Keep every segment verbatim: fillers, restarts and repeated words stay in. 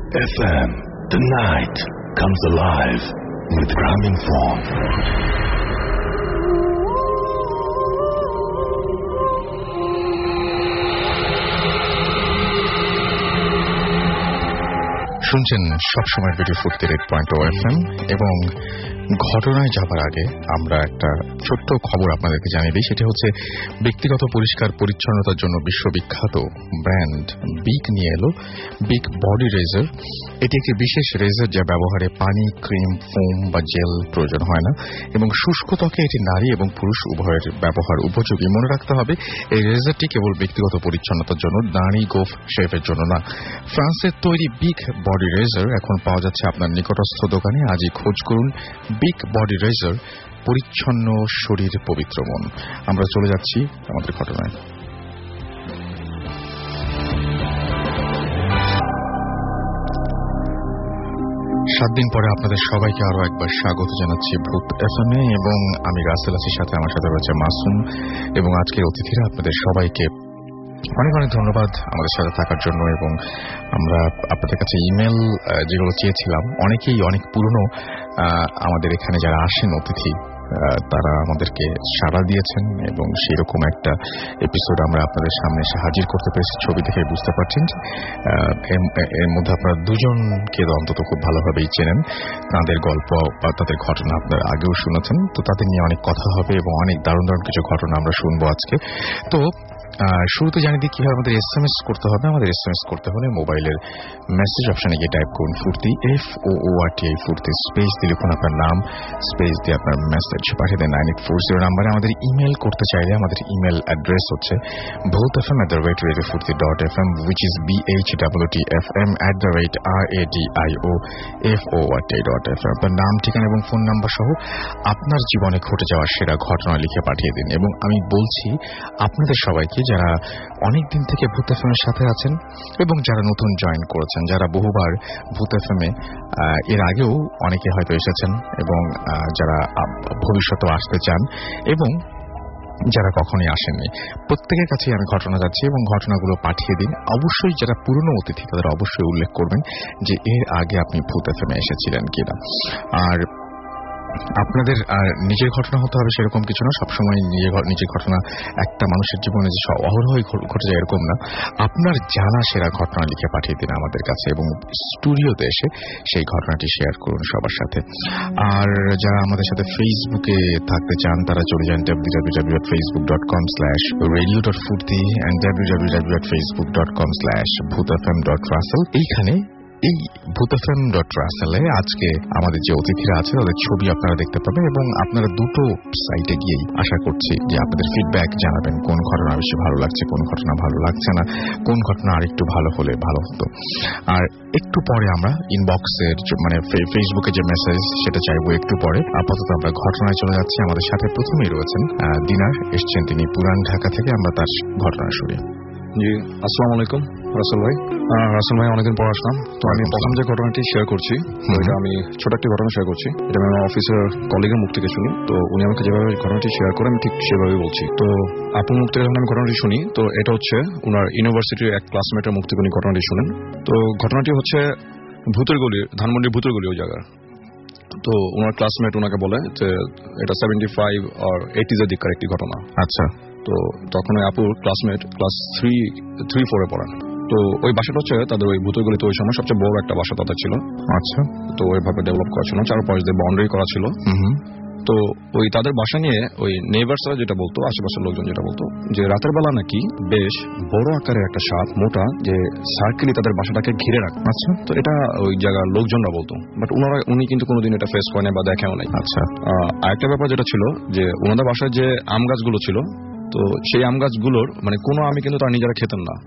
F M, the night comes alive with Grameenphone. শুনছেন সবসময় radio Foorti red point O F M. এবং ঘটনায় যাবার আগে আমরা একটা ছোট্ট খবর আপনাদেরকে জানিয়ে দিই। সেটা হচ্ছে ব্যক্তিগত পরিষ্কার পরিচ্ছন্নতার জন্য বিশ্ববিখ্যাত ব্র্যান্ড বিক নিয়ে এলো বিক বডি রেজার। এটি একটি বিশেষ রেজার যা ব্যবহারে পানি, ক্রিম, ফোম বা জেল প্রয়োজন হয় না এবং শুষ্ক ত্বকে এটি নারী এবং পুরুষ উভয়ের ব্যবহার উপযোগী। মনে রাখতে হবে এই রেজারটি কেবল ব্যক্তিগত পরিচ্ছন্নতার জন্য, দাড়ি, গোফ, শেভের জন্য না। ফ্রান্সের তৈরি বিক বডি রেজার এখন পাওয়া যাচ্ছে আপনার নিকটস্থ দোকানে। আজই খোঁজ করুন বিক বডি রেজার, পরিচ্ছন্ন শরীর, পবিত্র মন। আমরা চলে যাচ্ছি আমাদের ঘটনায়। সাত দিন পরে আপনাদের সবাইকে আরো একবার স্বাগত জানাচ্ছি ভূত এফ এম এ, এবং আমি রাসেল আছি, সাথে আমার সাথে রয়েছে মাসুম এবং আজকের অতিথিরা। আপনাদের সবাইকে অনেক অনেক ধন্যবাদ আমাদের সাথে থাকার জন্য। এবং আমরা আপনাদের কাছে ইমেল যেগুলো চেয়েছিলাম, অনেকেই অনেক পুরনো আমাদের এখানে যারা আসেন অতিথি, তারা আমাদেরকে সাড়া দিয়েছেন এবং সেরকম একটা এপিসোড আমরা আপনাদের সামনে এসে হাজির করতে পেরেছি। ছবি দেখে বুঝতে পারছেন যে এর মধ্যে আপনারা দুজনকে অন্তত খুব ভালোভাবেই চেনেন। তাদের গল্প বা তাদের ঘটনা আপনারা আগেও শুনেছেন, তো তাদের নিয়ে অনেক কথা হবে এবং অনেক দারুণ দারুণ কিছু ঘটনা আমরা শুনবো আজকে। তো শুরুতে জানিয়ে দিই কিভাবে আমাদের এস এম এস করতে হবে। আমাদের এস এম এস করতে হলে মোবাইলের মেসেজ অপশনে গিয়ে টাইপ করুন ফুর্তি, এফ ও ও আর টি, ফুর্তি স্পেস দিয়ে লিখুন আপনার নাম, স্পেস দিয়ে আপনার মেসেজ পাঠিয়ে দেন নাইন এইট ফোর জিরো নাম্বারে। আমাদের ইমেল করতে চাইলে আমাদের ইমেল অ্যাড্রেস হচ্ছে Bhoot F M at the rate radio Foorti dot F M, which is B H W T F M at the rate R A D I O F O R T I F F. আপনার নাম, ঠিকানা এবং phone number সহ আপনার জীবনে ঘটে যাওয়া সেরা ঘটনা লিখে পাঠিয়ে দিন। এবং আমি বলছি আপনাদের সবাইকে, যারা অনেক দিন থেকে ভূত এফ এম এর সাথে আছেন এবং যারা নতুন জয়েন করেছেন, যারা বহুবার ভূত এফ এম এ এর আগেও অনেকে হয়তো এসেছেন এবং যারা ভবিষ্যতেও আসতে চান এবং যারা কখনোই আসেননি, প্রত্যেকের কাছেই আমি ঘটনা যাচ্ছি এবং ঘটনাগুলো পাঠিয়ে দিন। অবশ্যই যারা পুরনো অতিথি তাদের অবশ্যই উল্লেখ করবেন যে এর আগে আপনি ভূত এফ এম এ এসেছিলেন কিনা। আর আপনাদের নিজের ঘটনা হতে হবে সেরকম কিছু না। সবসময় নিজের ঘটনা একটা মানুষের জীবনে যে অহরহই ঘটে যায় এরকম না। আপনার জানা সেরা ঘটনা লিখে পাঠিয়ে দিন আমাদের কাছে এবং স্টুডিওতে এসে সেই ঘটনাটি শেয়ার করুন সবার সাথে। আর যারা আমাদের সাথে ফেসবুকে থাকতে চান তারা চলে যান W W W dot Facebook dot com slash radio dot Foorti and W W W dot Facebook dot com slash Bhoot F M dot Russell. এইখানে এই ভূত এফ এম ডট রাসেলে আজকে আমাদের যে অতিথিরা আছে তাদের ছবি আপনারা দেখতে পাবেন এবং আপনারা দুটো সাইটে গিয়েই আশা করছি যে আপনাদের ফিডব্যাক জানাবেন, কোন ঘটনা বেশি ভালো লাগছে, কোন ঘটনা ভালো লাগছে না, কোন ঘটনা আর একটু ভালো হলে ভালো হতো। আর একটু পরে আমরা ইনবক্সের মানে ফেসবুকে যে মেসেজ সেটা চাইবো একটু পরে। আপাতত আমরা ঘটনায় চলে যাচ্ছি। আমাদের সাথে প্রথমেই রয়েছেন দিনার, এসছেন তিনি পুরান ঢাকা থেকে। আমরা তার ঘটনা শুনি। জি, আসসালামু আলাইকুম রাসেল ভাই। রাসেল ভাই অনেকদিন পর আসলাম। তো আমি প্রথম যে ঘটনাটি শেয়ার করছি, এটা আমি ছোট একটি ঘটনা শেয়ার করছি। এটা আমি আমার অফিসের কলিগের মুখ থেকে শুনি। তো উনি আমাকে যেভাবে ঘটনাটি শেয়ার করে আমি ঠিক সেভাবেই বলছি। তো আপনার মুখ থেকে যখন আমি ঘটনাটি শুনি, তো এটা হচ্ছে ওনার ইউনিভার্সিটির এক ক্লাসমেটের মুখ থেকে উনি ঘটনাটি শুনেন। তো ঘটনাটি হচ্ছে ভূতের গলি, ধানমন্ডির ভূতের গলি ওই জায়গার। তো ওনার ক্লাসমেট ওনাকে বলে যে এটা সেভেন্টি ফাইভ আর এইটিজের দিককার একটি ঘটনা। আচ্ছা। তো তখন ওই আপুর ক্লাসমেট ক্লাস থ্রি থ্রি ফোরে পড়েন। তো ওই বাসাটা হচ্ছে তাদের ওই ভূতের গলিতে ওই সময় সবচেয়ে বড় একটা বাসা তাদের ছিল। আচ্ছা। তো ওইভাবে ডেভেলপ করা ছিল, চারপাশ দিয়ে বাউন্ডারি করা ছিল। তো ওই তাদের বাসা নিয়ে ওই নেইবারসরা যেটা বলতো, আশেপাশের লোকজন যেটা বলতো, যে রাতের বেলা নাকি বেশ বড় আকারের একটা সাপ, মোটা, যে সার্কেলই তাদের বাসাটাকে ঘিরে রাখে। আচ্ছা। তো এটা ওই জায়গার লোকজনরা বলতো, বাট ওনারা উনি কিন্তু কোনোদিন এটা ফেস করে না বা দেখেও নাই। আচ্ছা। আরেকটা ব্যাপার যেটা ছিল যে ওনাদের বাসায় যে আম গাছগুলো ছিল, তো সেই আম গাছগুলোর মানে কোনো আমি কিন্তু তারা নিজেরা খেতেন না।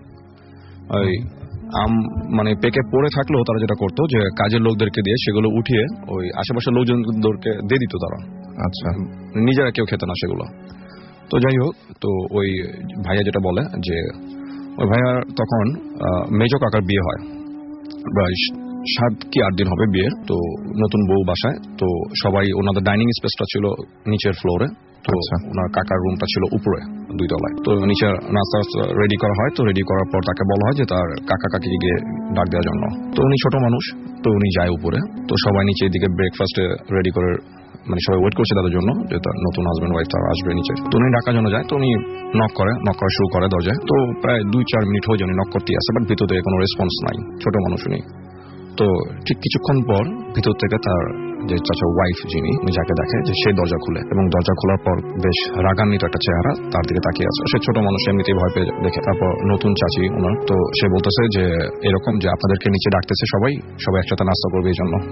ওই আম মানে পেকে পড়ে থাকলেও তারা যেটা করতো যে কাজের লোকদেরকে দিয়ে সেগুলো উঠিয়ে ওই আশেপাশের লোকজনদেরকে দিয়ে দিত তারা। আচ্ছা। নিজেরা কেউ খেতে না সেগুলো। তো যাই হোক, তো ওই ভাইয়া যেটা বলে যে ওই ভাইয়ার তখন মেজো কাকার বিয়ে হয়, প্রায় সাত কি আট দিন হবে বিয়ের। তো নতুন বউ বাসায়, তো সবাই ওনাদের ডাইনিং স্পেসটা ছিল নিচের ফ্লোরে, তো ওনার কাকার রুমটা ছিল উপরে দুই তলায়। তো নিচে নাস্তা রেডি করা হয়, তো রেডি করার পর তাকে বলা হয় যে তার কাকা কাকিকে গিয়ে ডাক দেওয়ার জন্য। তো উনি ছোট মানুষ, তো উনি যায় উপরে। তো সবাই নিচে এদিকে ব্রেকফাস্টে রেডি করে, মানে সবাই ওয়েট করছে তাদের জন্য যে তার নতুন হাজব্যান্ড ওয়াইফ তারা আসবে নিচে। তো উনি ডাকার জন্য যায়, তো উনি নক করে, নক করা শুরু করে দরজায়। তো প্রায় দুই চার মিনিট হয়ে যায় উনি নক করতে আসে, বাট ভিতর থেকে কোনো রেসপন্স নাই, ছোট মানুষ উনি। তো ঠিক কিছুক্ষণ পর ভিতর থেকে তার যে চাচা ওয়াইফ যিনি, উনি যাকে দেখে যে সে দরজা খুলে, এবং দরজা খোলার পর বেশ রাগান্বিত একটা চেহারা তার দিকে তাকিয়ে আছে। সে ছোট মানুষ, এমনিতেই ভয় পেয়ে দেখে। তারপর নতুন চাচি ওনার, তো সে বলতেছে যে এরকম যে আপনাদেরকে নিচে ডাকতেছে সবাই, সবাই একসাথে নাস্তা করবে এই জন্য।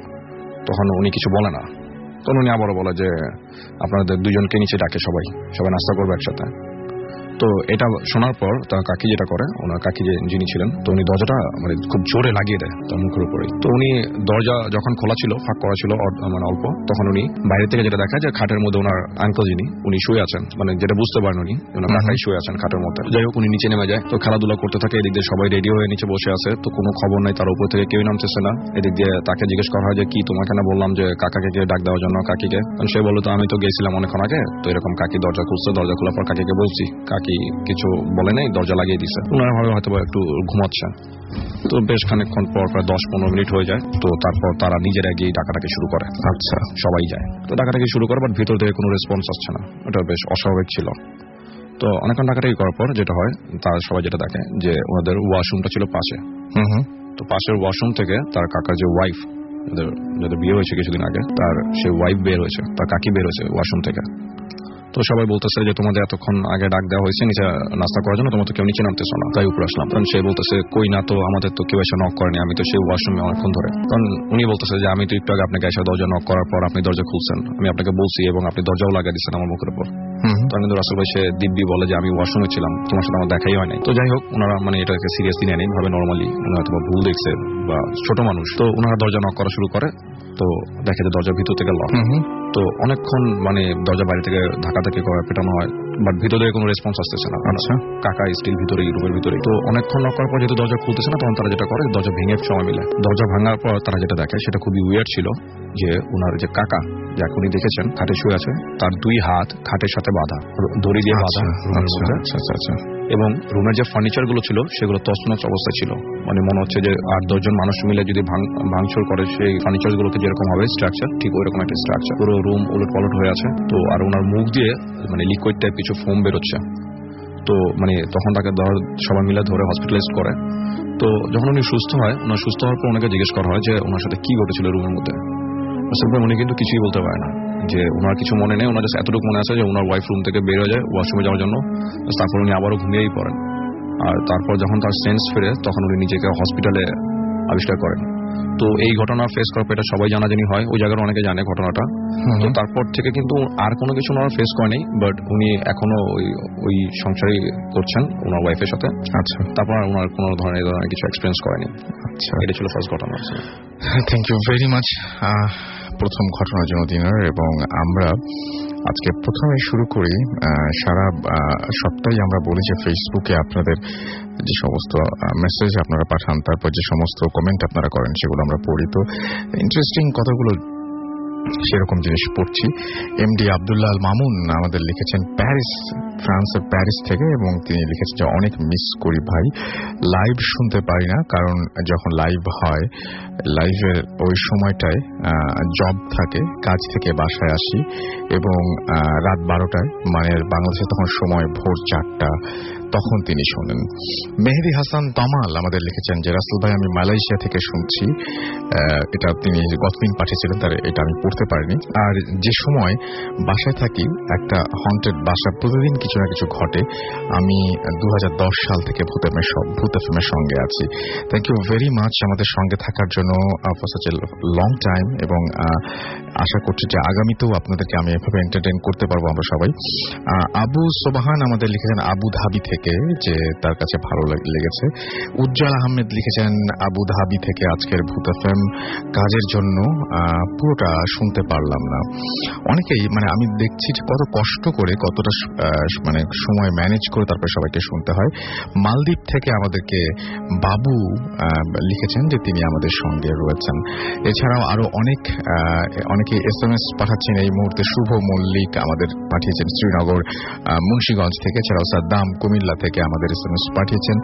তখন উনি কিছু বলে না, তখন উনি আবারও বলে যে আপনাদের দুজনকে নিচে ডাকে সবাই, সবাই নাস্তা করবে একসাথে। তো এটা শোনার পর তার কাকি যেটা করে, ওনার কাকি যে যিনি ছিলেন, তো উনি দরজাটা মানে খুব জোরে লাগিয়ে দেয় তার মুখের উপরেই। তো উনি দরজা যখন খোলা ছিল, ফাঁক করা ছিল মানে অল্প, তখন উনি বাইরে থেকে যেটা দেখা যে খাটের মধ্যে ওনার আঙ্কেল যিনি, উনি শুয়ে আছেন, মানে যেটা বুঝতে পারেন উনি ওনার কাকাই শুয়ে আছেন খাটের মধ্যে। যাই হোক, উনি নিচে নেমে যায়, তো খেলাধুলা করতে থাকে। এদিক দিয়ে সবাই রেডি হয়ে নিচে বসে আছে, তো কোনো খবর নাই, তার উপর থেকে কেউ নামতেছে না। এদিক দিয়ে তাকে জিজ্ঞেস করা হয় যে কি তোমাকে না বললাম যে কাকাকে গিয়ে ডাক দেওয়ার জন্য কাকিকে। সে বললো তো আমি তো গেছিলাম অনেকক্ষণ আগে, তো এরকম কাকি দরজা খুলছে, দরজা খোলার পর কাকিকে বলছি, কাকি কিছু বলে নেই, দরজা লাগিয়ে দিছে। ওনারা ভাবে হয়তো একটু ঘুমাচ্ছেন। তো বেশ খানিকক্ষণ পর, প্রায় দশ পনেরো মিনিট হয়ে যায়। তো তারপর তারা নিজেরা গিয়ে ডাকাটাকি শুরু করে। আচ্ছা, সবাই যায়, তো ডাকাটাকি শুরু করে, বাট ভিতর থেকে কোনো রেসপন্স আসছে না। এটা বেশ অস্বাভাবিক ছিল। তো অনেকক্ষণ ডাকাটাকি করার পর যেটা হয়, তারা সবাই যেটা দেখে যে ওনাদের ওয়াশরুমটা ছিল পাশে। তো পাশের ওয়াশরুম থেকে তার কাকার যে ওয়াইফ, যাদের বিয়ে হয়েছে কিছুদিন আগে, তার সে ওয়াইফ বের হয়েছে, তার কাকি বের হয়েছে ওয়াশরুম থেকে। তো সবাই বলতেছে যে তোমাদের এতক্ষণ আগে ডাক দেওয়া হয়েছে নিচে নাস্তা করার জন্য, তোমার তো কেউ নিচে নামতেছ না, তাই উপরে আসলাম। কারণ সে বলতেছে কই না, তো আমাদের তো কেউ এসে নক করেনি, আমি তো সেই ওয়াশরুমে অনেকক্ষণ ধরে। কারণ উনি বলতেছে যে আমি তো একটু আগে আপনাকে এসে দরজা নক করার পর আপনি দরজা খুলছেন, আমি আপনাকে বলছি, এবং আপনি দরজাও লাগিয়ে দিচ্ছেন আমার মুখের উপর। তখন কিন্তু রাসেল ভাই সে দিব্যি বলে যে আমি ওয়াশরুমে ছিলাম, তোমার সাথে আমার দেখাই হয় নাই। তো যাই হোক, ওনারা মানে এটাকে সিরিয়াসলি নেয় নেই, ভাবে নর্মালি ওনারা তোমার ভুল দেখছে বা ছোট মানুষ। তো ওনারা দরজা নক করা শুরু করে, তো দেখে যে দরজার ভিতর থেকে লক। তো অনেকক্ষণ মানে দরজা বাইরে থেকে ধাক্কাধাক্কি করা, পেটানো হয়, বাট ভিতরে কোনো রেসপন্স আসতেছে না। আচ্ছা, কাকা স্টিল ভিতরে, রুমের ভিতরে। তো অনেকক্ষণ নক করার পর যেহেতু দরজা খুলতেছে না, তখন তারা যেটা করে দরজা ভেঙে সময় মিলে। দরজা ভাঙার পর তারা যেটা দেখে সেটা খুবই উইয়ার্ড ছিল, যে ওনার যে কাকা, যাকে উনি দেখেছেন খাটে শুয়ে আছে, তার দুই হাত খাটের সাথে বাঁধা, দড়ি দিয়ে বাঁধা, এবং রুমের যে ফার্নিচার গুলো ছিল সেগুলো তছনছ অবস্থায় ছিল। মানে মনে হচ্ছে যে আট দশজন মানুষ মিলে যদি ভাঙচুর করে সেই ফার্নিচার গুলোকে যেরকম হবে স্ট্রাকচার, ঠিক ওইরকম একটা স্ট্রাকচার। পুরো রুম উলট পালট হয়ে আছে। তো আর ওনার মুখ দিয়ে মানে লিকুইড টাইপ কিছু ফোম বেরোচ্ছে। তো মানে তখন তাকে সবাই মিলে ধরে হসপিটালাইজ করে। তো যখন উনি সুস্থ হয়, ওনার সুস্থ হওয়ার পর ওনাকে জিজ্ঞেস করা হয় যে ওনার সাথে কি ঘটেছিল রুমের মধ্যে। আসলে উনি কিন্তু কিছুই বলতে পারে না, যে ওনার কিছু মনে নেই। ওনার জাস্ট এতটুকু মনে আছে যে ওনার ওয়াইফ রুম থেকে বের হয়ে যায় ওয়াশরুমে যাওয়ার জন্য, তারপর উনি আবারও ঘুমিয়েই পড়েন। আর তারপর যখন তার সেন্স ফেরে, তখন উনি নিজেকে হসপিটালে আবিষ্কার করেন। তো এই ঘটনা ফেস করার পর এটা সবাই জানাজানি হয়, ওই জায়গার অনেকে জানে ঘটনাটা। তো তারপর থেকে কিন্তু আর কোনো কিছু ওনার ফেস করেনি, বাট উনি এখনো ওই ওই সংসারই করছেন ওনার ওয়াইফের সাথে। আচ্ছা, তারপর ওনার কোনো ধরনের ধরনের কিছু এক্সপিরিয়েন্স করেনি। আচ্ছা, এটা ছিল ফার্স্ট ঘটনা। থ্যাংক ইউ ভেরি মাচ প্রথম ঘটনার জন্য দিনার। এবং আমরা আজকে প্রথমে শুরু করি, সারা সপ্তাহে আমরা বলি যে ফেসবুকে আপনাদের যে সমস্ত মেসেজ আপনারা পাঠান, তারপর যে সমস্ত কমেন্ট আপনারা করেন, সেগুলো আমরা পড়ি। তো ইন্টারেস্টিং কথাগুলো সেরকম জিনিস পড়ছি। এমডি আব্দুল্লাহ আল মামুন আমাদের লিখেছেন প্যারিস, ফ্রান্সের প্যারিস থেকে, এবং তিনি লিখেছেন যে অনেক মিস করি ভাই, লাইভ শুনতে পারি না, কারণ যখন লাইভ হয় লাইভের ওই সময়টায় জব থাকে, কাজ থেকে বাসায় আসি, এবং রাত বারোটায় মানে বাংলাদেশে তখন সময় ভোর চারটা, তখন তিনি শোনেন। মেহেদি হাসান তামাল আমাদের লিখেছেন যে রাসেল ভাই আমি মালয়েশিয়া থেকে শুনছি, এটা তিনি গতদিন পাঠিয়েছিলেন, তার এটা আমি পড়তে পারিনি। আর যে সময় বাসায় থাকি, একটা হন্টেড বাসা, প্রতিদিন কিছু না কিছু ঘটে। আমি দু হাজার দশ সাল থেকে ভূত ভূত এফএমের সঙ্গে আছি। থ্যাংক ইউ ভেরি মাচ আমাদের সঙ্গে থাকার জন্য for such a long time, এবং আশা করছি যে আগামীতেও আপনাদেরকে আমি এভাবে এন্টারটেইন করতে পারবো আমরা সবাই। আবু সোবাহান আমাদের লিখেছেন আবু ধাবি থেকে, থেকে যে তার কাছে ভালো লেগেছে। উজ্জ্বল আহমেদ লিখেছেন আবু ধাবি থেকে, আজকের ভূত এফএম কাজের জন্য পুরোটা শুনতে পারলাম না। অনেকেই মানে আমি দেখছি কত কষ্ট করে কতটা মানে সময় ম্যানেজ করে তারপরে সবাইকে শুনতে হয়। মালদ্বীপ থেকে আমাদেরকে বাবু লিখেছেন যে তিনি আমাদের সঙ্গে রয়েছেন। এছাড়াও আরো অনেক অনেকে এস এম এস পাঠাচ্ছেন এই মুহূর্তে। শুভ মল্লিক আমাদের পাঠিয়েছেন শ্রীনগর মুন্সিগঞ্জ থেকে, এছাড়াও সাদ্দাম কুমিল্লা থেকে আমাদের এস এম এস পাঠিয়েছেন,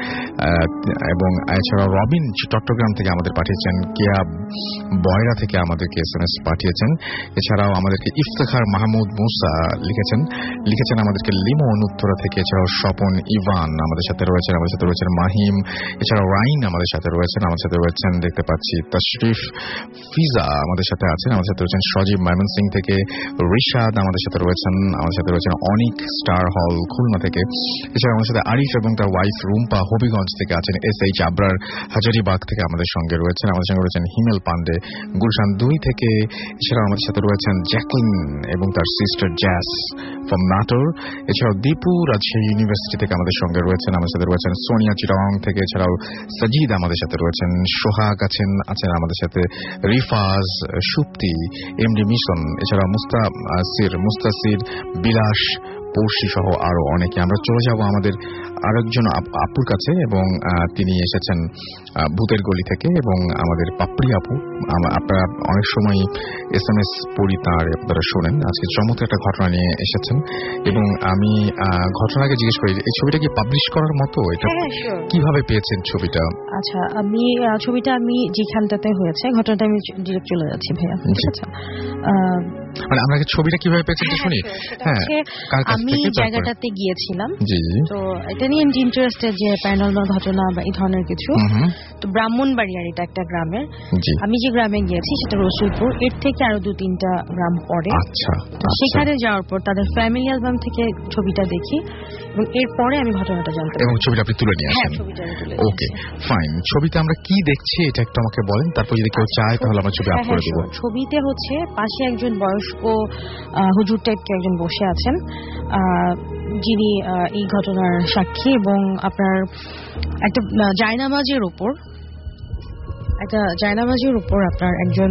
এবং এছাড়াও রবিন চট্টগ্রাম থেকে আমাদের পাঠিয়েছেন, কেয়া বয়রা থেকে আমাদেরকে এস এম এস পাঠিয়েছেন। এছাড়াও আমাদেরকে ইফতেখার মাহমুদ মুসা লিখেছেন লিখেছেন আমাদেরকে লিমন উত্তরা থেকে। এছাড়াও স্বপন ইভান আমাদের সাথে রয়েছেন, আমাদের সাথে রয়েছেন মাহিম, এছাড়াও রাইন আমাদের সাথে রয়েছেন, আমাদের সাথে রয়েছেন দেখতে পাচ্ছি তশরিফ ফিজা আমাদের সাথে আছেন, আমাদের সাথে রয়েছেন সজীব ময়মনসিং থেকে, রিশাদ আমাদের সাথে রয়েছেন, আমাদের সাথে রয়েছেন অনিক স্টার হল খুলনা থেকে। এছাড়া আমাদের সাথে আরিফ এবং তার ওয়াইফ রুম্পা হবিগঞ্জ থেকে আছেন। এস এইচ আবরার হাজারিবাগ থেকে আমাদের সঙ্গে রয়েছেন, আমাদের সঙ্গে রয়েছেন হিমেল পান্ডে গুলশান দুই থেকে। এছাড়াও আমাদের সাথে রয়েছেন জ্যাকলিন এবং তার সিস্টার জ্যাস ফ্রম নাটোর। এছাড়াও দীপু রাজশাহী ইউনিভার্সিটি থেকে আমাদের সঙ্গে রয়েছেন, আমাদের সাথে রয়েছেন সোনিয়া চিটাং থেকে। এছাড়াও সাজিদ আমাদের সাথে রয়েছেন, সোহাগ আছেন আছেন আমাদের সাথে, রিফাজ, সুপ্তি, এমডি মিশন, এছাড়াও মুস্তাসির মুস্তাসির বিলাস পড়শি সহ আরো অনেকে। আমরা চলে যাব আমাদের আরেকজন আপুর কাছে, এবং তিনি এসেছেন ভূতের গলি থেকে, এবং আমাদের পাপড়ি আপু। আপনারা অনেক সময় এস এম এস পড়ি তাঁর, আপনারা শোনেন। আজকে চমৎকার একটা ঘটনা নিয়ে এসেছেন, এবং আমি ঘটনাকে জিজ্ঞেস করি এই ছবিটা কি পাবলিশ করার মতো? এটা কিভাবে পেয়েছেন ছবিটা? আচ্ছা, আমি ছবিটা আমি যেখানটাতে হয়েছে ঘটনাটা আমি ডিরেক্ট চলে যাচ্ছি ভাইয়া। ঠিক আছে, মানে আমরা ছবিটা কিভাবে পেয়েছেন শুনি। হ্যাঁ, আমি জায়গাটাতে গিয়েছিলাম, তো এটা নিয়ে ইন্টারেস্টেড যে প্যারানর্মাল ঘটনা বা এই ধরনের কিছু। তো ব্রাহ্মণবাড়িয়ার এটা একটা গ্রামের, আমি যে গ্রামে গিয়েছি সেটা রসুলপুর, এর থেকে আরো দু তিনটা গ্রাম পরে। সেখানে যাওয়ার পর তাদের ফ্যামিলি অ্যালবাম থেকে ছবিটা দেখি, এবং এরপরে আমি ঘটনাটা জানতে পারি, এবং ছবিটা আপনি তুলে নিয়ে আসেন। ওকে ফাইন, ছবিতে আমরা কি দেখছি এটা একটু আমাকে বলেন, তারপর যদি কেউ চায় তাহলে আমরা ছবি আপ করে দেব। ছবিতে হচ্ছে পাশে একজন বয়স্ক হুজুর টাইপকে একজন বসে আছেন, যিনি এই ঘটনার সাক্ষী, এবং আপনার একটা জায়নামাজের উপর একটা জায়নামাজের উপর আপনার একজন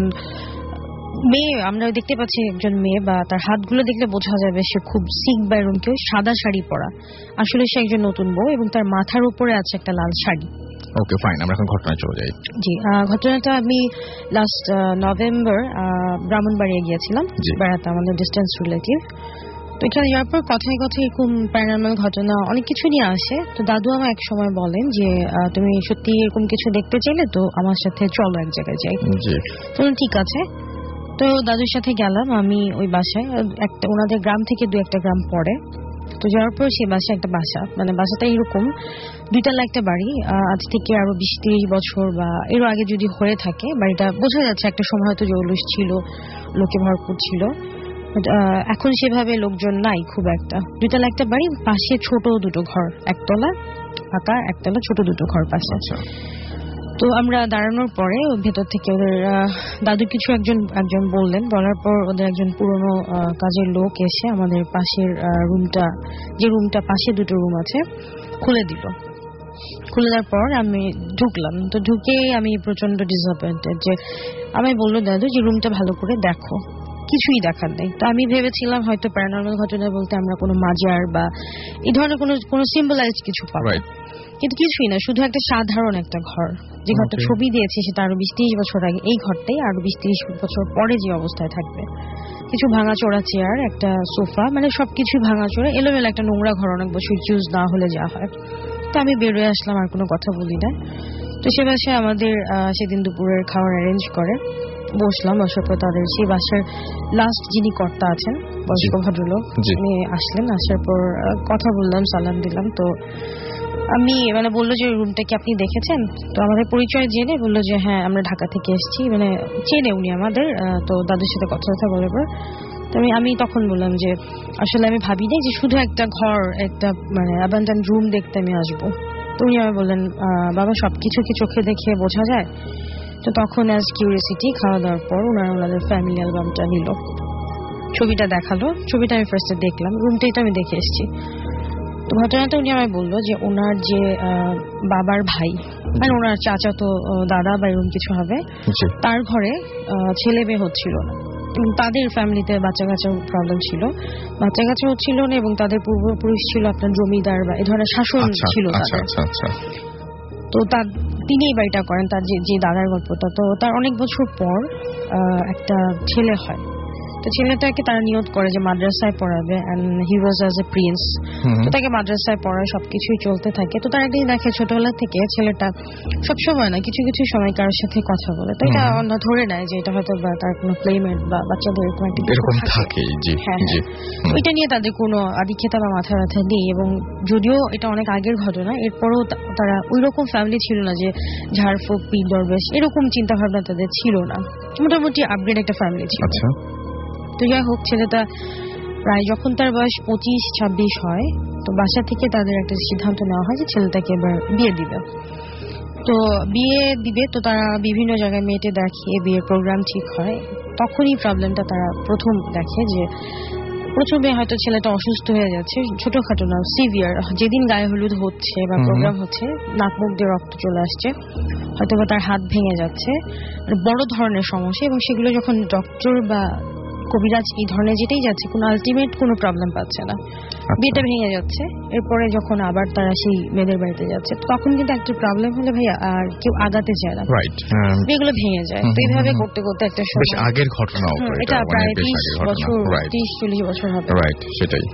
মেয়ে, আমরা দেখতে পাচ্ছি একজন মেয়ে, বা তার হাতগুলো দেখলে বোঝা যাবে সে খুব সিক বা এরকম কেউ, সাদা শাড়ি পরা। আসলে সে একজন নতুন বউ, এবং তার মাথার উপরে আছে একটা লাল শাড়ি। ওকে ফাইন, আমরা এখন ঘটনায় চলে যাই। জি, ঘটনাটা আমি লাস্ট নভেম্বর ব্রাহ্মণবাড়িয়া গিয়েছিলাম বেড়াতে, আমাদের ডিস্টেন্স রিলেটিভ। তো এখানে যাওয়ার পর কথায় কথায় এরকম প্যারানর্মাল ঘটনা অনেক কিছু নিয়ে আসে। তো দাদু আমার এক সময় বলেন যে তুমি সত্যি এরকম কিছু দেখতে চাইলে তো আমার সাথে চলো এক জায়গায় যাই। তো ঠিক আছে, তো দাদুর সাথে গেলাম আমি ওই বাসায়, একটা ওনাদের গ্রাম থেকে দু একটা গ্রাম পরে। তো যাওয়ার পর সেই বাসায় একটা বাসা, মানে বাসাটা এরকম দুইতলা একটা বাড়ি, আজ থেকে আরো বিশ তিরিশ বছর বা এরও আগে যদি হয়ে থাকে বাড়িটা, বোঝা যাচ্ছে একটা সময় হয়তো জৌলুস ছিল, লোকে ভরপুর ছিল। এখন সেভাবে লোকজন নাই খুব একটা। দুইতলা একটা বাড়ি, পাশে ছোট দুটো ঘর, একতলা ফাঁকা, একতলা ছোট দুটো ঘর পাশে। তো আমরা দাঁড়ানোর পরে ভেতর থেকে ওদের দাদু কিছু একজন একজন বললেন, বলার পর ওদের একজন পুরনো কাজের লোক এসে আমাদের পাশের রুমটা, যে রুমটা পাশে দুটো রুম আছে, খুলে দিল। খুলে দেওয়ার পর আমি ঢুকলাম। তো ঢুকে আমি প্রচন্ড ডিসঅ্যাপয়েন্টেড, যে আমায় বললো দাদু যে রুমটা ভালো করে দেখো, কিছুই দেখার নেই। তো আমি ভেবেছিলাম হয়তো প্যারানর্মাল ঘটনা বলতে আমরা কোনো মাজার বা এই ধরনের কোনো কোনো সিম্বলাইজ কিছু পাবো, কিন্তু কিছুই না, শুধু একটা সাধারণ একটা ঘর। যে ঘরটা ছবি দিয়েছি সেটা আরো বিশ তিরিশ বছর আগে, এই ঘরটাই আরো বিশ তিরিশ বছর পরে যে অবস্থায় থাকবে। কিছু ভাঙাচোরা চেয়ার, একটা সোফা, মানে সবকিছু ভাঙাচোরা, এলোমেলো একটা নোংরা ঘর, অনেক বছর ইউজ না হলে যা হয়। তো আমি বেরোয় আসলাম, আর কোনো কথা বলি না। তো সে বাসায় আমাদের সেদিন দুপুরের খাওয়ার অ্যারেঞ্জ করে বসলাম। বসার পর তাদের সেই বাসার লাস্ট যিনি কর্তা আছেন, বয়স্ক ভদ্রলোক, উনি আসলেন। আসার পর কথা বললাম, সালাম দিলাম। তো আমি মানে বললো যে রুমটা কি আপনি দেখেছেন? তো আমাদের পরিচয় জেনে বললো যে হ্যাঁ আমরা ঢাকা থেকে এসেছি, মানে চেনে উনি আমাদের। তো দাদুর সাথে কথা কথা বলার পর তো আমি আমি তখন বললাম যে আসলে আমি ভাবি নাই যে শুধু একটা ঘর, একটা মানে অ্যাবান্ডন রুম দেখতে আমি আসবো। তো উনি আমায় বললেন বাবা সবকিছু কি চোখে দেখে বোঝা যায়? তো তখন অ্যাজ কিউরিয়াসিটি খাওয়া দাওয়ার পর ওনারা ওনাদের ফ্যামিলি অ্যালবামটা নিল, ছবিটা দেখালো। ছবিটা আমি ফার্স্টে দেখলাম, রুমটাই তো আমি দেখে এসেছি। তো তো ঘটনাটা উনি আমায় বললো যে ওনার যে বাবার ভাই মানে ওনার চাচাতো দাদা বা এরকম কিছু হবে, তার ঘরে ছেলে মেয়ে হচ্ছিল না এবং তাদের ফ্যামিলিতে বাচ্চা কাচ্চার প্রবলেম ছিল, বাচ্চা কাচ্চা হচ্ছিল না এবং তাদের পূর্বপুরুষ ছিল আপনার জমিদার বা এই ধরনের শাসন ছিল। তো তার তিনি এই বাড়িটা করেন, তার যে যে দাদার গল্পটা। তো তার অনেক বছর পর একটা ছেলে হয়। তো ছেলেটাকে তারা নিয়ত করে যে মাদ্রাসায় পড়াবে, and he was as a prince. তো তাকে মাদ্রাসায় পড়ায়, সবকিছুই চলতে থাকে। তো তার একদিন দেখে ছোটবেলা থেকে ছেলেটা সবসময় না কিছু কিছু সময় কারোর সাথে কথা বলে। তো এটা অন্য ধরে নেয় যে এটা হয়তো তার কোনো প্লেমেট বা বাচ্চাদের এরকম একটা কিছু থাকে। হ্যাঁ, ওইটা নিয়ে তাদের কোনো আদিক্ষেতা বা মাথা ব্যথা নেই। এবং যদিও এটা অনেক আগের ঘটনা, এরপরও তারা ওই রকম ফ্যামিলি ছিল না যে ঝাড়ফুঁক পীর দরবেশ এরকম চিন্তা ভাবনা তাদের ছিল না, মোটামুটি আপগ্রেড একটা ফ্যামিলি ছিল। তো যাই হোক, ছেলেটা প্রায় যখন তার বয়স পঁচিশ ছাব্বিশ হয়, তো বাসা থেকে তাদের একটা সিদ্ধান্ত নেওয়া হয় যে ছেলেটাকে এবার বিয়ে দিবে। তো বিয়ে দিবে, তো তারা বিভিন্ন জায়গায় মেয়েটে দেখে, বিয়ের প্রোগ্রাম ঠিক হয়। তখনই প্রবলেমটা তারা প্রথম দেখে যে প্রথমে হয়তো ছেলেটা অসুস্থ হয়ে যাচ্ছে, ছোটখাটো না, সিভিয়ার। যেদিন গায়ে হলুদ হচ্ছে বা প্রোগ্রাম হচ্ছে, নাক মুখ দিয়ে রক্ত চলে আসছে, হয়তো বা তার হাত ভেঙে যাচ্ছে, বড় ধরনের সমস্যা। এবং সেগুলো যখন ডক্টর বা কবিরাজ এই ধরনের যেটাই যাচ্ছে, কোনো আলটিমেট কোনো প্রবলেম পাচ্ছে না, বিয়েটা ভেঙে যাচ্ছে। এরপরে যখন আবার তারা সেই মেয়েদের বাড়িতে যাচ্ছে, তখন কিন্তু একটা প্রবলেম হলে ভাইয়া আর কেউ আগাতে চায় না, বিয়েগুলো ভেঙে যায়। তো এইভাবে করতে করতে একটা সময়, আগের ঘটনা এটা প্রায় ত্রিশ বছর ত্রিশ চল্লিশ বছর হবে। সেটাই।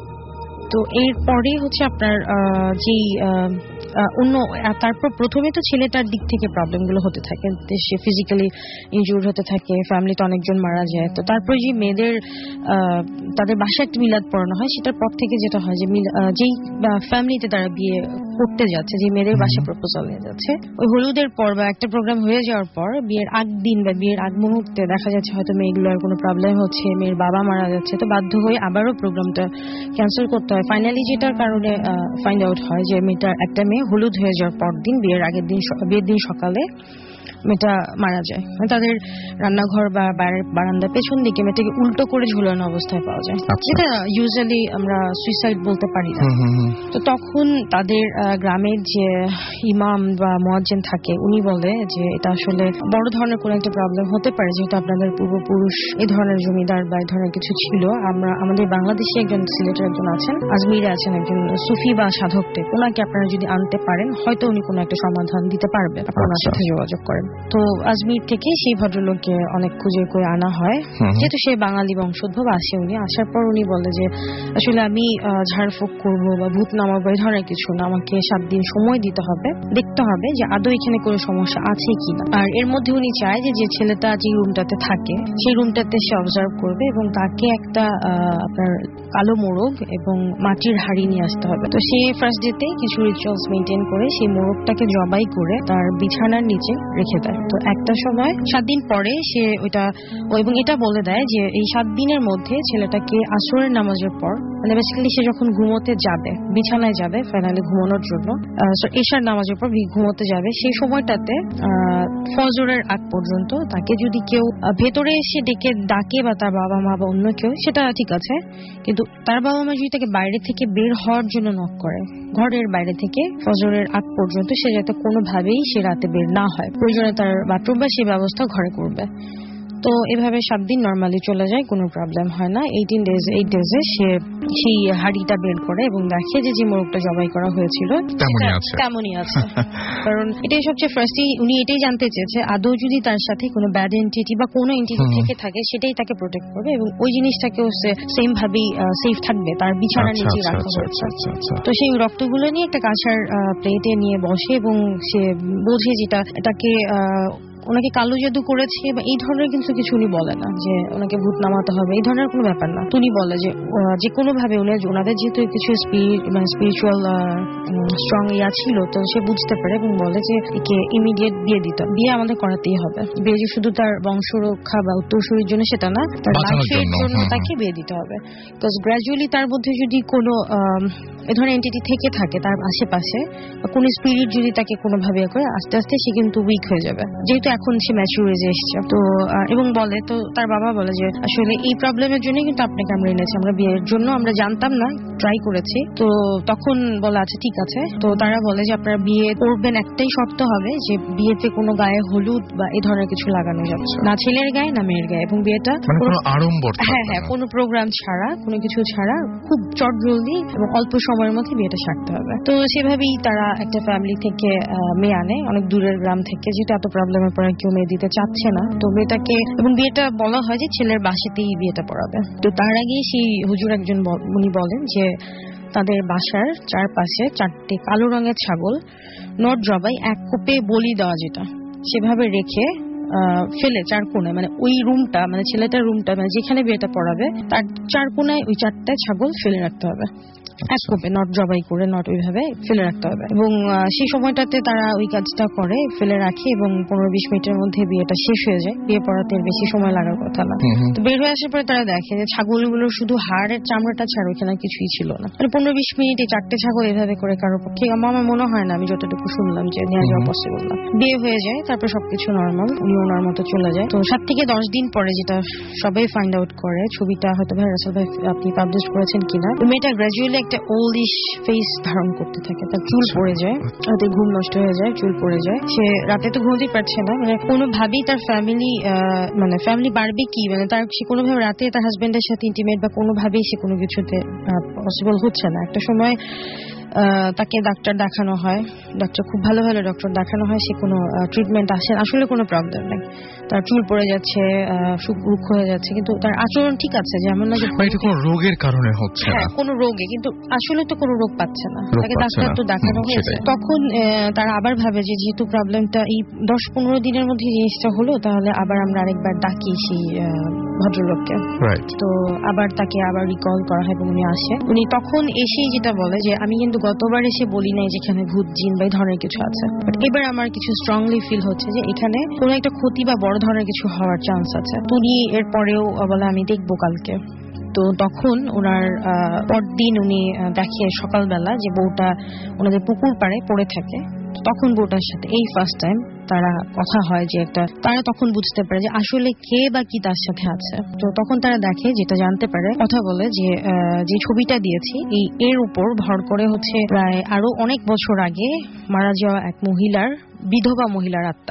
তো এরপরেই হচ্ছে আপনার যেই অন্য, তারপর প্রথমে তো ছেলেটার দিক থেকে প্রবলেমগুলো হতে থাকে, সে ফিজিক্যালি ইনজুর্ড হতে থাকে, ফ্যামিলিতে অনেকজন মারা যায়। তো তারপর যে মেয়েদের তাদের বাসায় একটা মিলাদ পড়ানো হয়, সেটার পর থেকে যেটা হয় যে যেই ফ্যামিলিতে তারা বিয়ে করতে যাচ্ছে, যে মেয়েদের বাসায় প্রপোজাল নিয়ে যাচ্ছে, ওই হলুদের পর বা একটা প্রোগ্রাম হয়ে যাওয়ার পর বিয়ের আগ দিন বা বিয়ের আগ মুহূর্তে দেখা যাচ্ছে হয়তো মেয়েগুলোর কোনো প্রবলেম হচ্ছে, মেয়ের বাবা মারা যাচ্ছে। তো বাধ্য হয়ে আবারও প্রোগ্রামটা ক্যান্সেল করতে হয়। ফাইনালি যেটার কারণে ফাইন্ড আউট হয় যে মেয়েটার একটা মেয়ে হলুদ হয়ে যাওয়ার পর দিন, বিয়ের আগের দিন, বিয়ের দিন সকালে মেয়েটা মারা যায়। তাদের রান্নাঘর বা বারান্দার পেছন দিকে মেয়েটাকে উল্টো করে ঝুলানো অবস্থায় পাওয়া যায়, যেটা ইউজুয়ালি আমরা সুইসাইড বলতে পারি না। তো তখন তাদের গ্রামের যে ইমাম বা মুয়াজ্জিন থাকে, উনি বলে যে এটা আসলে বড় ধরনের কোনো একটা প্রবলেম হতে পারে, যেহেতু আপনাদের পূর্বপুরুষ এই ধরনের জমিদার বা এই ধরনের কিছু ছিল। আমরা আমাদের বাংলাদেশে একজন সিলেটের একজন আছেন, আজমিরে আছেন একজন সুফি বা সাধক টেক, ওনাকে আপনারা যদি আনতে পারেন হয়তো উনি কোনো একটা সমাধান দিতে পারবেন, আপনার সাথে যোগাযোগ করেন। তো আজমির থেকে সেই ভদ্রলোককে অনেক খুঁজে করে আনা হয়, যেহেতু সে বাঙালি বংশোদ্ভব। আসে উনি, আসার পর উনি বলে যে আসলে আমি ঝাড়ফুঁক করবো বা ভূত নামাবো এই ধরনের কিছু না, আমাকে সাত দিন সময় দিতে হবে, দেখতে হবে যে আদৌ এখানে কোনো সমস্যা আছে কিনা। আর এর মধ্যে উনি চায় যে যে ছেলেটা যে রুমটাতে থাকে সেই রুমটাতে সে অবজার্ভ করবে এবং তাকে একটা আপনার কালো মোরগ এবং মাটির হাড়ি নিয়ে আসতে হবে। তো সে ফার্স্ট ডেতে কিছু রিচুয়ালস মেনটেন করে সেই মোরগটাকে জবাই করে তার বিছানার নিচে রেখে দেয়। তো একটা সময় সাত দিন পরে সে ওইটা, এবং এটা বলে দেয় যে এই সাত দিনের মধ্যে ছেলেটাকে আসরের নামাজের পর, মানে বেসিক্যালি সে যখন ঘুমোতে যাবে, বিছানায় যাবে ফাইনালি ঘুমানোর জন্য, এশার নামাজের পর ঘুমোতে যাবে, সেই সময়টাতে ফজরের আগ পর্যন্ত তাকে যদি কেউ ভেতরে এসে ডেকে ডাকে বা তার বাবা মা বা অন্য কেউ, সেটা ঠিক আছে, কিন্তু তার বাবা মা যদি তাকে বাইরে থেকে বের হওয়ার জন্য নক করে, ঘরের বাইরে থেকে ফজরের আগ পর্যন্ত সে যাতে কোনোভাবেই সে রাতে বের না হয়, প্রয়োজনে তার বাথরুম বা সেই ব্যবস্থা ঘরে করবে। তো এভাবে সাত দিন নর্মালি চলে যায়, কোনো প্রবলেম হয় না। এইটিন ডেজ এইট ডেজে সে সেই হাড়িটা বের করে এবং দেখে যে যে মোরগটা জবাই করা হয়েছিল তেমনই আছে। কারণ এটাই সবচেয়ে ফার্স্টই উনি এটাই জানতে চেয়েছে আদৌ যদি তার সাথে কোনো ব্যাড এন্টিটি বা কোনো এন্টিটি থেকে থাকে সেটাই তাকে প্রোটেক্ট করবে এবং ওই জিনিসটাকেও সে সেম ভাবেই সেফ থাকবে, তার বিছানার নিচে রাখা হয়েছে। তো সেই রক্তগুলো নিয়ে একটা কাঁসার প্লেটে নিয়ে বসে এবং সে বোঝে যেটা এটাকে ওনাকে কালো জাদু করেছে বা এই ধরনের কিন্তু কিছু উনি বলে না যে ওনাকে ভূত নামাতে হবে, এই ধরনের কোনো ব্যাপার না। উনি বলে যে যে কোনো ভাবে উনি ওনাদের যেহেতু কিছু স্পিরিচুয়াল স্ট্রং ইয়া ছিল, তো সে বুঝতে পারে এবং বলে যে একে ইমিডিয়েট বিয়ে দিতে, বিয়ে আমাদের করাতেই হবে। বিয়ে যে শুধু তার বংশ রক্ষা বা উত্তরসূরির জন্য সেটা না, তার লাইফের জন্য তাকে বিয়ে দিতে হবে। বিকজ গ্র্যাজুয়ালি তার মধ্যে যদি কোনো এ ধরনের এন্টিটি থেকে থাকে তার আশেপাশে, কোন স্পিরিট যদি তাকে কোনোভাবে করে, আস্তে আস্তে সে কিন্তু উইক হয়ে যাবে, যেহেতু এখন সে ম্যাচিউর এজে এসছে। তো এবং বলে, তো তার বাবা বলে যে আসলে এই প্রবলেমের জন্যই কিন্তু আপনাকে আমরা এনেছি, আমরা বিয়ের জন্য আমরা জানতাম না, ট্রাই করেছি। তো তখন বলে আচ্ছা ঠিক আছে। তো তারা বলে যে আপনারা বিয়ে করবেন, একটাই শর্ত হবে যে বিয়েতে কোনো গায়ে হলুদ বা এই ধরনের কিছু লাগানো যাবে না, ছেলের গায়ে না মেয়ের গায়ে, এবং বিয়েটা আড়ম্বর, হ্যাঁ হ্যাঁ কোনো প্রোগ্রাম ছাড়া, কোনো কিছু ছাড়া, খুব চটজলদি এবং অল্প সময়ের মধ্যে বিয়েটা সারতে হবে। তো সেভাবেই তারা একটা ফ্যামিলি থেকে মেয়ে আনে, অনেক দূরের গ্রাম থেকে, যেটা এত প্রবলেমের পরে কেউ মেয়ে দিতে চাচ্ছে না। তো মেয়েটাকে, এবং বিয়েটা বলা হয় যে ছেলের বাসাতেই বিয়েটা পড়াবে। তো তার আগে সেই হুজুর একজন উনি বলেন যে তাদের বাসার চারপাশে চারটে কালো রঙের ছাগল নট জবাই এক কোপে বলি দেওয়া, যেটা সেভাবে রেখে ফেলে চার কোণায়, মানে ওই রুমটা, মানে ছেলেটার রুমটা, মানে যেখানে বিয়েটা পড়াবে তার চার কোণায় ওই চারটা ছাগল ফেলে রাখতে হবে, এক কোপে, নট জবাই করে, নট ওইভাবে ফেলে রাখতে হবে। এবং সেই সময়টাতে তারা ওই কাজটা করে, ফেলে রাখে, এবং পনেরো বিশ মিনিটের মধ্যে বিয়েটা শেষ হয়ে যায়। বিয়ে পড়াতে বেশি সময় লাগার কথা না। তো বের হয়ে আসার পরে তারা দেখে যে ছাগলগুলোর শুধু হাড়ের চামড়াটা ছাড়া ওইখানে কিছুই ছিল না। মানে পনেরো বিশ মিনিটে চারটে ছাগল এভাবে করে কারোর পক্ষে, আমার মনে হয় না, আমি যতটুকু শুনলাম, যে নেওয়া যাওয়া পসিবল না। বিয়ে হয়ে যায়, তারপর সবকিছু নর্মাল, উনি ওনার মতো চলে যায়। তো সাত থেকে দশ দিন পরে, যেটা সবাই ফাইন্ড আউট করে, ছবিটা হয়তো ভাই রাসেল ভাই আপনি পাবলিশ করেছেন কিনা, মেয়েটা গ্র্যাজুয়ালি একটা ওল্ডিশ ফেস ধারণ করতে থাকে, তার চুল পড়ে যায়, রাতে ঘুম নষ্ট হয়ে যায়, চুল পড়ে যায়, সে রাতে তো ঘুমতেই পারছে না, মানে কোনোভাবেই তার ফ্যামিলি, মানে ফ্যামিলি বাড়বে কি, মানে তার সে কোনোভাবে রাতে তার হাজবেন্ডের সাথে ইন্টিমেট বা কোনোভাবেই সে কোনো কিছুতে পসিবল হচ্ছে না। একটা সময় তাকে ডাক্তার দেখানো হয়, ডাক্তার খুব ভালো ভালো ডক্টর দেখানো হয়, সে কোনো ট্রিটমেন্ট আসে, আসলে কোনো প্রবলেম নেই, তার চুল পড়ে যাচ্ছে, রুক্ষ হয়ে যাচ্ছে, কিন্তু তার আচরণ ঠিক আছে, যেমন না যে কোনো রোগের কারণে হচ্ছে, হ্যাঁ কোনো রোগে, কিন্তু আসলে তো কোনো রোগ পাচ্ছে না, তাকে ডাক্তার তো দেখানো হয়েছে। তখন তারা আবার ভাবে যে যেহেতু প্রবলেমটা এই দশ পনেরো দিনের মধ্যে জিনিসটা হলো, তাহলে আবার আমরা আরেকবার ডাকি সেই ভদ্রলোককে। তো আবার তাকে আবার রিকল করা হয়, এবং উনি আসে। উনি তখন এসেই যেটা বলে যে আমি কিন্তু গতবার এসে বলি নাই যেখানে ভূত জিন বা এই ধরনের কিছু আছে, বাট এবার আমার কিছু স্ট্রংলি ফিল হচ্ছে যে এখানে কোনো একটা ক্ষতি বা বড় ধরনের কিছু হওয়ার চান্স আছে। উনি এরপরেও বলে আমি দেখবো কালকে। তো তখন ওনার পরদিন উনি দেখে সকালবেলা যে বউটা ওনাদের পুকুর পাড়ে পড়ে থাকে। তখন বউটার সাথে এই ফার্স্ট টাইম তারা কথা হয়, যে একটা তারা তখন বুঝতে পারে যে আসলে কে বা কি তার সাথে আছে। তো তখন তারা দেখে, যেটা জানতে পারে, কথা বলে যে যে ছবিটা দিয়েছি এই এর উপর ভর করে হচ্ছে প্রায় আরো অনেক বছর আগে মারা যাওয়া এক মহিলার, বিধবা মহিলার আত্মা।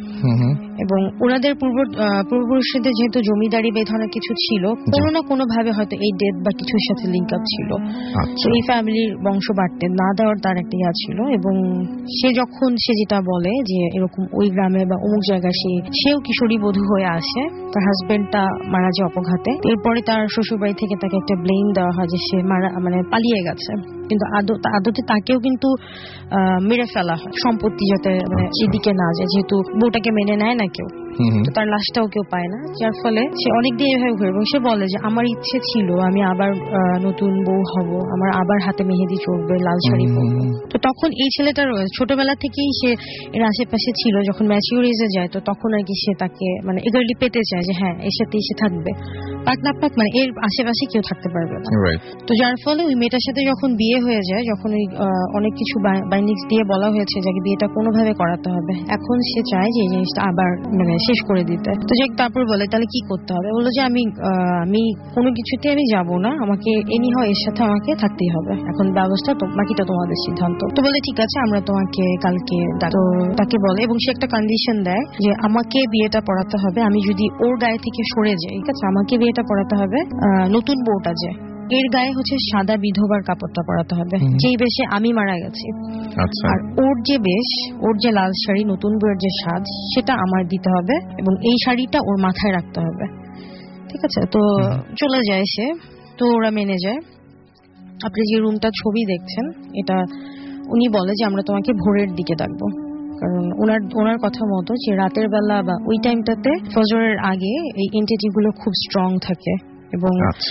এবং ওনাদের পূর্ব পূর্বপুরুষদের যেহেতু জমিদারি বা এই ধরনের কিছু ছিল, কোনো না কোনো ভাবে হয়তো এই ডেথ বা কিছুর সাথে লিঙ্ক আপ ছিল, এই ফ্যামিলির বংশ বাড়তে না দেওয়ার তার একটা ইয়া ছিল। এবং সে যখন সে যেটা বলে যে এরকম ওই গ্রামে বা অমুক জায়গায় সে সেও কিশোরী বধূ হয়ে আসে, তার হাজবেন্ডটা মারা যায় অপঘাতে, এরপরে তার শ্বশুরবাড়ি থেকে তাকে একটা ব্লেম দেওয়া হয় যে সে মারা মানে পালিয়ে গেছে, কিন্তু আদতে তাকেও কিন্তু মেরে ফেলা হয়, সম্পত্তি যাতে মানে এদিকে না যায়, যেহেতু বউটাকে মেনে নেয় না কেউ, তো তার লাশটাও কেউ পায় না, যার ফলে সে অনেকদিন এভাবে ঘুরে। এবং সে বলে যে আমার ইচ্ছে ছিল আমি আবার নতুন বউ হব, আমার আবার হাতে মেহেদি চড়বে, লাল শাড়ি পরবো। তো তখন এই ছেলেটার ছোটবেলা থেকেই সে এর আশেপাশে ছিল, যখন ম্যাচিউর এজে যায় তো তখন আর কি সে তাকে মানে এগারলি পেতে চায় যে হ্যাঁ এর সাথে এসে থাকবে, পাক না পাক মানে এর আশেপাশে কেউ থাকতে পারবে না। তো যার ফলে ওই মেয়েটার সাথে যখন বিয়ে হয়ে যায়, যখন ওই অনেক কিছু বাইন্ডিংস দিয়ে বলা হয়েছে যে বিয়েটা কোনোভাবে করাতে হবে, এখন সে চায় যে এই জিনিসটা আবার মানে শেষ করে দিতে। তো যে তারপর বলে তাহলে কি করতে হবে, বললো যে আমি আমি কোনো কিছুতে আমি যাব না, আমাকে এনি হয় এর সাথে আমাকে থাকতেই হবে, এখন ব্যবস্থা তো বাকিটা তোমাদের সিদ্ধান্ত। তো বলে ঠিক আছে আমরা তোমাকে কালকে, তো তাকে বলে, এবং সে একটা কন্ডিশন দেয় যে আমাকে বিয়েটা পড়াতে হবে, আমি যদি ওর গায়ে থেকে সরে যাই, ঠিক আছে, আমাকে বিয়েটা পড়াতে হবে নতুন বউটা যে এর গায়ে হচ্ছে সাদা বিধবার কাপড়টা পরাতে হবে, যেই বেশে আমি মারা গেছি, আর ওর যে বেশ, ওর যে লাল শাড়ি, নতুন বউয়ের যে সাজ, সেটা আমার দিতে হবে, এবং এই শাড়িটা ওর মাথায় রাখতে হবে, ঠিক আছে। তো চলে যায় সে, তো ওরা মেনে যায়। আপনি যে রুমটা ছবি দেখছেন, এটা উনি বলে যে আমরা তোমাকে ভোরের দিকে ডাকবো, কারণ ওনার ওনার কথা মতো যে রাতের বেলা বা ওই টাইমটাতে ফজরের আগে এই এন্টিটি গুলো খুব স্ট্রং থাকে, এবং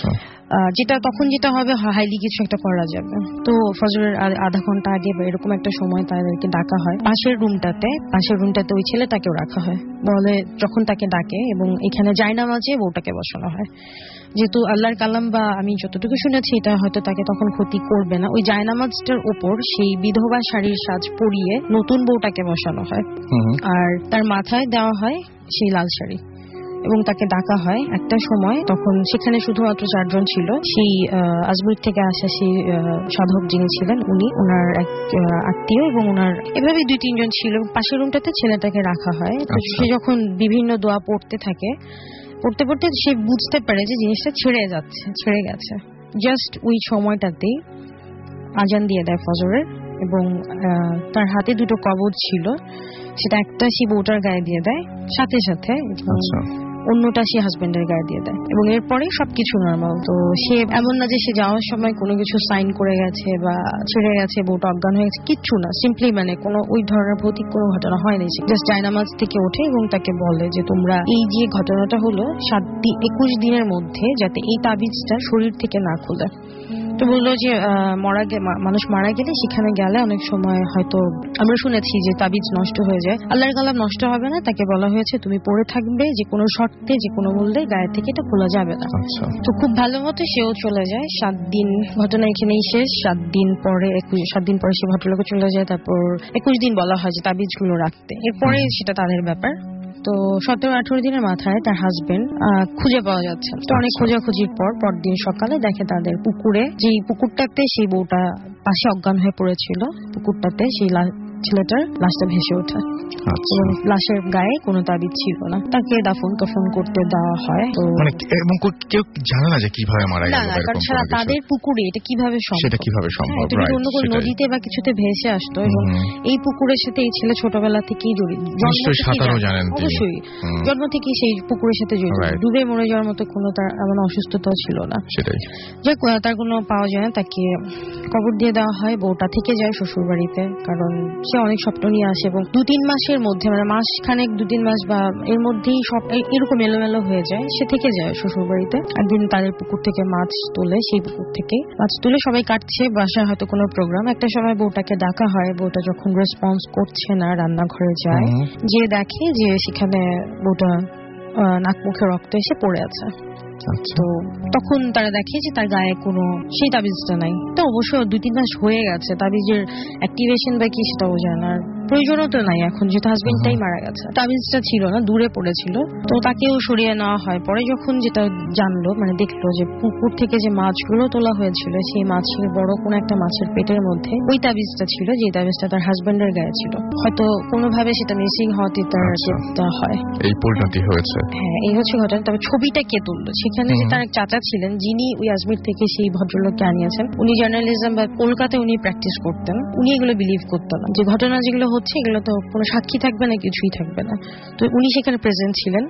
যেটা তখন যেটা হবে হাইলি কিছু একটা করা যাবে। তো ফজরের আধা ঘন্টা আগে বা এরকম একটা সময় তাদেরকে ডাকা হয় পাশের রুমটাতে পাশের রুমটাতে ওই ছেলেটাকেও রাখা হয়, বলে যখন তাকে ডাকে, এবং এখানে জায়নামাজে বউটাকে বসানো হয়। যেহেতু আল্লাহর কালাম বা আমি যতটুকু শুনেছি এটা হয়তো তাকে তখন ক্ষতি করবে না, ওই জায়নামাজটার উপর সেই বিধবা শাড়ির সাজ পরিয়ে নতুন বউটাকে বসানো হয়, আর তার মাথায় দেওয়া হয় সেই লাল শাড়ি, এবং তাকে ডাকা হয় একটা সময়। তখন সেখানে শুধুমাত্র চারজন ছিল। সেই আজমির থেকে আসা সেই সাধক যিনি ছিলেন উনি, ওনার এক আত্মীয় এবং ওনার এভাবে দুই তিনজন ছিল। পাশের রুমটাতে ছেলেটাকে রাখা হয়। সে যখন বিভিন্ন দোয়া পড়তে থাকে, পড়তে পড়তে সে বুঝতে পারে যে জিনিসটা ছেড়ে যাচ্ছে ছেড়ে গেছে জাস্ট ওই সময়টাতেই আজান দিয়ে দেয় ফজরের, এবং তার হাতে দুটো কবজ ছিল, সেটা একটা সে বউটার গায়ে দিয়ে দেয়, সাথে সাথে অন্যটা সে হাজবেন্ডের গায়ে দিয়ে দেয়, এবং এরপরে সবকিছু নর্মাল। তো সে এমন না যে সে যাওয়ার সময় কোনো কিছু সাইন করে গেছে বা ছেড়ে গেছে, বউটা অজ্ঞান হয়ে গেছে, কিচ্ছু না। সিম্পলি মানে কোনো ওই ধরনের ভৌতিক কোনো ঘটনা হয়নি। জাস্ট জায়নামাজ থেকে ওঠে এবং তাকে বলে যে তোমরা এই যে ঘটনাটা হলো সাত দিন একুশ দিনের মধ্যে যাতে এই তাবিজটা শরীর থেকে না খুলে। তো বললো যে মারা মানুষ মারা গেলে সেখানে গেলে অনেক সময় হয়তো আমরা শুনেছি যে তাবিজ নষ্ট হয়ে যায়, আল্লাহর কালাম নষ্ট হবে না। তাকে বলা হয়েছে তুমি পড়ে থাকবে, যে কোনো শর্তে যে কোনো মূল্যে গায়ে থেকে এটা খোলা যাবে না। তো খুব ভালো মতো সেও চলে যায়। সাত দিন ঘটনা এখানেই শেষ। সাত দিন পরে একুশ সাত দিন পরে সে ভদ্রলোকে চলে যায়। তারপর একুশ দিন বলা হয় যে তাবিজগুলো রাখতে, এরপরে সেটা তাদের ব্যাপার। তো সতেরো আঠারো দিনের মাথায় তার হাজবেন্ড খুঁজে পাওয়া যাচ্ছে। তো অনেক খোঁজাখুঁজির পর পরদিন সকালে দেখে তাদের পুকুরে, যে পুকুরটাতে সেই বউটা পাশে অজ্ঞান হয়ে পড়েছিল, পুকুরটাতে সেই ছেলেটার লাশটা ভেসে ওঠে, এবং লাশের গায়ে কোনো তাবিজ ছিল না। তাকে দাফন কাফন করতে দেওয়া হয়। তো এবং কেউ জানে না যে কিভাবে মারা গেল, সারা তাদের পুকুরে এটা কিভাবে সম্ভব, সেটা কিভাবে সম্ভব, এটা অন্য কোনো নদীতে বা কিছুতে ভেসে আসতো, এবং এই পুকুরের সাথে এই ছেলে ছোটবেলা থেকেই জড়িত, অবশ্যই জন্ম থেকেই সেই পুকুরের সাথে জড়িত, ডুবে মরে যাওয়ার মতো কোনো তার এমন অসুস্থতাও ছিল না। সেটাই যাক, তার কোনো পাওয়া যায় না। তাকে কবর দিয়ে দেওয়া হয়। বউটা থেকে যায় শ্বশুর বাড়িতে, কারণ সে অনেক স্বপ্ন নিয়ে আসে, এবং দু তিন মাসের মধ্যে মানে মাস খানেক দু তিন মাস বা এর মধ্যেই সব এরকম এলোমেলো হয়ে যায়। সে থেকে যায় শ্বশুর বাড়িতে। একদিন তাদের পুকুর থেকে মাছ তোলে, সেই পুকুর থেকে মাছ তুলে সবাই কাটছে, বাসায় হয়তো কোনো প্রোগ্রাম। একটা সময় বউটাকে ডাকা হয়, বউটা যখন রেসপন্স করছে না রান্নাঘরে যায়, যে দেখে যে সেখানে বউটা নাক মুখে রক্ত এসে পড়ে আছে। তো তখন তারা দেখে যে তার গায়ে কোনো সেই তাবিজটা নাই। তো অবশ্য দুই তিন মাস হয়ে গেছে, তাবিজের অ্যাক্টিভেশন বা কি সেটাও জানে, আর প্রয়োজনও তো নাই এখন, যেহেতু হাজবেন্ডটাই মারা গেছে। তাবিজটা ছিল না, দূরে পড়েছিল। তো তাকেও সরিয়ে নেওয়া হয়। পরে যখন যেটা জানলো, মানে দেখলো যে পুকুর থেকে যে মাছগুলো তোলা হয়েছিল, সেই মাছের বড় কোনো একটা মাছের পেটের মধ্যে ওই তাবিজটা ছিল, যে তাবিজটা তার হাজবেন্ডের গায়ে ছিল। হয়তো কোনোভাবে সেটা মিসিং হওয়াতে তার যেটা হয় এই পরিণতি হয়েছে। হ্যাঁ, এই হচ্ছে ঘটনা। তবে ছবিটা কে তুললো, সেখানে যে তার এক চাচা ছিলেন, যিনি ওই আজমির থেকে সেই ভদ্রলোককে আনিয়েছেন, উনি জার্নালিজম বা কলকাতায় উনি প্র্যাকটিস করতেন। উনি এগুলো বিলিভ করতেন না, যে ঘটনা যেগুলো হচ্ছে এগুলো তো কোনো সাক্ষী থাকবে না, কিছুই থাকবে না। তো উনি সেখানে প্রেজেন্ট ছিলেন।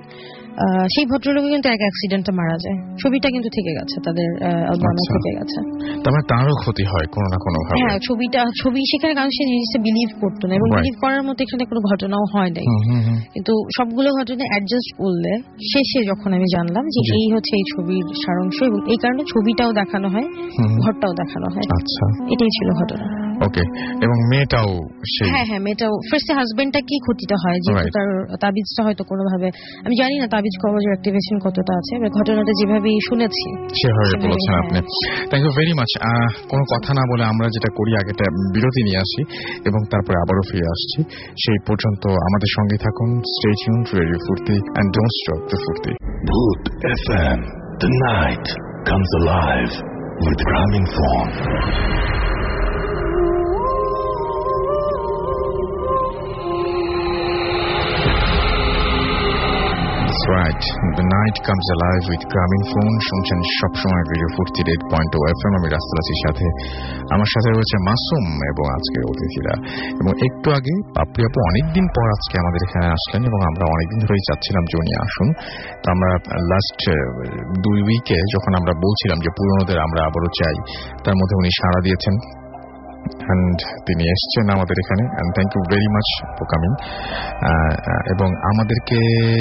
সেই ভদ্রলোক কিন্তু এক অ্যাক্সিডেন্টে মারা যায়। ছবিটা কিন্তু থেকে গেছে, তাদের অ্যালবামে থেকে গেছে। তবে তারও ক্ষতি হয় কোনো না কোনো ভাবে। হ্যাঁ, ছবিটা ছবি সেখানে কারণ সে জিনিসটা বিলিভ করতো না, এবং বিলিভ করার মতো এখানে কোনো ঘটনাও হয় নাই। কিন্তু সবগুলো ঘটনা অ্যাডজাস্ট করলে শেষে যখন আমি জানলাম যে এই হচ্ছে এই ছবির সারাংশ, এবং এই কারণে ছবিটাও দেখানো হয়, ঘরটাও দেখানো হয়। আচ্ছা, এটাই ছিল ঘটনা। ওকে। এবং মেয়েটাও সেই হ্যাঁ হ্যাঁ মেয়েটাও ফার্স্টে হাজবেন্ডটা কি ক্ষতিটা হয়, যেহেতু তার তাবিজটা হয়তো কোনোভাবে, আমি জানি না তাবিজ কবজের অ্যাক্টিভেশন কতটা আছে, ঘটনাটা যেভাবে শুনেছি সেভাবে বলেছেন আপনি। Thank you very much. কোনো কথা না বলে আমরা যেটা করি, আগেটা বিরতি নিয়ে আসি এবং তারপরে আবারও ফিরে আসছি। সেই পর্যন্ত আমাদের সঙ্গে থাকুন। Stay tuned to radio Foorti and don't stop the Foorti. Bhoot F M, the night comes alive with Gramophone. Right. The night comes alive with Gramophone. শুনছেন সবসময় radio Foorti eight point O F M. আমি রাসেল আছির সাথে, আমার সাথে রয়েছে মাসুম এবং আজকের অতিথিরা। এবং একটু আগে পাপড়ি আপু অনেকদিন পর আজকে আমাদের এখানে আসলেন, এবং আমরা অনেকদিন ধরেই চাচ্ছিলাম যে উনি আসুন। তো আমরা লাস্ট দুই উইকে যখন আমরা বলছিলাম যে পুরনোদের আমরা আবারও চাই, তার মধ্যে উনি সাড়া দিয়েছেন। অ্যান্ড তিনি এসছেন আমাদের এখানে, and thank you very much for coming. এবং আমাদেরকে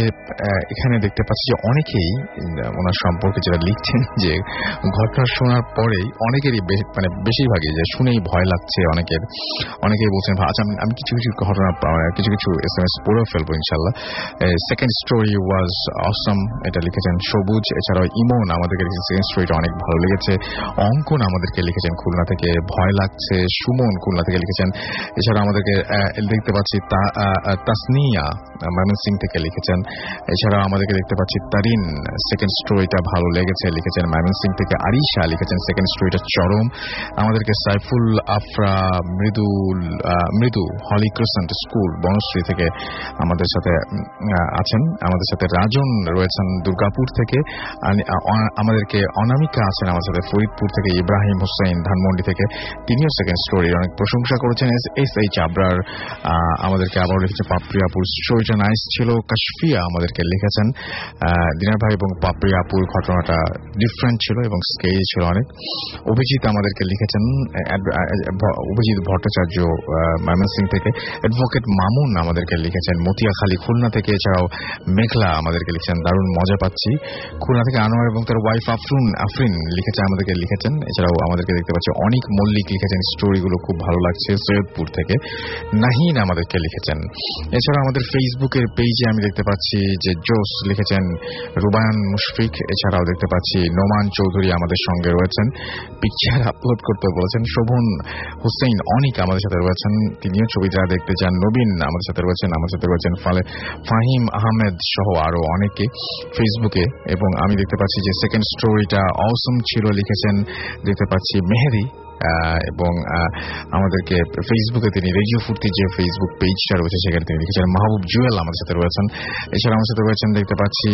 এখানে দেখতে পাচ্ছি যে অনেকেই ওনার সম্পর্কে যারা লিখছেন যে ঘটনা শোনার পরেই অনেকেরই মানে বেশিরভাগই যে শুনেই ভয় লাগছে অনেকের, অনেকেই বলছেন আচ্ছা আমি কিছু কিছু ঘটনা কিছু কিছু এস এম এস পড়েও ফেলবো ইনশাল্লাহ। সেকেন্ড স্টোরি ওয়াজ অসম, এটা লিখেছেন সবুজ। এছাড়াও ইমন আমাদেরকে লিখেছেন সেকেন্ড স্টোরিটা অনেক ভালো লেগেছে। অঙ্কন আমাদেরকে লিখেছেন খুলনা থেকে ভয় লাগছে। সুমন খুলনা থেকে লিখেছেন। এছাড়া আমাদেরকে দেখতে পাচ্ছি তাসনিয়া ময়মনসিংহ থেকে লিখেছেন। এছাড়া আমাদেরকে দেখতে পাচ্ছি তারিন সেকেন্ড স্টোরিটা ভালো লেগেছে লিখেছেন ময়মনসিংহ থেকে। আরিশা লিখেছেন সেকেন্ড স্টোরিটা চরম। আমাদেরকে সাইফুল আফরা মৃদুল মৃদু হলি ক্রিসেন্ট স্কুল বনশ্রী থেকে আমাদের সাথে আছেন। আমাদের সাথে রাজন রয়েছেন দুর্গাপুর থেকে। আমাদেরকে অনামিকা আছেন আমাদের সাথে ফরিদপুর থেকে। ইব্রাহিম হোসেন ধানমন্ডি থেকে, তিনিও সেকেন্ড স্টোরি অনেক প্রশংসা করেছেন। এস এইচ আবরার আমাদেরকে আবার লিখেছে পাপড়িয়াপুর স্টোরিটা নাইস ছিল। কাশফিয়া আমাদেরকে লিখেছেন দিনার ভাই এবং পাপড়িয়াপুর ঘটনাটা ডিফারেন্ট ছিল এবং স্কেরি ছিল অনেক। অভিজিৎ আমাদেরকে লিখেছেন, অভিজিৎ ভট্টাচার্য ময়মনসিংহ থেকে। অ্যাডভোকেট মামুন আমাদেরকে লিখেছেন মতিয়াখালী খুলনা থেকে। এছাড়াও মেঘলা আমাদেরকে লিখেছেন দারুণ মজা পাচ্ছি খুলনা থেকে। আনোয়ার এবং তার ওয়াইফ আফরুন আফরিন লিখেছে আমাদেরকে লিখেছেন। এছাড়াও আমাদেরকে দেখতে পাচ্ছি অনেক মল্লিক লিখেছেন স্টোরিগুলো খুব ভালো লাগছে সৈয়দপুর থেকে। নাহিন আমাদেরকে লিখেছেন। এছাড়া আমাদের ফেসবুকের পেজে আমি দেখতে পাচ্ছি যে জোস লিখেছেন রুবায়ান মুশফিক। এছাড়াও দেখতে পাচ্ছি নোমান চৌধুরী আমাদের সঙ্গে রয়েছেন, পিকচার আপলোড করতে বলেছেন। শোভন হুসেইন অনিক আমাদের সাথে রয়েছেন, তিনিও ছবিটা দেখতে চান। নবীন আমাদের সাথে রয়েছেন, আমাদের সাথে রয়েছেন ফালে ফাহিম আহমেদ সহ আরো অনেকে ফেসবুকে। এবং আমি দেখতে পাচ্ছি যে সেকেন্ড স্টোরিটা অসম ছিল লিখেছেন দেখতে পাচ্ছি মেহেদি। এবং আমাদেরকে ফেসবুকে তিনি রেডিও ফুর্তি যে ফেসবুক পেজটা রয়েছে সেখানে তিনি লিখেছেন। মাহবুব জুয়েল আমাদের সাথে রয়েছেন। এছাড়া আমার সাথে রয়েছেন দেখতে পাচ্ছি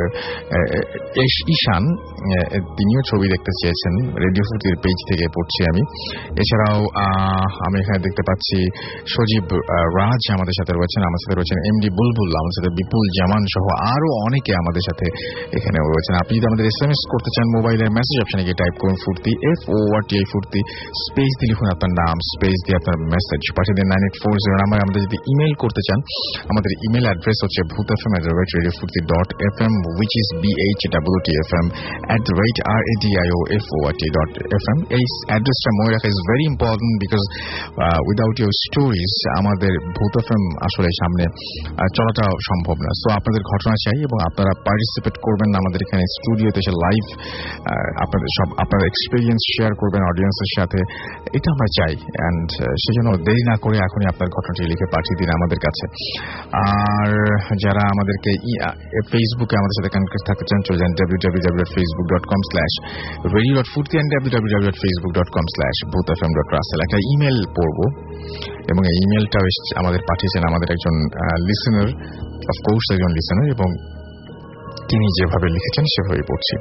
ঈশান, তিনিও ছবি দেখতে চেয়েছেন রেডিও ফুর্তির পেজ থেকে পড়ছি আমি। এছাড়াও আমি এখানে দেখতে পাচ্ছি সজীব রাজ আমাদের সাথে রয়েছেন। আমার সাথে রয়েছেন এমডি বুলবুল, আমার সাথে বিপুল জামান সহ আরো অনেকে আমাদের সাথে এখানে রয়েছেন। আপনি যদি আমাদের এস এম এস করতে চান মোবাইলের মেসেজ অপশনে গিয়ে টাইপ করুন Foorti, F O R T I Foorti, space দিয়ে লিখুন আপনার নাম, স্পেস দিয়ে আপনার মেসেজ পাঠিয়ে দিন nine eight four zero number. আমাদের যদি ইমেল করতে চান আমাদের ইমেল অ্যাড্রেস হচ্ছে Bhoot F M at the rate radio Foorti dot F M which is B H W T F M at the rate R A D I O F O R T I F F. M অ্যাড্রেসটা মনে রাখা is very important because without your stories আমাদের Bhoot F M আসলে সামনে চলাটা সম্ভব না। So আপনাদের ঘটনা চাই এবং আপনারা পার্টিসিপেট করবেন আমাদের এখানে স্টুডিওতে এসে লাইভ আপনাদের সব আপনার এক্সপিরিয়েন্স শেয়ার করবেন অডিয়েন্সের সাথে, এটা আমরা চাই। অ্যান্ড সেজন্য দেরি না করে এখনই আপনার ঘটনাটি লিখে পাঠিয়ে দিন আমাদের কাছে। আর যারা আমাদেরকে ফেসবুকে আমাদের সাথে কানেক্ট থাকতে চান চলে যান W W W dot Facebook dot com slash radio dot Foorti and W W W dot Facebook dot com slash Bhoot F M dot Russell. একটা ইমেল পড়বো এবং এই ইমেলটাও আমাদের পাঠিয়েছেন আমাদের একজন লিসেনার, অফকোর্স একজন লিসেনার, এবং তিনি যেভাবে লিখেছেন সেভাবেই পড়ছি।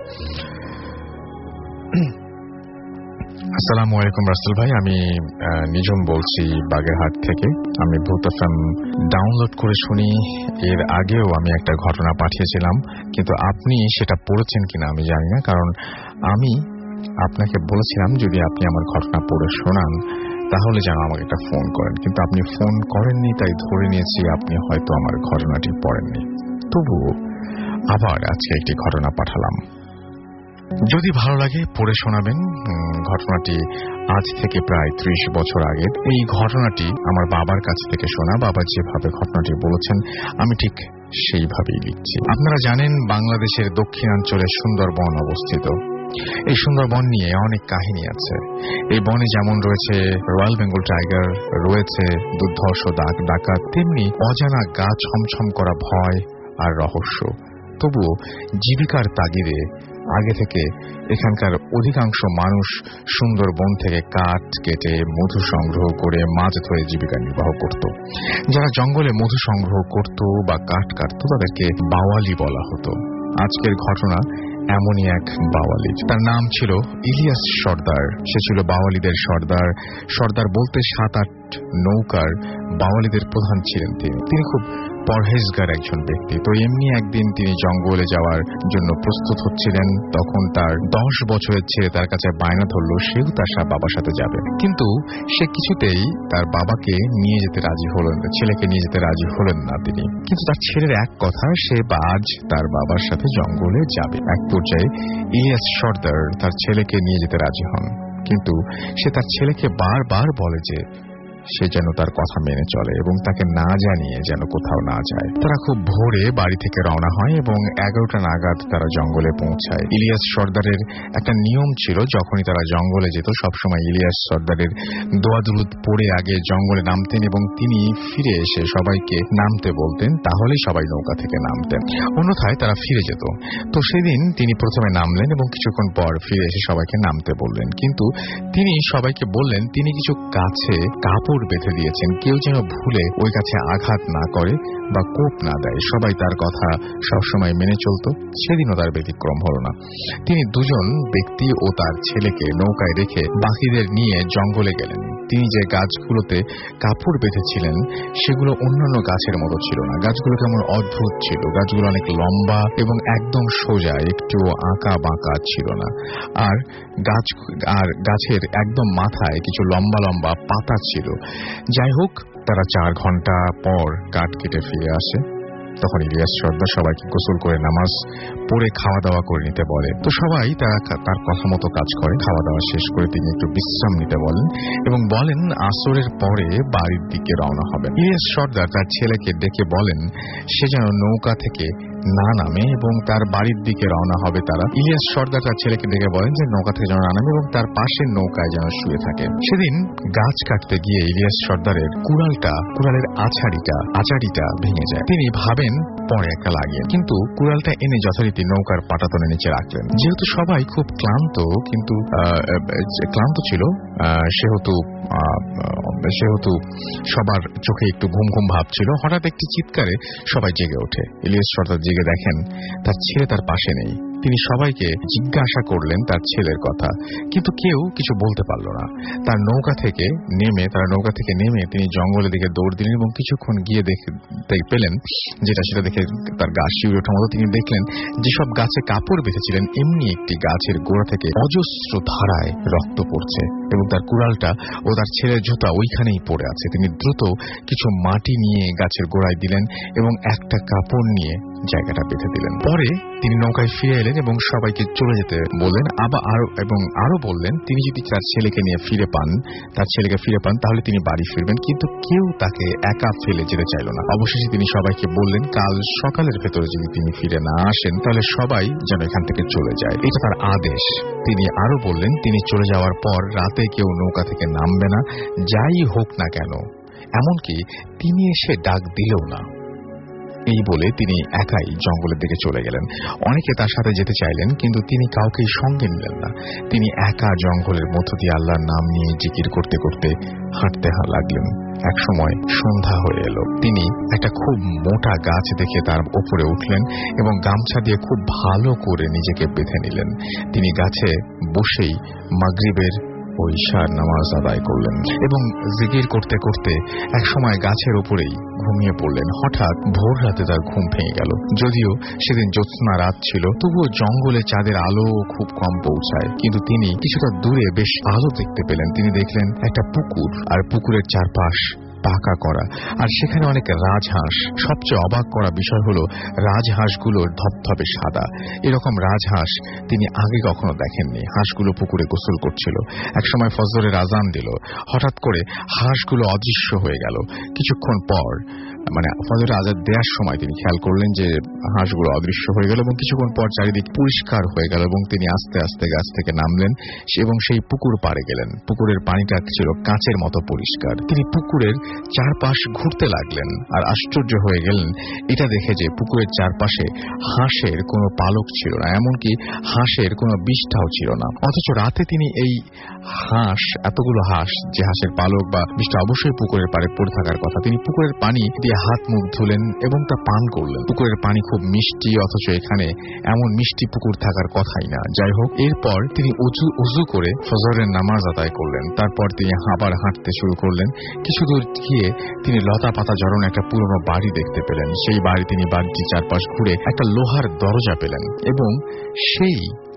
আসসালামু আলাইকুম রাসেল ভাই, আমি নিঝুম বলছি বাগেরহাট থেকে। আমি ভূত এফএম ডাউনলোড করে শুনি। এর আগেও আমি একটা ঘটনা পাঠিয়েছিলাম, কিন্তু আপনি সেটা পড়েছেন কিনা আমি জানি না, কারণ আমি আপনাকে বলেছিলাম যদি আপনি আমার ঘটনা পড়ে শোনান তাহলে যেন আমাকে একটা ফোন করেন, কিন্তু আপনি ফোন করেননি, তাই ধরে নিয়েছি আপনি হয়তো আমার ঘটনাটি পড়েননি। তবুও আবার আজকে একটি ঘটনা পাঠালাম, যদি ভালো লাগে পড়ে শোনাবেন। ঘটনাটি আজ থেকে প্রায় ত্রিশ বছর আগের। এই ঘটনাটি আমার বাবার কাছ থেকে শোনা। বাবা যেভাবে ঘটনাটি বলেছেন আমি ঠিক সেইভাবেই লিখছি। আপনারা জানেন বাংলাদেশের দক্ষিণাঞ্চলে সুন্দরবন অবস্থিত। এই সুন্দরবন নিয়ে অনেক কাহিনী আছে। এই বনে যেমন রয়েছে রয়্যাল বেঙ্গল টাইগার, রয়েছে দুর্ধর্ষ দাগ ডাকাত, তেমনি অজানা গা ছমছম করা ভয় আর রহস্য। তবুও জীবিকার তাগিদে আগে থেকে এখানকার অধিকাংশ মানুষ সুন্দরবন থেকে কাঠ কেটে মধু সংগ্রহ করে মাছ ধরে জীবিকা নির্বাহ করত। যারা জঙ্গলে মধু সংগ্রহ করত বা কাঠ কাটত তাদেরকে বাওয়ালি বলা হতো। আজকের ঘটনা এমনই এক বাওয়ালি। তার নাম ছিল ইলিয়াস সর্দার। সে ছিল বাওয়ালিদের সর্দার। সর্দার বলতে সাত আট নৌকার বাওয়ালিদের প্রধান ছিলেন তিনি। তিনি খুব পরহেজগার একজন ব্যক্তি। তো এমনি একদিন তিনি জঙ্গলে যাওয়ার জন্য প্রস্তুত হচ্ছিলেন, তখন তার দশ বছরের ছেলে তার কাছে বায়না ধরল সেও তার বাবার সাথে যাবে, কিন্তু সে কিছুতেই তার বাবাকে নিয়ে যেতে রাজি হলেন, ছেলেকে নিয়ে যেতে রাজি হলেন না তিনি। কিন্তু তার ছেলের এক কথা, সে আজ তার বাবার সাথে জঙ্গলে যাবে। এক পর্যায়ে ইলিয়াস সর্দার তার ছেলেকে নিয়ে যেতে রাজি হন, কিন্তু সে তার ছেলেকে বারবার বলে যে সে যেন তার কথা মেনে চলে এবং তাকে না জানিয়ে যেন কোথাও না যায়। তারা খুব ভোরে বাড়ি থেকে রওনা হয় এবং এগারোটা নাগাদ তারা জঙ্গলে পৌঁছায়। ইলিয়াস সর্দারের একটা নিয়ম ছিল, যখনই তারা জঙ্গলে যেত সবসময় ইলিয়াস সর্দারের দোয়া দুরুদ পড়ে আগে জঙ্গলে নামতেন এবং তিনি ফিরে এসে সবাইকে নামতে বলতেন, তাহলেই সবাই নৌকা থেকে নামতেন, অন্যথায় তারা ফিরে যেত। তো সেদিন তিনি প্রথমে নামলেন এবং কিছুক্ষণ পর ফিরে এসে সবাইকে নামতে বললেন, কিন্তু তিনি সবাইকে বললেন তিনি কিছু গাছে কাপড় বেঁধে দিয়েছেন, কেউ যেন ভুলে ওই গাছে আঘাত না করে বা কোপ না দেয়। সবাই তার কথা সবসময় মেনে চলত, সেদিনও তার ব্যতিক্রম হল না। তিনি দুজন ব্যক্তি ও তার ছেলেকে নৌকায় রেখে বাকিদের নিয়ে জঙ্গলে গেলেন। তিনি যে গাছগুলোতে কাপড় বেঁধেছিলেন সেগুলো অন্যান্য গাছের মতো ছিল না, গাছগুলো কেমন অদ্ভুত ছিল। গাছগুলো অনেক লম্বা এবং একদম সোজা, একটু আঁকা বাঁকা ছিল না। আর গাছ আর গাছের একদম মাথায় কিছু লম্বা লম্বা পাতা ছিল। যাই হোক, তারা চার ঘন্টা পর কাঠ কেটে ফিরে আসে। তখন ইলিয়াস সর্দার সবাইকে গোসল করে নামাজ পড়ে খাওয়া দাওয়া করে নিতে বলে। তো সবাই তারা তার কথা মতো কাজ করে। খাওয়া দাওয়া শেষ করে তিনি একটু বিশ্রাম নিতে বলেন এবং বলেন আসরের পরে বাড়ির দিকে রওনা হবেন। ইলিয়াস সর্দার তার ছেলেকে ডেকে বলেন সে যেন নৌকা থেকে না নামে এবং তার বাড়ির দিকে রওনা হবে তারা। ইলিয়াস সর্দার তার ছেলেকে ডেকে বলেন যে নৌকা থেকে যেন না নামে এবং তার পাশের নৌকায় যেন শুয়ে থাকে। সেদিন গাছ কাটতে গিয়ে ইলিয়াস সর্দারের কুড়ালটা কুড়ালের আছাড়িটা আচারিটা ভেঙে যায়। তিনি ভাবেন পরে একটা লাগিয়ে, কিন্তু কুড়ালটা এনে যথারীতি নৌকার পাটাতনে নিচে রাখলেন। যেহেতু সবাই খুব ক্লান্ত কিন্তু ক্লান্ত ছিল সেহেতু সেহেতু সবার চোখে একটু ঘুম ঘুম ভাব ছিল। হঠাৎ একটি চিৎকারে সবাই জেগে ওঠে। ইলিয়াস সর্দার জেগে দেখেন তার ছেলে তার পাশে নেই। তিনি সবাইকে জিজ্ঞাসা করলেন তার ছেলের কথা, কিন্তু কেউ কিছু বলতে পারল না। তার নৌকা থেকে নেমে তার নৌকা থেকে নেমে তিনি জঙ্গলের দিকে দৌড় দিলেন এবং কিছুক্ষণ গিয়ে দেখে পেলেন যেটা সেটা দেখে তার গা শিউরে ওঠার মতো। তিনি দেখলেন যেসব গাছে কাপড় বেঁধেছিলেন এমনি একটি গাছের গোড়া থেকে অজস্র ধারায় রক্ত পড়ছে এবং তার কুড়ালটা ও তার ছেলের জুতা ওইখানেই পড়ে আছে। তিনি দ্রুত কিছু মাটি নিয়ে গাছের গোড়ায় দিলেন এবং একটা কাপড় নিয়ে জায়গাটা বেঁধে দিলেন। পরে তিনি নৌকায় ফিরে এলেন এবং সবাইকে চলে যেতে বললেন আবার আরো এবং আরো বললেন তিনি যদি তার ছেলেকে নিয়ে ফিরে পান তার ছেলেকে ফিরে পান তাহলে তিনি বাড়ি ফিরবেন, কিন্তু কেউ তাকে একা ফেলে যেতে চাইল না। অবশেষে তিনি সবাইকে বললেন কাল সকালের ভেতরে যদি তিনি ফিরে না আসেন তাহলে সবাই যেন এখান থেকে চলে যায়, এটা তার আদেশ। তিনি আরো বললেন তিনি চলে যাওয়ার পর রাতে কেউ নৌকা থেকে নামবে না, যাই হোক না কেন, এমনকি তিনি এসে ডাক দিলেও না। এই বলে তিনি একাই জঙ্গলের দিকে চলে গেলেন। অনেকে তার সাথে যেতে চাইলেন, কিন্তু তিনি কাউকেই সঙ্গে নিলেন না। তিনি একা জঙ্গলের মধ্য দিয়ে আল্লাহর নাম নিয়ে জিকির করতে করতে হাঁটতে লাগলেন। এক সময় সন্ধ্যা হয়ে এলো। তিনি একটা খুব মোটা গাছ দেখে তার উপরে উঠলেন এবং গামছা দিয়ে খুব ভালো করে নিজেকে বেঁধে নিলেন। তিনি গাছে বসেই মাগরিবের ও ইশার নামাজ আদায় করলেন এবং জিকির করতে করতে এক সময় গাছের উপরেই ঘুমিয়ে পড়লেন। হঠাৎ ভোর রাতে তার ঘুম ভেঙে গেল। যদিও সেদিন জ্যোৎস্না রাত ছিল, তবুও জঙ্গলে চাঁদের আলো খুব কম পৌঁছায়, কিন্তু তিনি কিছুটা দূরে বেশ আলো দেখতে পেলেন। তিনি দেখলেন একটা পুকুর, আর পুকুরের চারপাশ পাকা করা, আর সেখানে অনেক রাজহাঁস। সবচেয়ে অবাক করা বিষয় হলো রাজহাঁসগুলোর ধবধবে সাদা। এরকম রাজহাঁস তিনি আগে কখনো দেখেননি। হাঁসগুলো পুকুরে গোসল করছিল। একসময় ফজরের আজান দিল। হঠাৎ করে হাঁসগুলো অদৃশ্য হয়ে গেল। কিছুক্ষণ পর মানে ফজরের আজান দেওয়ার সময় তিনি খেয়াল করলেন যে হাঁসগুলো অদৃশ্য হয়ে গেল এবং কিছুক্ষণ পর চারিদিক পরিষ্কার হয়ে গেল এবং তিনি আস্তে আস্তে গাছ থেকে নামলেন এবং সেই পুকুর পাড়ে গেলেন। পুকুরের পানিটা ছিল কাঁচের মতো পরিষ্কার। তিনি পুকুরের চারপাশ ঘুরতে লাগলেন আর আশ্চর্য হয়ে গেলেন এটা দেখে যে পুকুরের চারপাশে হাঁসের কোনো পালক ছিল না, এমনকি হাঁসের কোনো বিষ্ঠাও ছিল না। অথচ রাতে তিনি এই হাঁস এতগুলো হাঁস যে হাঁসের পালক বা বিষ্ঠা অবশ্যই পুকুরের পাড়ে পড়ে থাকার কথা, তিনি পুকুরের পানি দিয়ে হাত মুখ ধুলেন এবং তা পান করলেন। পুকুরের পানি খুব মিষ্টি, অথচ এখানে এমন মিষ্টি পুকুর থাকার কথাই না। যাই হোক, এরপর তিনি উজু উজু করে ফজরের নামাজ আদায় করলেন। তারপর তিনি আবার হাঁটতে শুরু করলেন। কিছু দূর গিয়ে তিনি লতা পাতা জড়ানো একটা পুরনো বাড়ি দেখতে পেলেন। সেই বাড়ি তিনি বাড়িটি চারপাশ ঘুরে একটা লোহার দরজা পেলেন এবং সেই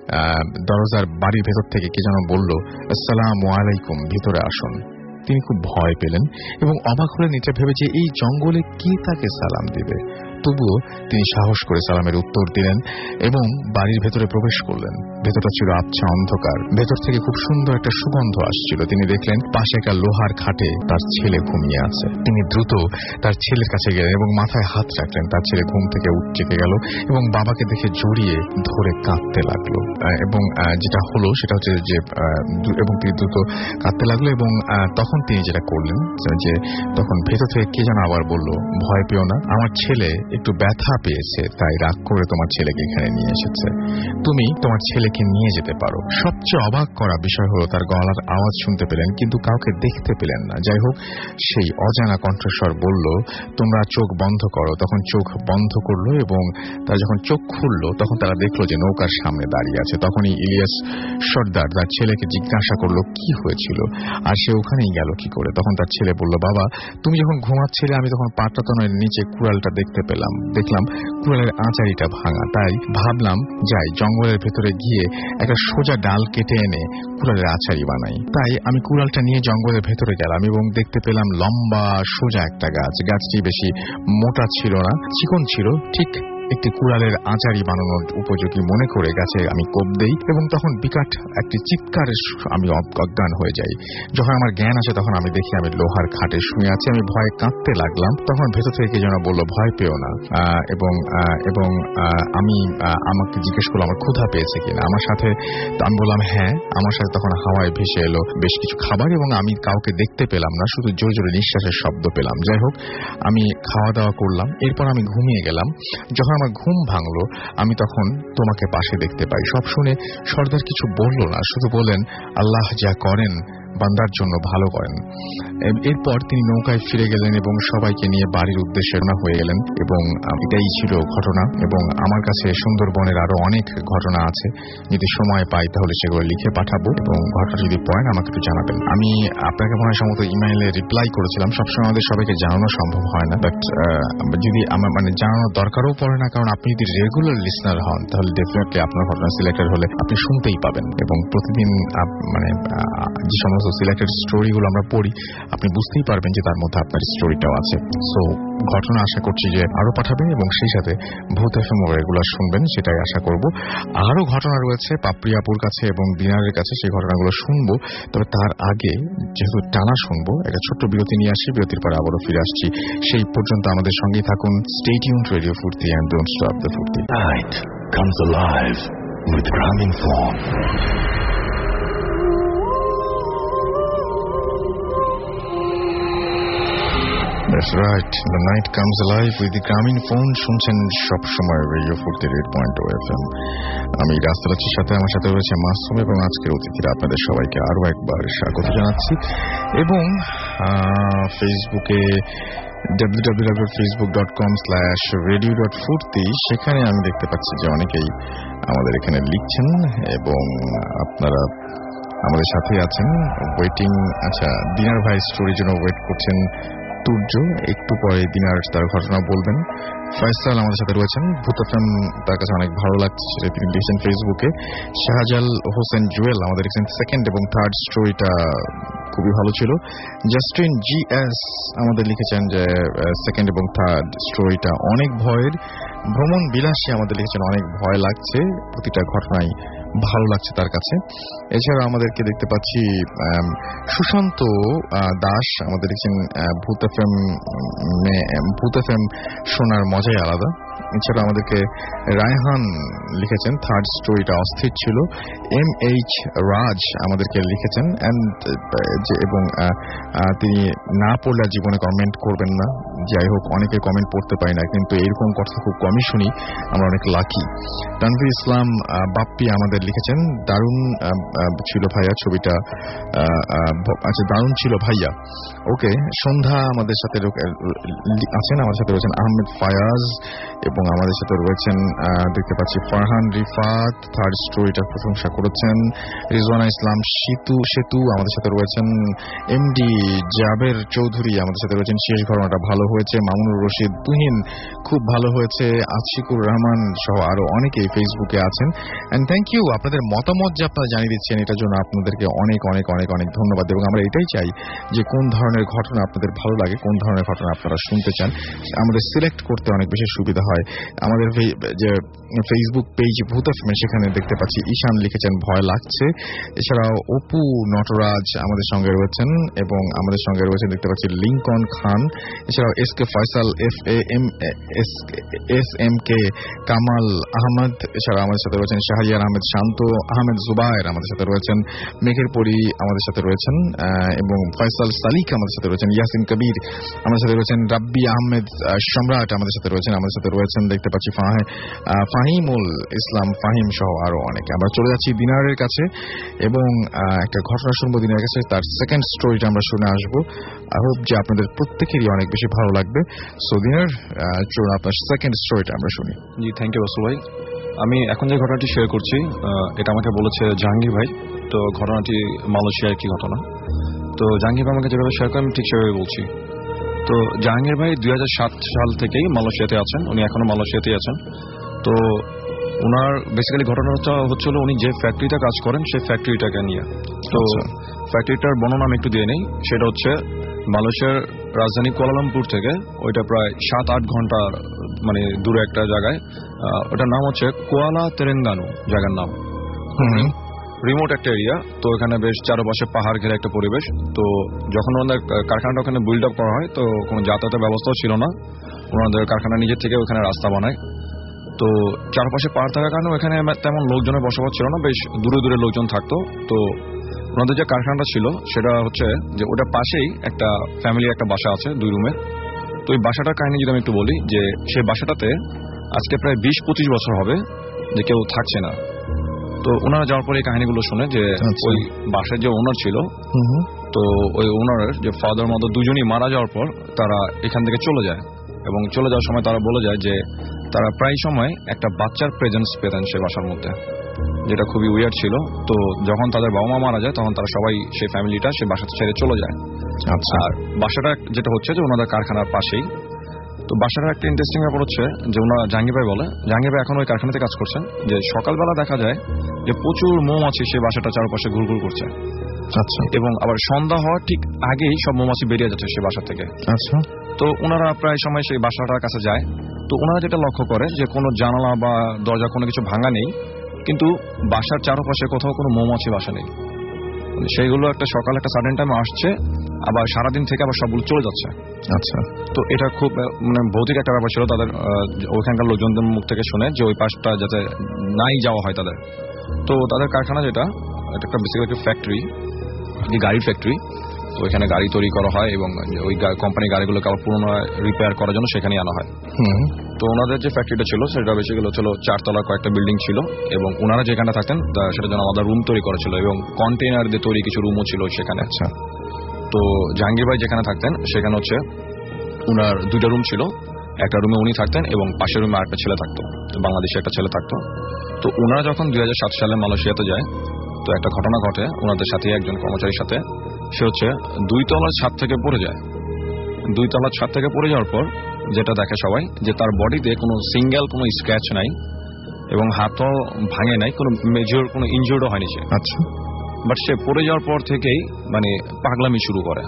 দরজার বাড়ির ভেতর থেকে কে যেন বলল, আসসালামু আলাইকুম, ভিতরে আসুন। তিনি খুব ভয় পেলেন এবং অবাক হলেন এটা ভেবে যে এই জঙ্গলে কে তাকে সালাম দিবে। তবুও তিনি সাহস করে সালামের উত্তর দিলেন এবং বাড়ির ভেতরে প্রবেশ করলেন। ভেতরটা ছিল আবছা অন্ধকার। ভেতর থেকে খুব সুন্দর একটা সুগন্ধ আসছিল। তিনি দেখলেন পাশে একটা লোহার খাটে তার ছেলে ঘুমিয়ে আছে। তিনি দ্রুত তার ছেলের কাছে গেলেন এবং মাথায় হাত রাখলেন। তার ছেলে ঘুম থেকে উঠে গেল এবং বাবাকে দেখে জড়িয়ে ধরে কাঁদতে লাগলো। এবং যেটা হলো সেটা হচ্ছে যে এবং তিনি দ্রুত কাঁদতে লাগলো এবং তখন তিনি যেটা করলেন যে তখন ভেতর থেকে কে যেন আবার বলল, ভয় পেও না, আমার ছেলে একটু ব্যথা পেয়েছে, তাই রাগ করে তোমার ছেলেকে এখানে নিয়ে এসেছে, তুমি তোমার ছেলেকে নিয়ে যেতে পারো। সবচেয়ে অবাক করা বিষয় হলো তার গলার আওয়াজ শুনতে পেলেন কিন্তু কাউকে দেখতে পেলেন না। যাই হোক, সেই অজানা কণ্ঠস্বর বলল, তোমরা চোখ বন্ধ করো। তখন চোখ বন্ধ করলো এবং তারা যখন চোখ খুললো তখন তারা দেখলো যে নৌকার সামনে দাঁড়িয়ে আছে। তখনই ইলিয়াস সর্দার তার ছেলেকে জিজ্ঞাসা করলো কি হয়েছিল আর সে ওখানেই গেল কি করে। তখন তার ছেলে বলল, বাবা, তুমি যখন ঘুমাচ্ছিলে আমি তখন পাটাতনের নিচে কুড়ালটা দেখতে পেলাম, দেখলাম কুড়ালের আঁচারিটা ভাঙা, তাই ভাবলাম যাই জঙ্গলের ভেতরে গিয়ে একটা সোজা ডাল কেটে এনে কুড়ালের আঁচারি বানাই। তাই আমি কুড়ালটা নিয়ে জঙ্গলের ভেতরে গেলাম এবং দেখতে পেলাম লম্বা সোজা একটা গাছ। গাছটি বেশি মোটা ছিল না, চিকন ছিল, ঠিক একটি কুড়ালের আঁচারি বানানোর উপযোগী মনে করে গাছে আমি কোপ দেই এবং তখন বিকট একটি চিৎকারে আমি অজ্ঞান হয়ে যাই। যখন আমার জ্ঞান আসে তখন আমি দেখি আমি লোহার খাটে শুয়ে আছি। আমি ভয়ে কাঁদতে লাগলাম। তখন ভেতর থেকে কে যেন বললো, ভয় পেও না, এবং এবং আমি আমাকে জিজ্ঞেস করলো আমার ক্ষুধা পেয়েছে কিনা। আমার সাথে আমি বললাম হ্যাঁ। আমার সাথে তখন হাওয়ায় ভেসে এলো বেশ কিছু খাবার এবং আমি কাউকে দেখতে পেলাম না, শুধু জোরে জোরে নিঃশ্বাসের শব্দ পেলাম। যাই হোক, আমি খাওয়া দাওয়া করলাম। এরপর আমি ঘুমিয়ে গেলাম। যখন আমার ঘুম ভাঙলো আমি তখন তোমাকে পাশে দেখতে পাই। সব শুনে সর্দার কিছু বলল না, শুধু বলেন, আল্লাহ যা করেন বান্দার জন্য ভালো করেন। এরপর তিনি নৌকায় ফিরে গেলেন এবং সবাইকে নিয়ে বাড়ির উদ্দেশ্যে রওনা হয়ে গেলেন এবং এটাই ছিল ঘটনা। এবং আমার কাছে সুন্দরবনের আরো অনেক ঘটনা আছে, যদি সময় পাই তাহলে সেগুলো লিখে পাঠাবো এবং ঘটনা যদি পড়েন আমাকে একটু জানাবেন। আমি আপনাকে মনে হয় সম্ভবত ইমেইলে রিপ্লাই করেছিলাম। সবসময় আমাদের সবাইকে জানানো সম্ভব হয় না, বাট যদি আমার মানে জানানোর দরকারও পড়ে না, কারণ আপনি যদি রেগুলার লিসনার হন তাহলে ডেফিনেটলি আপনার ঘটনা সিলেক্টেড হলে আপনি শুনতেই পাবেন এবং প্রতিদিন মানে যে সমস্ত সিলেক্টেড স্টোরিগুলো আমরা পড়ি আপনি বুঝতেই পারবেন যে তার মধ্যে আপনার স্টোরিটাও আছে। সো ঘটনা আশা করছি যে আরো পাঠাবেন এবং সেই সাথে ভূত এফএম রেগুলার শুনবেন, সেটাই আশা করব। আরো ঘটনা রয়েছে পাপ্রিয়াপুর কাছে এবং দিনারের কাছে, সেই ঘটনাগুলো শুনবো। তবে তার আগে যেহেতু টানা শুনবো, একটা ছোট্ট বিরতি নিয়ে আসি, বিরতির পরে আবারও ফিরে আসছি। সেই পর্যন্ত আমাদের সঙ্গেই থাকুন। Stay tuned radio Foorti and don't stop the Foorti. Night comes alive with Grameenphone. That's right. The night comes alive with the Grameenphone. শুনছেন সব সময় radio Foorti eight point O F M. আমি রাস্তালাচির সাথে আমার সাথে রয়েছে মাসুম এবং আজকের অতিথিরা আপনাদের সবাইকে আরো একবার স্বাগত জানাচ্ছি। এবং ফেসবুকে W W W dot Facebook dot com slash radio dot Foorti, সেখানে আমি দেখতে পাচ্ছি যে অনেকেই আমাদের এখানে লিখছেন এবং আপনারা আমাদের সাথে আছেন ওয়েটিং। আচ্ছা, দিনার ভাই স্টোরির জন্য ওয়েট করছেন তুর্য, একটু পরে দিনার তার ঘটনা বলবেন। ফয়সাল আমাদের সাথে রয়েছেন, ভূতফেম তার কাছে অনেক ভালো লাগছে সেটা তিনি লিখছেন ফেসবুকে। শাহজাল হোসেন জুয়েল আমাদের লিখছেন সেকেন্ড এবং থার্ড স্টোরিটা খুবই ভালো ছিল। জাস্টিন জি এস আমাদের লিখেছেন যে সেকেন্ড এবং থার্ড স্টোরিটা অনেক ভয়ের। ভ্রমণ বিলাসী আমাদের লিখেছেন অনেক ভয় লাগছে, প্রতিটা ঘটনাই ভালো লাগছে তার কাছে। এছাড়া আমাদেরকে দেখতে পাচ্ছি সুশান্ত দাস আমাদের লিখছেন ভূত এফএম ভূত এফএম শোনার মজাই আলাদা। এছাড়া আমাদেরকে রায়হান লিখেছেন থার্ড স্টোরিটা অস্থির ছিল। এম এইচ রাজ আমাদেরকে লিখেছেন এবং তিনি না পড়লে জীবনে কমেন্ট করবেন না। যাই হোক, অনেকে কমেন্ট পড়তে পারি না, কিন্তু এরকম কথা খুব কমই শুনি, আমরা অনেক লাকি। তানভীর ইসলাম বাপ্পি আমাদের আহমেদ লিখেছেন, দারুণ ছিল ভাইয়া ছবিটা, আচ্ছা দারুণ ছিল ভাইয়া। ওকে, সন্ধ্যা আমাদের সাথে আছেন, আমাদের সাথে রয়েছেন আহমেদ ফায়াজ, এবং আমাদের সাথে রয়েছেন দেখতে পাচ্ছি ফারহান রিফাত, থার্ড স্টোরিটার প্রশংসা করেছেন। রিজওয়ানা ইসলাম সেতু সেতু আমাদের সাথে রয়েছেন। এমডি জাবের চৌধুরী আমাদের সাথে রয়েছেন, শেষ ঘটনাটা ভালো হয়েছে। মামুনুর রশিদ তুহিন খুব ভালো হয়েছে। আশিকুর রহমান সহ আরো অনেকেই ফেসবুকে আছেন। এন্ড থ্যাংক ইউ, আপনাদের মতামত যে আপনারা জানিয়ে দিচ্ছেন এটার জন্য আপনাদেরকে অনেক অনেক অনেক অনেক ধন্যবাদ। এবং আমরা এটাই চাই যে কোন ধরনের ঘটনা আপনাদের ভালো লাগে, কোন ধরনের ঘটনা আপনারা শুনতে চান, আমাদের সিলেক্ট করতে অনেক বেশি সুবিধা হয়। আমাদের যে ফেসবুক পেজ ভূত এফএম, সেখানে দেখতে পাচ্ছি ঈশান লিখেছেন ভয় লাগছে। এছাড়াও অপু নটরাজ আমাদের সঙ্গে রয়েছেন, এবং আমাদের সঙ্গে রয়েছেন দেখতে পাচ্ছি লিঙ্কন খান। এছাড়াও S K Faisal, F A M S M K Kamal Ahmad. এছাড়া আমাদের সাথে রয়েছেন শাহরিয়ার আহমেদ শান্ত, আহমেদ জুবায়ের আমাদের সাথে রয়েছেন, মেঘের পরি আমাদের সাথে রয়েছেন, এবং ফয়সাল সালিক আমাদের সাথে রয়েছেন, ইয়াসিন কবির আমাদের সাথে রয়েছেন, রাব্বি আহমেদ সম্রাট আমাদের সাথে রয়েছেন, আমাদের সাথে রয়েছেন দেখতে পাচ্ছি ফাহিমুল ইসলাম ফাহিম সহ আরো অনেকে। আমরা চলে যাচ্ছি দিনারের কাছে এবং একটা ঘটনা শুনবো দিনারের কাছে, তার সেকেন্ড স্টোরিটা আমরা শুনে আসবো। আই হোপ যে আপনাদের প্রত্যেকেরই অনেক বেশি ভালো লাগবে। সো দিনার, চলুন আপনার সেকেন্ড স্টোরিটা আমরা শুনি। জি, থ্যাংক ইউ রাসেল ভাই। আমি এখন যে ঘটনাটি শেয়ার করছি এটা আমাকে বলেছে জাহাঙ্গীর ভাই। তো ঘটনাটি মালয়েশিয়ার কি ঘটনা, তো জাহাঙ্গীর ভাই আমাকে যেভাবে শেয়ার করে আমি ঠিক সেভাবে বলছি। তো জাহাঙ্গীর ভাই দুই হাজার সাত সাল থেকেই মালয়েশিয়াতে আছেন, উনি এখনো মালয়েশিয়াতেই আছেন। তো ওনার বেসিক্যালি ঘটনাটা হচ্ছিল উনি যে ফ্যাক্টরিটা কাজ করেন সেই ফ্যাক্টরিটাকে নিয়ে। তো ফ্যাক্টরিটার বর্ণনা আমি একটু দিয়ে নেই। সেটা হচ্ছে মালয়েশিয়ার রাজধানী কুয়ালালামপুর থেকে ওইটা প্রায় সাত আট ঘন্টা মানে দূরে একটা জায়গায়। ওটার নাম হচ্ছে কুয়ালা তেরেঙ্গানু জায়গার নাম, রিমোট একটা এরিয়া। তো এখানে বেশ চারপাশে পাহাড় ঘেরা একটা পরিবেশ। তো যখন ওনাদের কারখানাটা ওখানে বিল্ড আপ করা হয় তো কোনো যাতায়াতের ব্যবস্থাও ছিল না, ওনাদের কারখানা নিজের থেকে ওখানে রাস্তা বানায়। তো চারপাশে পাহাড় থাকার কারণে ওখানে তেমন লোকজনের বসবাস ছিল না, বেশ দূরে দূরে লোকজন থাকতো। তো ওনাদের যে কারখানাটা ছিল সেটা হচ্ছে যে ওটার পাশেই একটা ফ্যামিলি একটা বাসা আছে দুই রুমের। তো এই বাসাটার কাহিনী যদি আমি একটু বলি, যে সেই বাসাটাতে আজকে প্রায় বিশ পঁচিশ বছর হবে যে কেউ থাকছে না। তো ওনারা যাওয়ার পরে এই কাহিনীগুলো শুনে যে ওই বাসার যে ওনার ছিল, তো ওই ওনারের যে ফাদার মাদার দুজনই মারা যাওয়ার পর তারা এখান থেকে চলে যায়, এবং চলে যাওয়ার সময় তারা বলে যায় যে তারা প্রায় সময় একটা বাচ্চার প্রেজেন্স পেতেন সে বাসার মধ্যে, যেটা খুবই উইয়ার্ড ছিল। তো যখন তাদের বাবা মা মারা যায় তখন তারা সবাই সেই ফ্যামিলিটা সে বাসাটা ছেড়ে চলে যায়। আচ্ছা, আর বাসাটা যেটা হচ্ছে যে ওনাদের কারখানার পাশেই। তো বাসাটার একটা ইন্টারেস্টিং ব্যাপার হচ্ছে যে ওনারা জাহাঙ্গীর ভাই বলে, জাহাঙ্গীর ভাই এখন ওই কারখানাতে কাজ করছেন, যে সকালবেলা দেখা যায় যে প্রচুর মৌমাছি সেই বাসাটা চারপাশে ঘুরঘুর করছে। আচ্ছা, এবং আবার সন্ধ্যা হওয়ার ঠিক আগেই সব মৌমাছি বেরিয়ে যাচ্ছে সে বাসা থেকে। আচ্ছা, তো ওনারা প্রায় সময় সেই বাসাটার কাছে যায়। তো ওনারা যেটা লক্ষ্য করে যে কোনো জানালা বা দরজা কোনো কিছু ভাঙা নেই, কিন্তু বাসার চারপাশে কোথাও কোনো মৌমাছি বাসা নেই। সেইগুলো একটা সকাল একটা সাডেন টাইম আসছে, আবার সারাদিন থেকে আবার সবগুলো চলে যাচ্ছে। আচ্ছা, তো এটা খুব মানে ভৌতিক একটা ব্যাপার ছিল তাদের ওইখানকার লোকজনদের মুখ থেকে শুনে, যে ওই পাশটা যাতে নাই যাওয়া হয় তাদের। তো তাদের কারখানা যেটা এটা একটা বেসিক্যালি একটা ফ্যাক্টরি, গাড়ির ফ্যাক্টরি। তো ওইখানে গাড়ি তৈরি করা হয় এবং ওই কোম্পানি গাড়িগুলোকে আবার পুনরায় রিপেয়ার করার জন্য সেখানে আনা হয়। তো ওনাদের যে ফ্যাক্টরিটা ছিল সেটা বেসিক্যালি ছিল চারতলা কয়েকটা বিল্ডিং ছিল, এবং ওনারা যেখানে থাকতেন সেটার জন্য আলাদা রুম তৈরি করা ছিল, এবং কন্টেইনার দিয়ে তৈরি কিছু রুমও ছিল সেখানে। আচ্ছা, তো জাহাঙ্গীর ভাই যেখানে থাকতেন সেখানে হচ্ছে ওনার দুইটা রুম ছিল। একটা রুমে উনি থাকতেন এবং পাশের রুমে আরেকটা ছেলে থাকতো, বাংলাদেশে একটা ছেলে থাকতো। তো ওনারা যখন দুই হাজার সাত সালে মালয়েশিয়াতে যায়, তো একটা ঘটনা ঘটে ওনাদের সাথে একজন কর্মচারীর সাথে। সে হচ্ছে দুই তলার ছাদ থেকে পড়ে যায়। দুই তলার ছাদ থেকে পড়ে যাওয়ার পর যেটা দেখে সবাই, যে তার বডিতে কোনো সিঙ্গেল কোনো স্ক্র্যাচ নাই এবং হাতও ভাঙে নাই, কোনো মেজর কোনো ইনজুর্ডও হয়নি সে। আচ্ছা, বাট সে পড়ে যাওয়ার পর থেকেই মানে পাগলামি শুরু করে,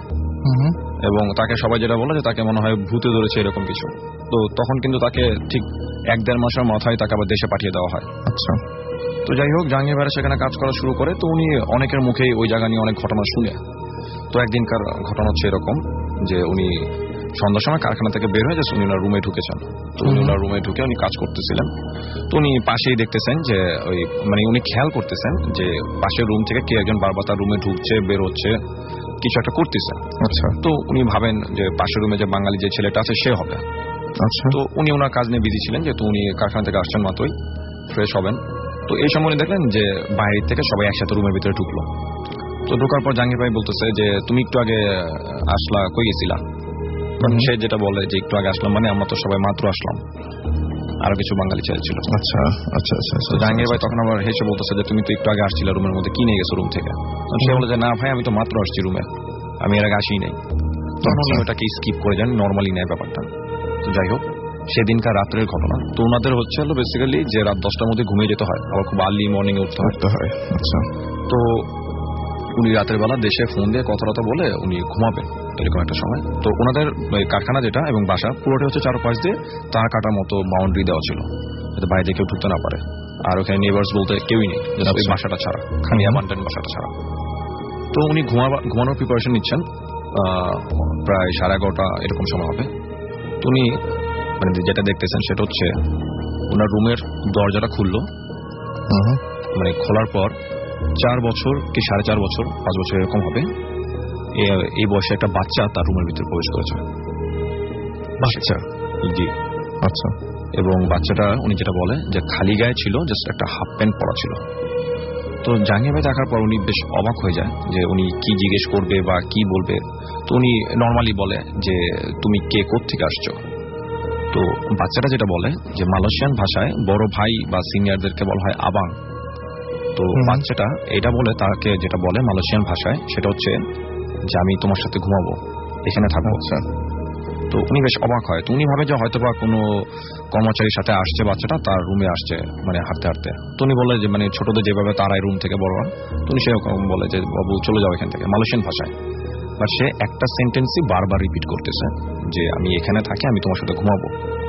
এবং তাকে সবাই যেটা বলে যে তাকে মনে হয় ভূতে ধরেছে এরকম কিছু। তো তখন কিন্তু তাকে ঠিক এক দেড় মাসের মাথায় তাকে আবার দেশে পাঠিয়ে দেওয়া হয়। আচ্ছা, তো যাই হোক জাহাঙ্গীর ভাই সেখানে কাজ করা শুরু করে। তো উনি অনেকের মুখেই ওই জায়গা নিয়ে অনেক ঘটনা শুনে। তো একদিনকার ঘটনা হচ্ছে এরকম যে উনি সন্ধ্যার সময় কারখানা থেকে বের হয়ে যাচ্ছে, উনি ওনার রুমে ঢুকেছেন। তো উনি ওনার রুমে ঢুকে উনি কাজ করতেছিলেন। তো উনি পাশেই দেখতেছেন যে ওই মানে উনি খেয়াল করতেছেন যে পাশের রুম থেকে কে একজন বারবার তার রুমে ঢুকছে বের হচ্ছে, কিছু একটা করতেছে। আচ্ছা, তো উনি ভাবেন যে পাশের রুমে যে বাঙালি যে ছেলেটা আছে সে হবে। আচ্ছা, তো উনি ওনার কাজ নিয়ে বিজি ছিলেন, যেহেতু উনি কারখানা থেকে আসছেন মাত্রই, ফ্রেশ হবেন। তো এই সময় দেখলেন যে বাইরে থেকে সবাই একসাথে রুমের ভিতরে ঢুকলো। তো ঢোকার পর জাহাঙ্গীর ভাই বলতেছে যে তুমি একটু আগে আসলা, কই গেছিলা? সে যেটা বলে যে একটু আগে আসলাম মানে আমরা তো সবাই মাত্র আসলাম, আরো কিছু বাঙালি ছেলে ছিল। আচ্ছা আচ্ছা আচ্ছা। জাহাঙ্গীর ভাই তখন আবার হেসে বলতেছে যে তুমি তো একটু আগে আসছিলে রুমের মধ্যে, কি নিয়ে গেছো রুম থেকে? সে বলে যে না ভাই আমি তো মাত্র আসছি রুমে, আমি এর আগে আসি নাই। তখন উনি ওটাকে স্কিপ করে যান, নর্মালি নেয় ব্যাপারটা। তো যাই হোক, সেদিনকার রাত্রের ঘটনা। তো ওনাদের হচ্ছে হলো বেসিক্যালি যে রাত দশটার মধ্যে ঘুমিয়ে যেতে হয়, আবার খুব আর্লি মর্নিং উঠতে হয়। আচ্ছা। তো উনি রাতের বেলা দেশে ফোন দিয়ে কথা কথা বলে উনি ঘুমাবেন এরকম একটা সময়। তো ওনাদের কারখানা যেটা এবং বাসা পুরোটা হচ্ছে চারপাশ দিয়ে তার কাটার মতো বাউন্ডারি দেওয়া ছিল, যাতে বাইরে কেউ ঢুকতে না পারে। আর ওখানে নেইবার্স বলতে কেউই নেই, ওই বাসাটা ছাড়া, খালি অ্যাবান্ডেন্ট বাসাটা ছাড়া। তো উনি ঘুমানোর প্রিপারেশন নিচ্ছেন, প্রায় সাড়ে এগারোটা এরকম সময় হবে। তো উনি মানে যেটা দেখতেছেন সেটা হচ্ছে ওনার রুমের দরজাটা খুললো, মানে খোলার পর চার বছর কি সাড়ে চার বছর পাঁচ বছর এরকম হবে, এই বয়সে একটা বাচ্চা তার রুমের ভিতরে প্রবেশ করেছে। বাচ্চা? জি। আচ্ছা। এবং বাচ্চাটা উনি যেটা বলে যে খালি গায়ে ছিল, জাস্ট একটা হাফ প্যান্ট পরা ছিল। তো জাহাঙ্গীর ভাই দেখার পর উনি বেশ অবাক হয়ে যায় যে উনি কি জিজ্ঞেস করবে বা কি বলবে। তো উনি নর্মালি বলে যে তুমি কে, কোত্থেকে আসছো? তো বাচ্চাটা যেটা বলে যে মালয়েশিয়ান ভাষায় বড় ভাই বা সিনিয়রদেরকে বলা হয় আবাং। তো বাচ্চাটা এটা বলে তাকে যেটা বলে মালয়েশিয়ান ভাষায় সেটা হচ্ছে যে আমি তোমার সাথে ঘুমাবো, এখানে থাকবো। তো উনি বেশ অবাক হয়। তো উনি ভাবে যে হয়তো বা কোনো কর্মচারীর সাথে আসছে বাচ্চাটা, তার রুমে আসছে মানে হাঁটতে হাঁটতে। তো উনি বলে যে মানে ছোটদের যেভাবে তারাই রুম থেকে বড় হয়, তো উনি সেরকম বলে যে বাবু চলে যাও এখান থেকে, মালয়েশিয়ান ভাষায়। আর সে একটা সেন্টেন্সই বারবার রিপিট করতেছে যে আমি এখানে থাকি, আমি তোমার সাথে ঘুমাবো।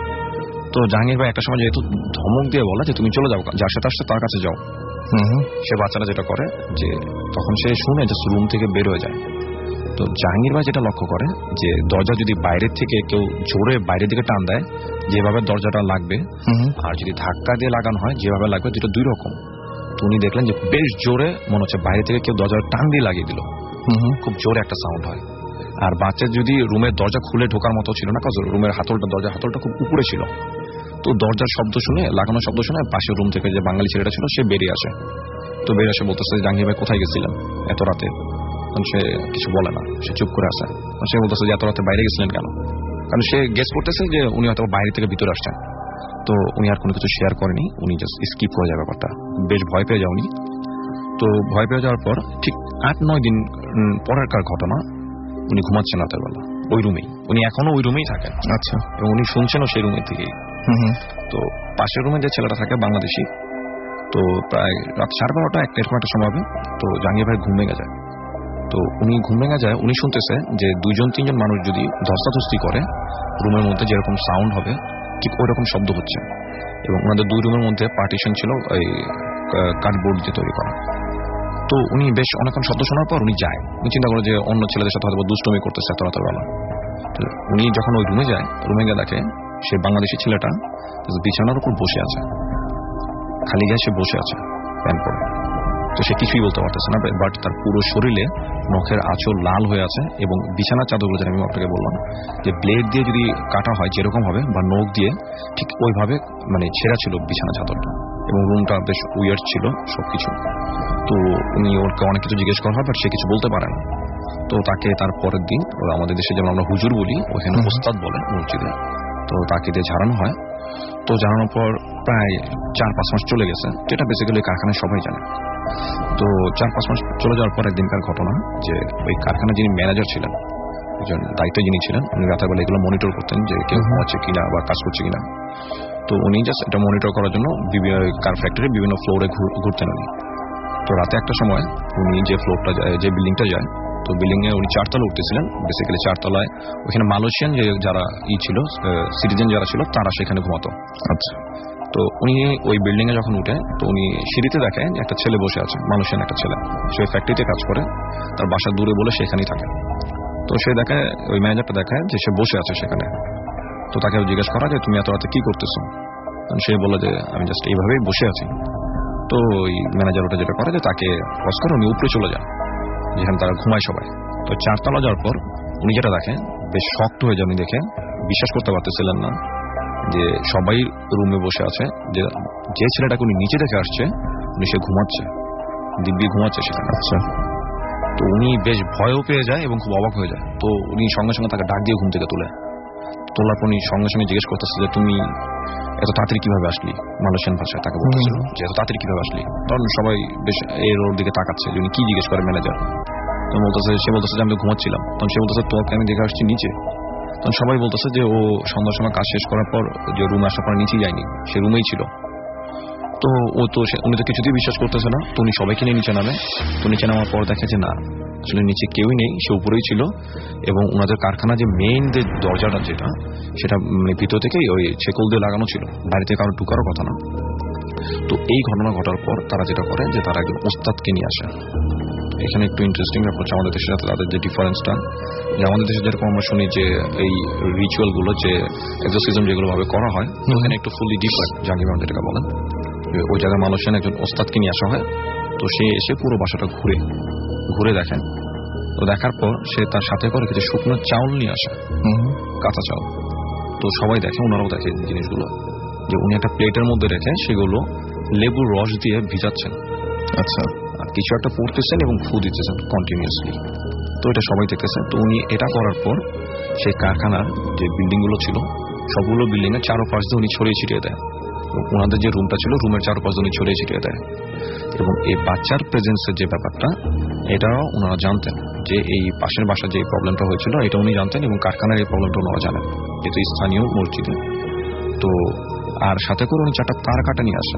তো জাহাঙ্গীর ভাই একটা সময় যেহেতু ধমক দিয়ে বলে যে তুমি চলে যাও, যার সাথে আসছে তার কাছে যাও। সে বাচ্চাটা যেটা করে যে তখন সে শুনে যে রুম থেকে বের হয়ে যায়। তো জাহাঙ্গীর ভাই যেটা লক্ষ্য করে যে দরজা যদি বাইরের থেকে কেউ জোরে বাইরের দিকে টান দেয় যেভাবে দরজাটা লাগবে, আর যদি ধাক্কা দিয়ে লাগানো হয় যেভাবে লাগবে, দুটো দুই রকম। তো উনি দেখলেন যে বেশ জোরে মনে হচ্ছে বাইরে থেকে কেউ দরজা টান দিয়ে লাগিয়ে দিল, খুব জোরে একটা সাউন্ড হয়। আর বাচ্চা যদি রুমের দরজা খুলে ঢোকার মতো ছিল না, কারণ রুমের হাতলটা দরজার হাতলটা খুব উপরে ছিল। তো দরজার শব্দ শুনে, লাগানোর শব্দ শুনে পাশের রুম থেকে যে বাঙালি ছেলেটা ছিল সে বেরিয়ে আসে। তো বেরিয়ে আসে বলতেছে জাহাঙ্গীর ভাই কোথায় গেছিলেন এত রাতে? সে কিছু বলে না, সে চুপ করে আসে। সে বলতেছে যে এত রাতে বাইরে গেছিলেন কেন? কারণ সে গেস করতেছে যে উনি হয়তো বাইরে থেকে ভিতরে আসছেন। তো উনি আর কোনো কিছু শেয়ার করেনি, উনি জাস্ট স্কিপ করে যায় ব্যাপারটা। বেশ ভয় পেয়ে যাওনি। তো ভয় পেয়ে যাওয়ার পর ঠিক আট নয় দিন পরেরকার ঘটনা, উনি ঘুমাচ্ছেন রাতের বেলা ওই রুমেই, উনি এখনো ওই রুমেই থাকেন। আচ্ছা। এবং উনি শুনছেনও সেই রুমের থেকেই। তো পাশের রুমে যে ছেলেটা থাকে বাংলাদেশি, তো প্রায় রাত সাড়ে বারোটা একটা এরকম একটা সময় হবে। তো জাহাঙ্গীর ভাই ঘুম ভেঙে যায়। তো উনি ঘুম ভেঙে যায়, উনি শুনতেছে যে দুইজন তিনজন মানুষ যদি ধস্তাধস্তি করে রুমের মধ্যে যেরকম সাউন্ড হবে ঠিক ওই রকম শব্দ হচ্ছে। এবং ওনাদের দুই রুমের মধ্যে পার্টিশন ছিল এই কার্ডবোর্ড দিয়ে তৈরি করা। তো উনি বেশ অনেকক্ষণ শব্দ শোনার পর উনি যায়, উনি চিন্তা করে যে অন্য ছেলেদের সাথে হয়তো দুষ্টমি করতেছে এত রাতের বেলা। তো উনি যখন ওই রুমে যায়, রুমে গিয়ে দেখে সে বাংলাদেশি ছেলেটা বিছানার উপর বসে আছে, খালি গায়ে সে বসে আছে প্যান্ট পরে। তো সে কিছুই বলতে পারতেছে না, বাট তার পুরো শরীরে নখের আঁচল লাল হয়ে আছে। এবং বিছানার চাদরগুলো যেন আমি আপনাকে বললাম যে ব্লেড দিয়ে যদি কাটা হয় যেরকম হবে বা নখ দিয়ে, ঠিক ওইভাবে মানে ছেঁড়া ছিল বিছানা চাদরটা। এবং রুমটা বেশ উইয়ার্ড ছিল সবকিছু। তো উনি ওকে অনেক কিছু জিজ্ঞেস করা হয়, বাট সে কিছু বলতে পারে না। তো তাকে তার পরের দিন আমাদের দেশে যেমন আমরা হুজুর বলি, ওখানে ওস্তাদ বলে মসজিদে, তো তাকে দিয়ে ঝাড়ানো হয়। তো জানানোর পর প্রায় চার পাঁচ মাস চলে গেছে, যেটা বেসিক্যালি কারখানায় সবাই জানে। তো চার পাঁচ মাস চলে যাওয়ার পর একদিনকার ঘটনা যে ওই কারখানার যিনি ম্যানেজার ছিলেন, একজন দায়িত্বে যিনি ছিলেন, উনি রাতের বেলা এগুলো মনিটর করতেন যে কেউ ঘুমাচ্ছে কিনা বা কাজ করছে কিনা। তো উনি জাস্ট এটা মনিটর করার জন্য কার ফ্যাক্টরি বিভিন্ন ফ্লোরে ঘুরতেন উনি। তো রাতে একটা সময় উনি যে ফ্লোরটা যায়, যে বিল্ডিংটা যায়, তো বিল্ডিং এ উনি চারতলা উঠতেছিলেন। বেসিক্যালি চারতলায় ওখানে মালয়েশিয়ান যে যারা ই ছিল, সিটিজেন যারা ছিল, তারা সেখানে ঘুমাতো। আচ্ছা। তো উনি ওই বিল্ডিং এ যখন উঠে, তো উনি সিঁড়িতে দেখেন একটা ছেলে বসে আছে, মালয়েশিয়ান একটা ছেলে, সে ফ্যাক্টরিতে কাজ করে, তার বাসা দূরে বলে সেখানেই থাকে। তো সে দেখে, ওই ম্যানেজারটা দেখায় যে সে বসে আছে সেখানে। তো তাকে জিজ্ঞেস করা যে তুমি এত রাতে কি করতেছো? সে বলে যে আমি জাস্ট এইভাবেই বসে আছি। তো ওই ম্যানেজার ওটা যেটা করে যে তাকে পজ করে উনি উপরে চলে যান, যেখানে তারা ঘুমায় সবাই। তো চারতলা যাওয়ার পর উনি যেটা দেখেন, বেশ শক্ত হয়ে যায়। উনি দেখে বিশ্বাস করতে পারতেছিলেন না যে সবাই রুমে বসে আছে, যে যে ছেলেটাকে উনি নিচে দেখে আসছে উনি সে ঘুমাচ্ছে, দিব্যি ঘুমাচ্ছে সেখানে। আচ্ছা, তো উনি বেশ ভয়ও পেয়ে যায় এবং খুব অবাক হয়ে যায়। তো উনি সঙ্গে সঙ্গে তাকে ডাক দিয়ে ঘুম থেকে তোলে। তোলার পর উনি সঙ্গে সঙ্গে জিজ্ঞেস করতেছে যে তুমি এত তাড়াতাড়ি কিভাবে আসলি, মালয়েশিয়ান ভাষায় তাকে বলতেছিল যে এত তাড়াতাড়ি কিভাবে আসলি। তখন সবাই বেশ এর ওর দিকে তাকাচ্ছে যে উনি কি জিজ্ঞেস করে ম্যানেজার। তো বলতেছে, সে বলতেছে যে আমি তো ঘুমাচ্ছিলাম। তখন সে বলতেছে তোকে আমি দেখে আসছি নিচে। তখন সবাই বলতেছে যে ও সন্ধ্যার সময় কাজ শেষ করার পর যে রুমে আসার পর নিচেই যায়নি, সে রুমেই ছিল। তো ও তো উনি তো কিছুতেই বিশ্বাস করতেছে না। তো উনি সবাইকে নিয়ে নিচে নামে। তো নিচে নামার পর দেখে যে না, আসলে নিচে কেউই নেই, সে উপরেই ছিল। এবং ওনাদের কারখানা যে মেইন যে দরজাটা যেটা, সেটা মানে ভিতর থেকেই ওই ছেকল দিয়ে লাগানো ছিল, বাড়িতে কারো ঢুকারও কথা না। তো এই ঘটনা ঘটার পর তারা যেটা করে যে তারা একজন ওস্তাদকে নিয়ে আসে। এখানে একটু ইন্টারেস্টিং ব্যাপার হচ্ছে আমাদের দেশের সাথে তাদের যে ডিফারেন্সটা, যে আমাদের দেশে যেরকম আমরা শুনি যে এই রিচুয়াল গুলো যে এক্সোরসিজম যেগুলো ভাবে করা হয়, ওখানে একটু ফুললি ডিফারেন্ট। জাহাঙ্গীর ভাই যেটাকে বলেন, ওই জায়গায় মানুষের একজন ওস্তাদকে নিয়ে আসা হয়। তো সে এসে পুরো বাসাটা ঘুরে ঘুরে দেখেন। তো দেখার পর সে তার সাথে করে কিছু শুকনো চাউল নিয়ে আসে, কাঁচা চাউল। তো সবাই দেখে, ওনারাও দেখে জিনিসগুলো, যে উনি একটা প্লেটের মধ্যে রেখে সেগুলো লেবুর রস দিয়ে ভিজাচ্ছেন। আচ্ছা, আর কিছু একটা পড়তেছেন এবং ফু দিতেছেন কন্টিনিউয়াসলি। তো এটা সবাই দেখতেছে। তো উনি এটা করার পর সেই কারখানার যে বিল্ডিং গুলো ছিল সবগুলো বিল্ডিং এর চারোপাশ দিয়ে উনি ছড়িয়ে ছিটিয়ে দেয়। ওনাদের যে রুমটা ছিল রুমের চারপাশ উনি ছড়িয়ে ছিটিয়ে দেয়। এবং এই বাচ্চার প্রেজেন্সের যে ব্যাপারটা, এটাও ওনারা জানতেন, যে এই পাশের বাসার যে প্রবলেমটা হয়েছিল এটা উনি জানতেন, এবং কারখানার এই প্রবলেমটা ওনারা জানেন, যেহেতু স্থানীয় মসজিদে। তো আর সাথে করে উনি চারটা তার কাটা নিয়ে আসেন।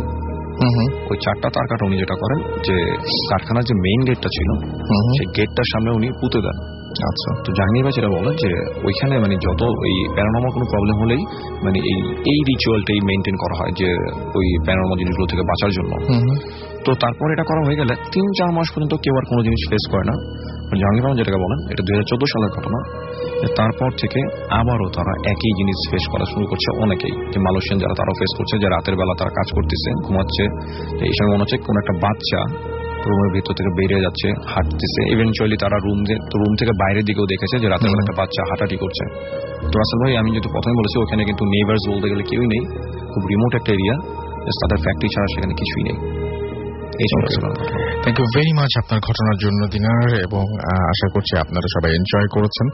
ওই চারটা তার কাটা উনি যেটা করেন, যে কারখানার যে মেইন গেটটা ছিল সেই গেটটার সামনে উনি পুঁতে দেন। আচ্ছা, তো জাহাঙ্গীর ভাই যেটা বলেন যে ওইখানে মানে যত ওই প্যারানর্মাল কোনো প্রবলেম হলেই মানে এই এই রিচুয়ালটাই মেনটেন করা হয়, যে ওই প্যারানর্মাল জিনিসগুলো থেকে বাঁচার জন্য। তো তারপর এটা করা হয়ে গেলে তিন চার মাস পর্যন্ত কেউ আর কোনো জিনিস ফেস করে না। জাহাঙ্গীর ভাই যেটাকে বলেন, এটা দুই হাজার চোদ্দ সালের ঘটনা। তারপর থেকে আবারও তারা একই জিনিস ফেস করা শুরু করছে অনেকেই, যে মালয়েশিয়ান যারা তারাও ফেস করছে, যে রাতের বেলা তারা কাজ করতেছে, ঘুমাচ্ছে, এই সময় মনে হচ্ছে কোন একটা বাচ্চা রুমের ভিতর থেকে বেরিয়ে যাচ্ছে, হাঁটতেছে। ইভেনচুয়ালি তারা রুম রুম থেকে বাইরের দিকেও দেখেছে যে রাতের বেলা একটা বাচ্চা হাঁটাহাঁটি করছে। তো আসল ভাই আমি যেহেতু প্রথমে বলেছি, ওখানে কিন্তু নেইবার্স বলতে গেলে কেউই নেই, খুব রিমোট একটা এরিয়া, তাদের ফ্যাক্টরি ছাড়া সেখানে কিছুই নেই। থ্যাংক ইউ ভেরি মাচ আপনার ঘটনার জন্য দিনার, এবং আশা করছি আপনারা সবাই এনজয় করেছেন।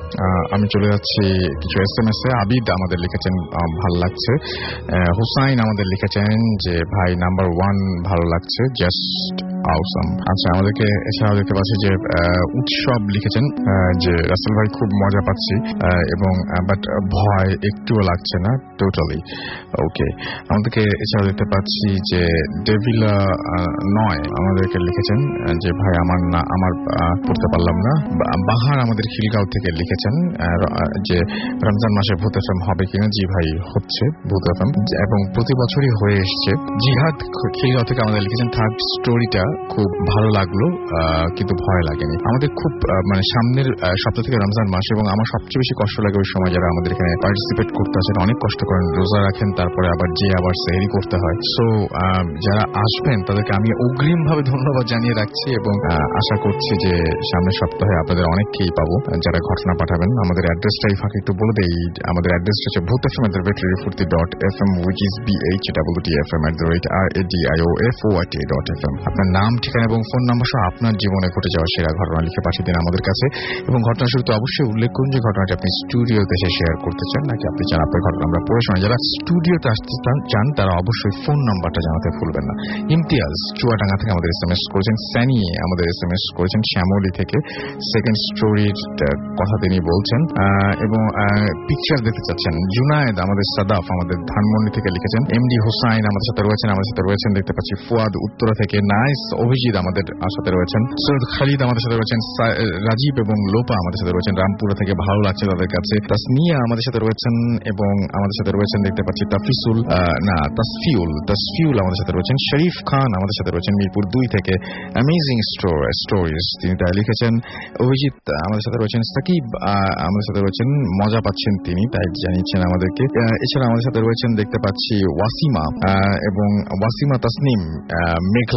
আমি চলে যাচ্ছি কিছু S M S A. Abid আমাদের লিখেছেন ভালো লাগছে, হুসাইন আমাদের লিখেছেন যে ভাই নাম্বার ওয়ান ভালো লাগছে, জাস্ট আউসাম। আচ্ছা, আমাদেরকে এছাড়াও দেখতে পাচ্ছি যে উৎসব লিখেছেন যে রাসেল ভাই খুব মজা পাচ্ছি, এবং বাট ভয় একটুও লাগছে না টোটালি। ওকে, আমাদেরকে এছাড়াও দেখতে পাচ্ছি যে ডেভিলা নয় আমাদেরকে লিখেছেন যে ভাই আমার না আমার পড়তে পারলাম না। বাহার আমাদের খিলগাঁও থেকে লিখেছেন যে রমজান মাসে ভূত এফএম হবে কিনা। জি ভাই, হচ্ছে ভূত এফএম, এবং প্রতি বছরই হয়ে এসছে। জিহাদ খিলগাঁও থেকে আমাদের লিখেছেন থার্ড স্টোরিটা খুব ভালো লাগলো, কিন্তু ভয় লাগেনি। আমাদের খুব মানে সামনের সপ্তাহ থেকে রমজান মাস, এবং আমার সবচেয়ে বেশি কষ্ট লাগে ওই সময় যারা আমাদের এখানে পার্টিসিপেট করতে আসেন, অনেক কষ্ট করেন, রোজা রাখেন, তারপরে আবার যে আবার সেহরি করতে হয়। সো যারা আসবেন তাদেরকে আমি অগ্রিম ভাবে ধন্যবাদ জানিয়ে রাখছি, এবং আশা করছি যে সামনের সপ্তাহে আপনাদের অনেককেই পাবো যারা ঘটনা পাঠাবেন। আমাদের অ্যাড্রেসটাই ফাঁকে একটু বলে দেই। আমাদের অ্যাড্রেসটা হচ্ছে Bhoot F M at the rate radio Foorti dot F M, which is B H W T F M at the rate R A D I O F O R T I F F. আপনার নাম, ঠিকানা এবং phone number সহ আপনার জীবনে ঘটে যাওয়া সেরা ঘটনা লিখে পাঠিয়ে দিন আমাদের কাছে, এবং ঘটনা শুরুতে অবশ্যই উল্লেখ করুন যে ঘটনাটি আপনি স্টুডিওতে এসে শেয়ার করতে চান, নাকি আপনি চান আপনার ঘটনা আমরা পড়ে শোনাই। যারা স্টুডিওতে আসতে চান তারা অবশ্যই ফোন নাম্বারটা জানাতে ভুলবেন না। ইমতিয়াজ চুয়াডাঙ্গা থেকে আমাদের এস এম এস করেছেন, স্যানি আমাদের এস এম এস করেছেন শ্যামলী থেকে, সেকেন্ড স্টোরির কথা তিনি বলছেন, এবং পিকচার দেখতে চাচ্ছেন। জুনায়েদ আমাদের সাদাফ আমাদের ধানমন্ডি থেকে লিখেছেন। এমডি হুসাইন আমাদের সাথে রয়েছেন আমাদের সাথে রয়েছেন দেখতে পাচ্ছি। ফুয়াদ উত্তরা থেকে, নাইস অভিজিৎ আমাদের সাথে রয়েছেন, সৈয়দ খালিদ আমাদের সাথে রয়েছেন, রাজীব এবং লোপা আমাদের সাথে রয়েছেন রামপুরা থেকে, ভালো লাগছে তাদের কাছে। তাসনিয়া আমাদের সাথে রয়েছেন, এবং আমাদের সাথে রয়েছেন দেখতে পাচ্ছি তাফিসুল না তাসফিউল তাসফিউল আমাদের সাথে রয়েছেন। শরীফ খান আমাদের সাথে রয়েছেন মিরপুর দুই থেকে, অ্যামেজিং স্টোরিজ তিনি তাই লিখেছেন। অভিজিৎ আমাদের সাথে রয়েছেন, সাকিব আমাদের সাথে রয়েছেন, মজা পাচ্ছেন তিনি তাই জানিয়েছেন আমাদেরকে। এছাড়া আমাদের সাথে রয়েছেন দেখতে পাচ্ছি ওয়াসিমা, এবং ওয়াসিমা তাসনিম মেঘলা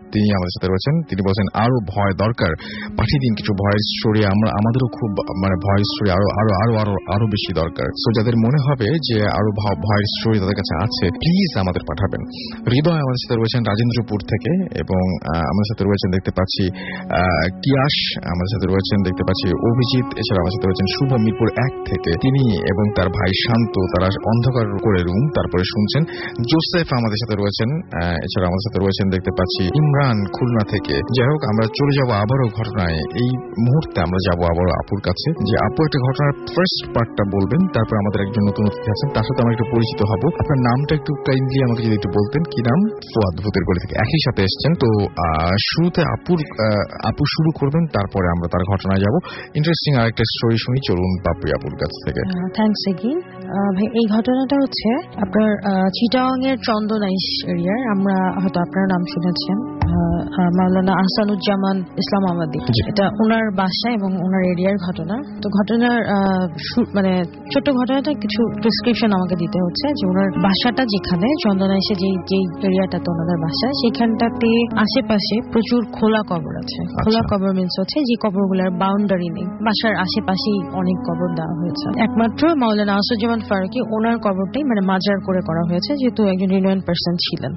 তিনি আমাদের সাথে রয়েছেন। তিনি বলছেন আরো ভয় দরকার, পাঠিয়ে দিন কিছু ভয়ের স্টোরি, আমরা আমাদেরও খুব মানে ভয়ের স্টোরি আরো আরো আরো আরো আরো বেশি দরকার। সো যাদের মনে হবে যে আরো ভয়ের স্টোরি তাদের কাছে আছে, প্লিজ আমাদের পাঠাবেন। হৃদয় আমাদের সাথে রয়েছেন রাজেন্দ্রপুর থেকে, এবং আমাদের সাথে রয়েছেন দেখতে পাচ্ছি কিয়াস, আমাদের সাথে রয়েছেন দেখতে পাচ্ছি অভিজিৎ, এছাড়া আমাদের সাথে রয়েছেন শুভ মিরপুর এক থেকে, তিনি এবং তার ভাই শান্ত, তারা অন্ধকার করে রুম তারপরে শুনছেন। জোসেফ আমাদের সাথে রয়েছেন, এছাড়া আমাদের সাথে রয়েছেন দেখতে পাচ্ছি ইমরান খুলনা থেকে। যাই হোক, আমরা চলে যাব আবারও ঘটনায়। এই মুহূর্তে আমরা যাব আবারও আপুর কাছে, যে আপু একটা ঘটনার ফার্স্ট পার্টটা বলবেন, তারপর আমাদের একজন নতুন অতিথি আছেন, তার সাথে আমরা একটু পরিচিত হব। আপনার নামটা একটু কাইন্ডলি আমাকে যদি একটু বলতেন। কি নাম? ফুয়াদ, ভূতের গলি থেকে একই সাথে এসছেন। তো শুরুতে আপুর আপু শুরু করবেন, তারপরে আমরা তার ঘটনায় যাব। ইন্টারেস্টিং আরেকটা স্টোরি শুনি, চলুন বাপি আপুর কাছ থেকে। Thanks again. ভাই, এই ঘটনাটা হচ্ছে আপনার চিটাগাং এর চন্দনাইশ এরিয়ার। আমরা হয়তো আপনার নাম শুনেছেন, মাওলানা আহসানুজ্জামান ইসলামাবাদী, এটা ওনার বাসা এবং ওনার এরিয়ার ঘটনা। তো ঘটনার মানে ছোট্ট ঘটনাটা কিছু ডিসক্রিপশন আমাকে দিতে হচ্ছে, যে ওনার বাসাটা যেখানে চন্দনাইশে যে যে এরিয়াটাতে ওনাদের বাসা, সেখানটাতে আশেপাশে প্রচুর খোলা কবর আছে। খোলা কবর মিনস হচ্ছে যে কবরগুলোর বাউন্ডারি নেই, বাসার আশেপাশেই অনেক কবর দেওয়া হয়েছে। একমাত্র মাওলানা আহসানুজ্জামান ফারুকী ওনার কবরটাই মানে মাজার করে করা হয়েছে, যেহেতু একজন রিনোয়েন্ট পার্সন ছিলেন।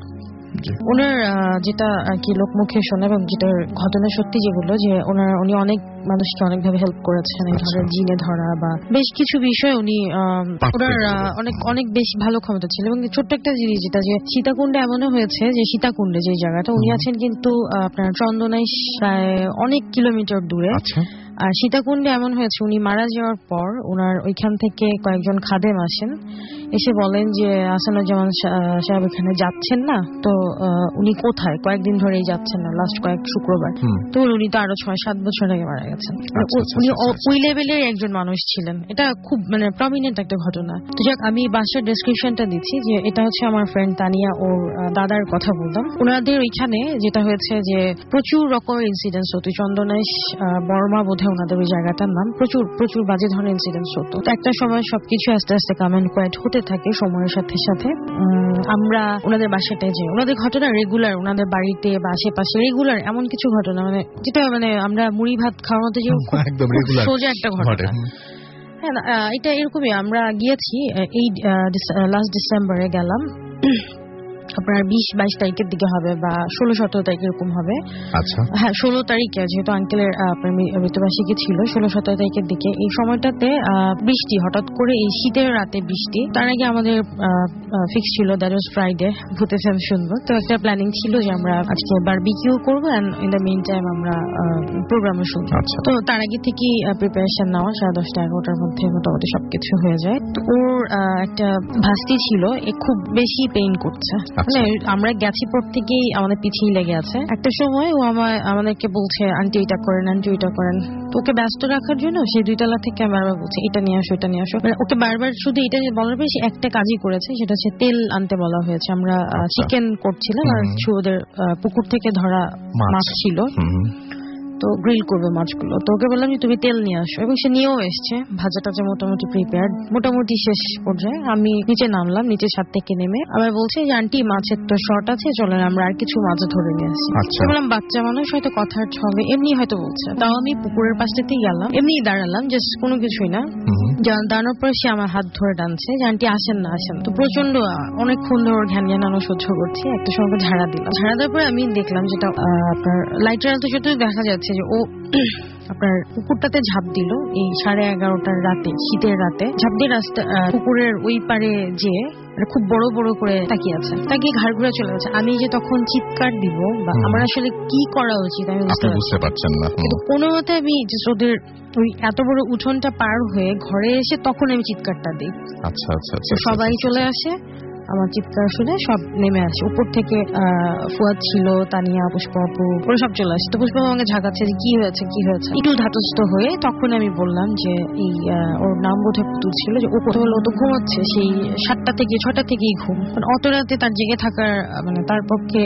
ওনার যেটা আর কি লোকমুখে শোনা এবং যেটা ঘটনা সত্যি যেগুলো, যে ওনার উনি অনেক মানুষকে অনেকভাবে হেল্প করেছেন, এই ধরনের জিনে ধরা বা বেশ কিছু বিষয় উনি ওনার অনেক অনেক বেশি ভালো ক্ষমতা ছিল। এবং ছোট্ট একটা জিনিস যেটা, যে সীতাকুণ্ডে এমনও হয়েছে যে সীতাকুণ্ডে যে জায়গাটা উনি আছেন কিন্তু আপনার চন্দনাইশ প্রায় অনেক কিলোমিটার দূরে। আর সীতাকুণ্ডে এমন হয়েছে উনি মারা যাওয়ার পর ওনার ওইখান থেকে কয়েকজন খাদেম আসেন, এসে বলেন যে আহসানুজ্জামান সাহেব এখানে যাচ্ছেন না, তো উনি কোথায়, কয়েকদিন ধরেই যাচ্ছেন না, লাস্ট কয়েক শুক্রবার। তো উনি তো আরো ছয় সাত বছর আগে মারা গেছেন। উনি ওই লেভেলের একজন মানুষ ছিলেন। এটা খুব মানে প্রমিনেন্ট একটা ঘটনা। তো যাক, আমি বাসার ডেসক্রিপশনটা দিচ্ছি, যে এটা হচ্ছে আমার ফ্রেন্ড তানিয়া ওর দাদার কথা বললাম। ওনাদের ওইখানে যেটা হয়েছে যে প্রচুর রকমের ইনসিডেন্টস হতো। চন্দনাইশ বর্মা বোধহয় ওনাদের ওই জায়গাটার নাম, প্রচুর প্রচুর বাজে ধরনের ইনসিডেন্টস হতো। একটা সময় সবকিছু আস্তে আস্তে কাম এন্ড কোয়াইট হতে থাকে সময়ের সাথে সাথে। আমরা ওনাদের বাসাটায় যাই, ওনাদের ঘটনা রেগুলার, ওনাদের বাড়িতে বা আশেপাশে রেগুলার এমন কিছু ঘটনা, মানে যেটা মানে আমরা মুড়ি ভাত খাওয়ার মধ্যে যে সোজা একটা ঘটনা। হ্যাঁ, এটা এরকমই। আমরা গিয়েছি এই লাস্ট ডিসেম্বরে গেলাম, আপনার বিশ বাইশ তারিখের দিকে হবে বা ষোলো সতেরো তারিখ এরকম হবে। আচ্ছা, হ্যাঁ ষোলো তারিখে, যেহেতু আঙ্কেলের আপনার মৃত্যুবার্ষিকী ছিল ষোলো সতেরো তারিখের দিকে। এই সময়টাতে বৃষ্টি, হঠাৎ করে এই শীতের রাতে বৃষ্টি। তার আগে আমাদের ফিক্স ছিল that was Friday Bhoot F M শুনবো। তো একটা প্ল্যানিং ছিল যে আমরা আজকে বারবিকিউ করবো and in the mean time আমরা প্রোগ্রামও শুনবো। তো তার আগে থেকেই প্রিপারেশন নেওয়া, সাড়ে দশটা এগারোটার মধ্যে মোটামুটি সবকিছু হয়ে যায়। তো ওর একটা ভাস্তি ছিল, এ খুব বেশি পেইন করছে। মানে আমরা গেছি পর থেকেই আমাদের পিছিয়ে লেগে আছে। একটা সময় ও আমার আমাদেরকে বলছে আন্টি এটা করেন, আন্টি এটা করেন। তো ওকে ব্যস্ত রাখার জন্য সেই দুইতলা থেকে বারবার বলছে এটা নিয়ে আসো, এটা নিয়ে আসো। মানে ওকে বারবার শুধু এটা বলার পরে সে একটা কাজই করেছে, সেটা হচ্ছে তেল আনতে বলা হয়েছে। আমরা চিকেন করছিলাম আর ওদের পুকুর থেকে ধরা মাছ ছিল, তো গ্রিল করবে মাছগুলো। তো ওকে বললাম যে তুমি তেল নিয়ে আসো, এবং সে নিয়েও এসছে। ভাজা টাজা মোটামুটি প্রিপেয়ার্ড, মোটামুটি শেষ পর্যায়ে আমি নিচে নামলাম। নিচে ছাদ থেকে নেমে আবার বলছে যে আন্টি মাছের তো শর্ট আছে, চলেন আমরা আর কিছু মাছ ধরে নিয়ে আসি। বললাম বাচ্চা মানুষ হয়তো কথার ছবে এমনি হয়তো বলছে। তাও আমি পুকুরের পাশটাতেই গেলাম, এমনি দাঁড়ালাম, জাস্ট কোনো কিছুই না। দাঁড়ানোর পর সে আমার হাত ধরে টানছে যে আন্টি আসেন না আসেন। তো প্রচন্ড অনেকক্ষণ ধরে ঘ্যান ঘ্যানানো সহ্য করছি। একটা সময় ঝাড়া দিলাম। ঝাড়া দেওয়ার পরে আমি দেখলাম যেটা আপনার লাইটার আলো তো দেখা যাচ্ছে যে ও আপনার পুকুরটাতে ঝাঁপ দিল এই সাড়ে এগারোটার রাতে, শীতের রাতে ঝাঁপ দিয়ে রাস্তা পুকুরের ওই পারে যে খুব বড় বড় করে তাকিয়ে আছে, তাকিয়ে ঘাড় ঘুরে চলে গেছে। আমি যে তখন চিৎকার দিব বা আমার আসলে কি করা উচিত আমি বুঝতে পারছেন না। কোনো মতে আমি ওদের ওই এত বড় উঠোনটা পার হয়ে ঘরে এসে তখন আমি চিৎকারটা দিই। আচ্ছা আচ্ছা, সবাই চলে আসে, আমার চিৎকার শুনে সব নেমে আসে। উপর থেকে ফুয়াদ ছিল, তানিয়া, পুষ্পাপু, ওরা সব চলে আসে। তো পুষ্পাপু আমাকে ঝাঁকাচ্ছে যে কি হয়েছে কি হয়েছে একটু ধাতস্থ হয়ে তখন আমি বললাম যে এই ওর নাম বোধহয় পুতুল ছিল, যে ও কোথাও ও তো ঘুমাচ্ছে সেই সাতটা থেকে ছটা থেকেই ঘুম, অত রাতে তার জেগে থাকার মানে তার পক্ষে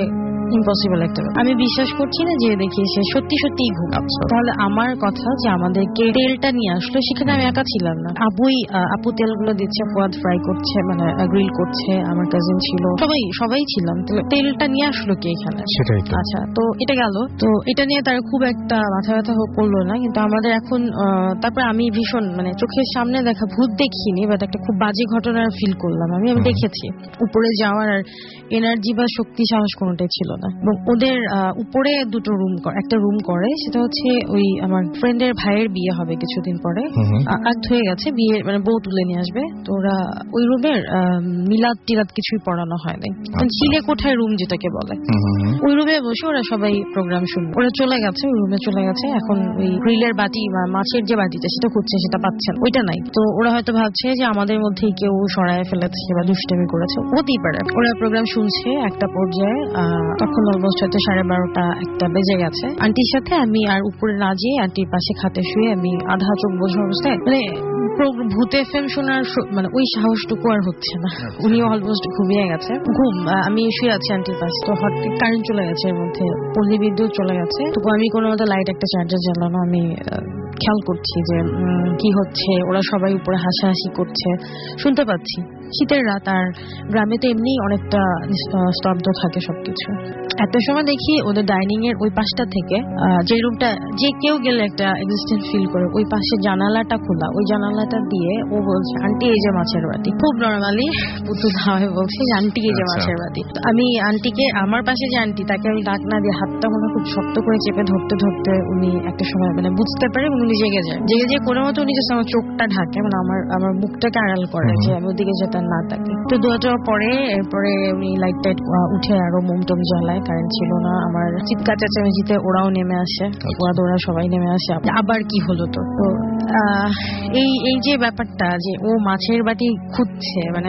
ইম্পসিবল একটা। আমি বিশ্বাস করছি না যে দেখি সে সত্যি সত্যি ঘুম। তাহলে আমার কথা যে আমাদেরকে তেলটা নিয়ে আসলো, সেখানে আমি একা ছিলাম না। আবুই আপু তেলগুলো দিচ্ছে, ফুয়াদ ফ্রাই করছে, মানে গ্রিল করছে, আমার কাজিন ছিল, সবাই সবাই ছিলাম। তেলটা নিয়ে আসলো কে এখানে? আচ্ছা, তো এটা গেল। তো এটা নিয়ে তার খুব একটা মাথা ব্যথা করলো না, কিন্তু আমাদের এখন তারপর আমি ভীষণ মানে চোখের সামনে দেখা ভূত দেখিনি, বাট একটা খুব বাজে ঘটনার ফিল করলাম। আমি আমি দেখেছি উপরে যাওয়ার আর এনার্জি বা শক্তি সাহস কোনোটাই ছিল না। এবং ওদের উপরে দুটো রুম, একটা রুম করে, সেটা হচ্ছে ওই আমার ফ্রেন্ডের ভাইয়ের বিয়ে হবে কিছুদিন পরে, আগ হয়ে গেছে, বিয়ে মানে বউ তুলে নিয়ে আসবে। তো ওরা ওই রুমের মিলাদ টিলাদ কিছুই পড়ানো হয় নাই, চিলে কোঠায় রুম যেটাকে বলে, ওই রুমে বসে ওরা সবাই প্রোগ্রাম শুনবে। ওরা চলে গেছে, ওই রুমে চলে গেছে। এখন ওই গ্রিলের বাটি বা মাছের যে বাটিটা সেটা খুঁজছে, সেটা পাচ্ছেন, ওইটা নাই। তো ওরা হয়তো ভাবছে যে আমাদের মধ্যেই কেউ সরায় ফেলেছে বা দুষ্টামি করেছে, হতেই পারে। ওরা প্রোগ্রাম শুনছে, একটা পর্যায়ে তখন অলমোস্ট হয়তো সাড়ে বারোটা একটা বেজে গেছে। আন্টির সাথে আমি আর উপরে না যেয়ে আন্টির পাশে খাটে শুয়ে আমি আধা চোখ বোঝা অবস্থায়, মানে ভূত এফএম শোনার মানে ওই সাহসটুকু আর হচ্ছে না। উনিও অলমোস্ট ঘুমিয়ে গেছে, ঘুম। আমি শুয়ে আছি আন্টির পাশে, তো হঠাৎ কারেন্ট চলে গেছে, এর মধ্যে পল্লী বিদ্যুৎ চলে গেছে। তবু আমি কোনো মতো লাইট একটা চার্জার জ্বালানো, আমি খেয়াল করছি যে কি হচ্ছে। ওরা সবাই উপরে হাসাহাসি করছে, শুনতে পাচ্ছি। শীতের রাত, আর গ্রামে তো এমনি অনেকটা স্তব্ধ থাকে সবকিছু। একটা সময় দেখি ওদের ডাইনিং এর ওই পাশটা থেকে, যে রুমটা যে কেউ গেলে একটা এক্সিস্টেন্স ফিল করে, ওই পাশে জানালাটা খোলা, ওই জানালাটা দিয়ে ও বলছে, আন্টি এই যে মাছের বাটি। খুব নর্মালি পুতু ধাওয়ায় বলছে আন্টি এই যে মাছের বাটি। আমি আন্টিকে, আমার পাশে যে আন্টি, তাকে আমি ডাক না দিয়ে হাতটা মনে খুব শক্ত করে চেপে ধরতে ধরতে উনি একটা সময় মানে বুঝতে পারে, উনি জেগে যায়। জেগে যে কোনো মতো উনি জাস্ট আমার চোখটা ঢাকে, মানে আমার আমার মুখটাকে আড়াল করে যে আমি ওদিকে যেতে না থাকে। তো দুটো পরে এরপরে উনি লাইট টাইট উঠে আরো মোমটোম জ্বালায়, কারেন্ট ছিল না। আমার চিৎকার চেঁচামেচিতে ওরাও নেমে আসে, ওরা সবাই নেমে আসে। আবার কি হলো? তো তো এই এই যে ব্যাপারটা যে ও মাছের বাটি খুঁজছে, মানে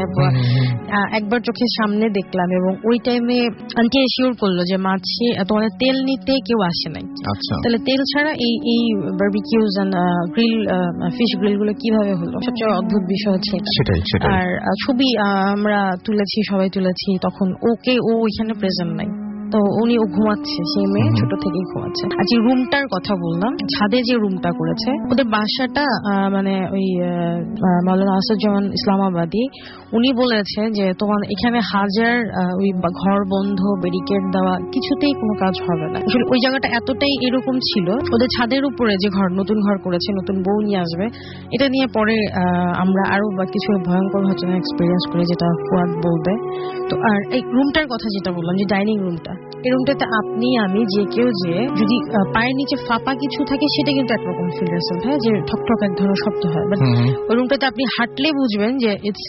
একবার চোখের সামনে দেখলাম। এবং ওই টাইমে আন্টি এশিওর করলো যে মাছে তোমাদের তেল নিতে কেউ আসে নাই। তাহলে তেল ছাড়া এই এই barbecues and grill fish grill গুলো কিভাবে হলো? সবচেয়ে অদ্ভুত বিষয় হচ্ছে। আর ছবি আমরা তুলেছি, সবাই তুলেছি, তখন ওকে ও ওইখানে প্রেজেন্ট নাই। তো উনি ও ঘুমাচ্ছে, সেই মেয়ে ছোট থেকেই ঘুমাচ্ছে। আর যে রুমটার কথা বললাম, ছাদে যে রুমটা করেছে, ওদের বাসাটা মানে ওই মাওলানা আসাদুজ্জামান ইসলামাবাদী, উনি বলেছে যে তোমার এখানে হাজার ওই ঘর বন্ধ, ব্যারিকেড দেওয়া, কিছুতেই কোনো কাজ হবে না। আসলে ওই জায়গাটা এতটাই এরকম ছিল। ওদের ছাদের উপরে যে ঘর, নতুন ঘর করেছে, নতুন বউ নিয়ে আসবে, এটা নিয়ে পরে আমরা আরো কিছু ভয়ঙ্কর ঘটনা এক্সপিরিয়েন্স করি, যেটা ফুয়াদ বলবে। তো আর এই রুমটার কথা যেটা বললাম, যে ডাইনিং রুমটা, এই রুমটাতে আপনি আমি যে কেউ যে যদি পায়ের নিচে ফাঁপা কিছু থাকে, সেটা কিন্তু একরকম ফিল রেজাল্ট হয়, যে ঠকঠক এক ধরনের শব্দ হয়। বাট ওই রুমটাতে আপনি হাঁটলে বুঝবেন যে ইটস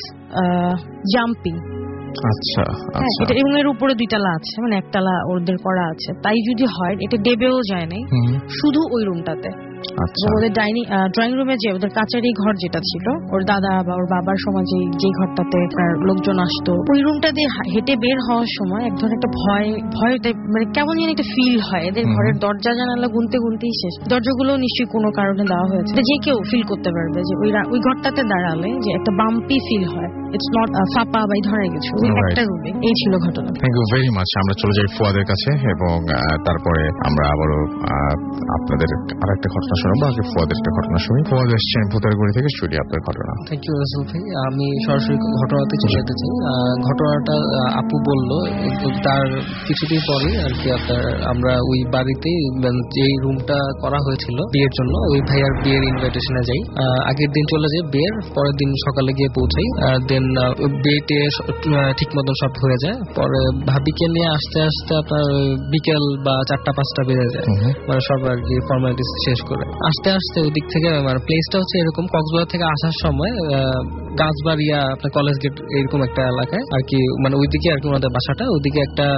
জাম্পিং। আচ্ছা, এটা এবং এর উপরে দুইতলা আছে, মানে একতলা ওদের করা আছে। তাই যদি হয়, এটা ডেবেও যায় নাই, শুধু ওই রুমটাতে। ওদের ডাইনিং ড্রয়িং রুমে যে ওদের কাচারি ঘর যেটা ছিল, ওর দাদা বা ওর বাবার সময় যে যে ঘরটাতে লোকজন আসতো, ওই রুমটা দিয়ে হেঁটে বের হওয়ার সময় এক ধরনের একটা ভয় ভয় মানে কেমন যেন একটা ফিল হয়। এদের ঘরের দরজা জানালা গুনতে গুনতেই শেষ। দরজাগুলো নিশ্চয়ই কোনো কারণে দেওয়া হয়েছে, যে কেউ ফিল করতে পারবে যে ওই ওই ঘরটাতে দাঁড়ালে যে একটা বাম্পি ফিল হয়। ইটস নট ফাঁপা বা এই ধরনের কিছু, একটা রুমে। এই ছিল ঘটনা। Thank you very much. আমরা চলে যাই ফুয়াদের কাছে, এবং তারপরে আমরা আবারও আপনাদের আরেকটা ঘটনা শোনাবো। আগে ফুয়াদের একটা ঘটনা শুনি। ফুয়াদ এসছেন ভূতারগুড়ি থেকে, স্টুডিও আপনার ঘটনা। থ্যাংক ইউ রাসেল ভাই। আমি সরাসরি ঘটনাতে চলে যেতে চাই। ঘটনাটা আপু বললো, তার কিছুদিন পরে আর কি আপনার আমরা ওই বাড়িতে যে রুমটা করা হয়েছিল বিয়ের জন্য, ওই ভাইয়ার বিয়ের ইনভাইটেশনে যাই। আগের দিন চলে যাই বিয়ের, পরের দিন সকালে গিয়ে পৌঁছাই। দেন বিয়েতে ঠিক মতন সব হয়ে যায়। পরে ভাবিকে নিয়ে আসতে আসতে আপনার বিকেল বা চারটা পাঁচটা বেজে যায়, মানে সব আর কি ফর্মালিটিস শেষ করে আসতে আসতে ওই দিক থেকে মানে প্লেসটা হচ্ছে এরকম, কক্সবাজার থেকে আসার সময় গাছবাড়িয়া আপনার কলেজ গেট এরকম একটা এলাকায় আর কি, মানে ওইদিকে আর কি ওনাদের বাসাটা, ওইদিকে একটা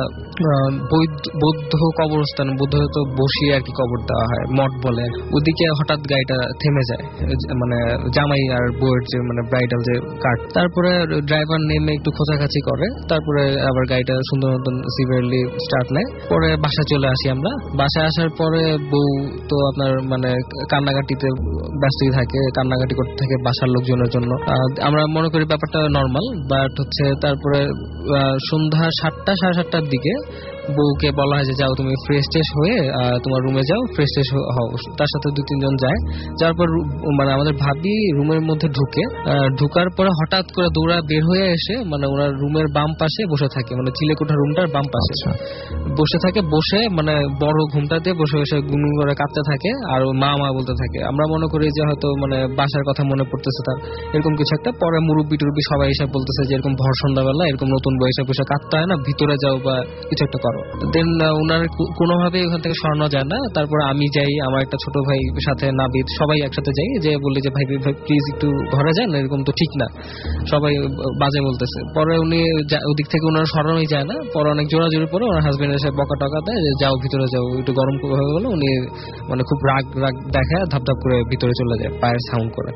বৌদ্ধ কবরস্থান, বৌদ্ধ তো বসিয়ে আর কি কবর দেওয়া হয়, মঠ বলে। ওদিকে হঠাৎ গাড়িটা থেমে যায়, মানে জামাই আর বউয়ের যে মানে ব্রাইডাল যে কাট। তারপরে ড্রাইভার নেমে একটু খোঁচাখাচি করে, তারপরে আবার গাড়িটা সুন্দর মতন সিভিয়ারলি স্টার্ট নেয়। পরে বাসা চলে আসি আমরা। বাসায় আসার পরে বউ তো আপনার মানে কান্নাকাটিতে ব্যস্তই থাকে, কান্নাকাটি করতে থাকে বাসার লোকজনের জন্য। আমরা মনে করি ব্যাপারটা নর্মাল, বাট হচ্ছে তারপরে সন্ধ্যা সাতটা সাড়ে সাতটার দিকে বউকে বলা হয় যে যাও তুমি ফ্রেশ ট্রেশ হয়ে তোমার রুমে যাও, ফ্রেশ ট্রেশ হও। তার সাথে দুই তিনজন যায়, যার পর মানে আমাদের ভাবি রুমের মধ্যে ঢুকে, ঢুকার পরে হঠাৎ করে দৌড়া বের হয়ে এসে মানে ওনার রুমের বাম পাশে বসে থাকে, মানে চিলেকোঠা রুমটার বাম পাশে বসে থাকে। বসে মানে বড় ঘুমটা দিয়ে বসে বসে গুনগুন করে কাঁদতে থাকে আর মা মা বলতে থাকে। আমরা মনে করি যে হয়তো মানে বাসার কথা মনে পড়তেছে তার, এরকম কিছু একটা। পরে মুরব্বি টুরব্বি সবাই এসে বলতেছে যে এরকম ভর সন্ধ্যাবেলা এরকম নতুন বয়সে বসে কাঁদতে হয় না, ভিতরে যাও বা কিছু একটা করো। দেন ওনার কোনোভাবে ওখান থেকে সরানো যায় না। তারপর আমি যাই, আমার একটা ছোট ভাই সাথে নাবিদ, সবাই একসাথে যাই, যে বলি যে ভাই ভাই প্লিজ একটু ঘরে যান, এরকম তো ঠিক না, সবাই বাজে বলতেছে। পরে উনি ওদিক থেকে ওনার সরানোই যায় না। পরে অনেক জোরাজোরি পরে ওনার হাজবেন্ড এসে বকা টকা দেয় যে যাও ভিতরে যাও, একটু গরম হয়ে গেলো। উনি মানে খুব রাগ রাগ দেখায় ধাপ ধাপ করে ভিতরে চলে যায় পায়ের সাউন্ড করে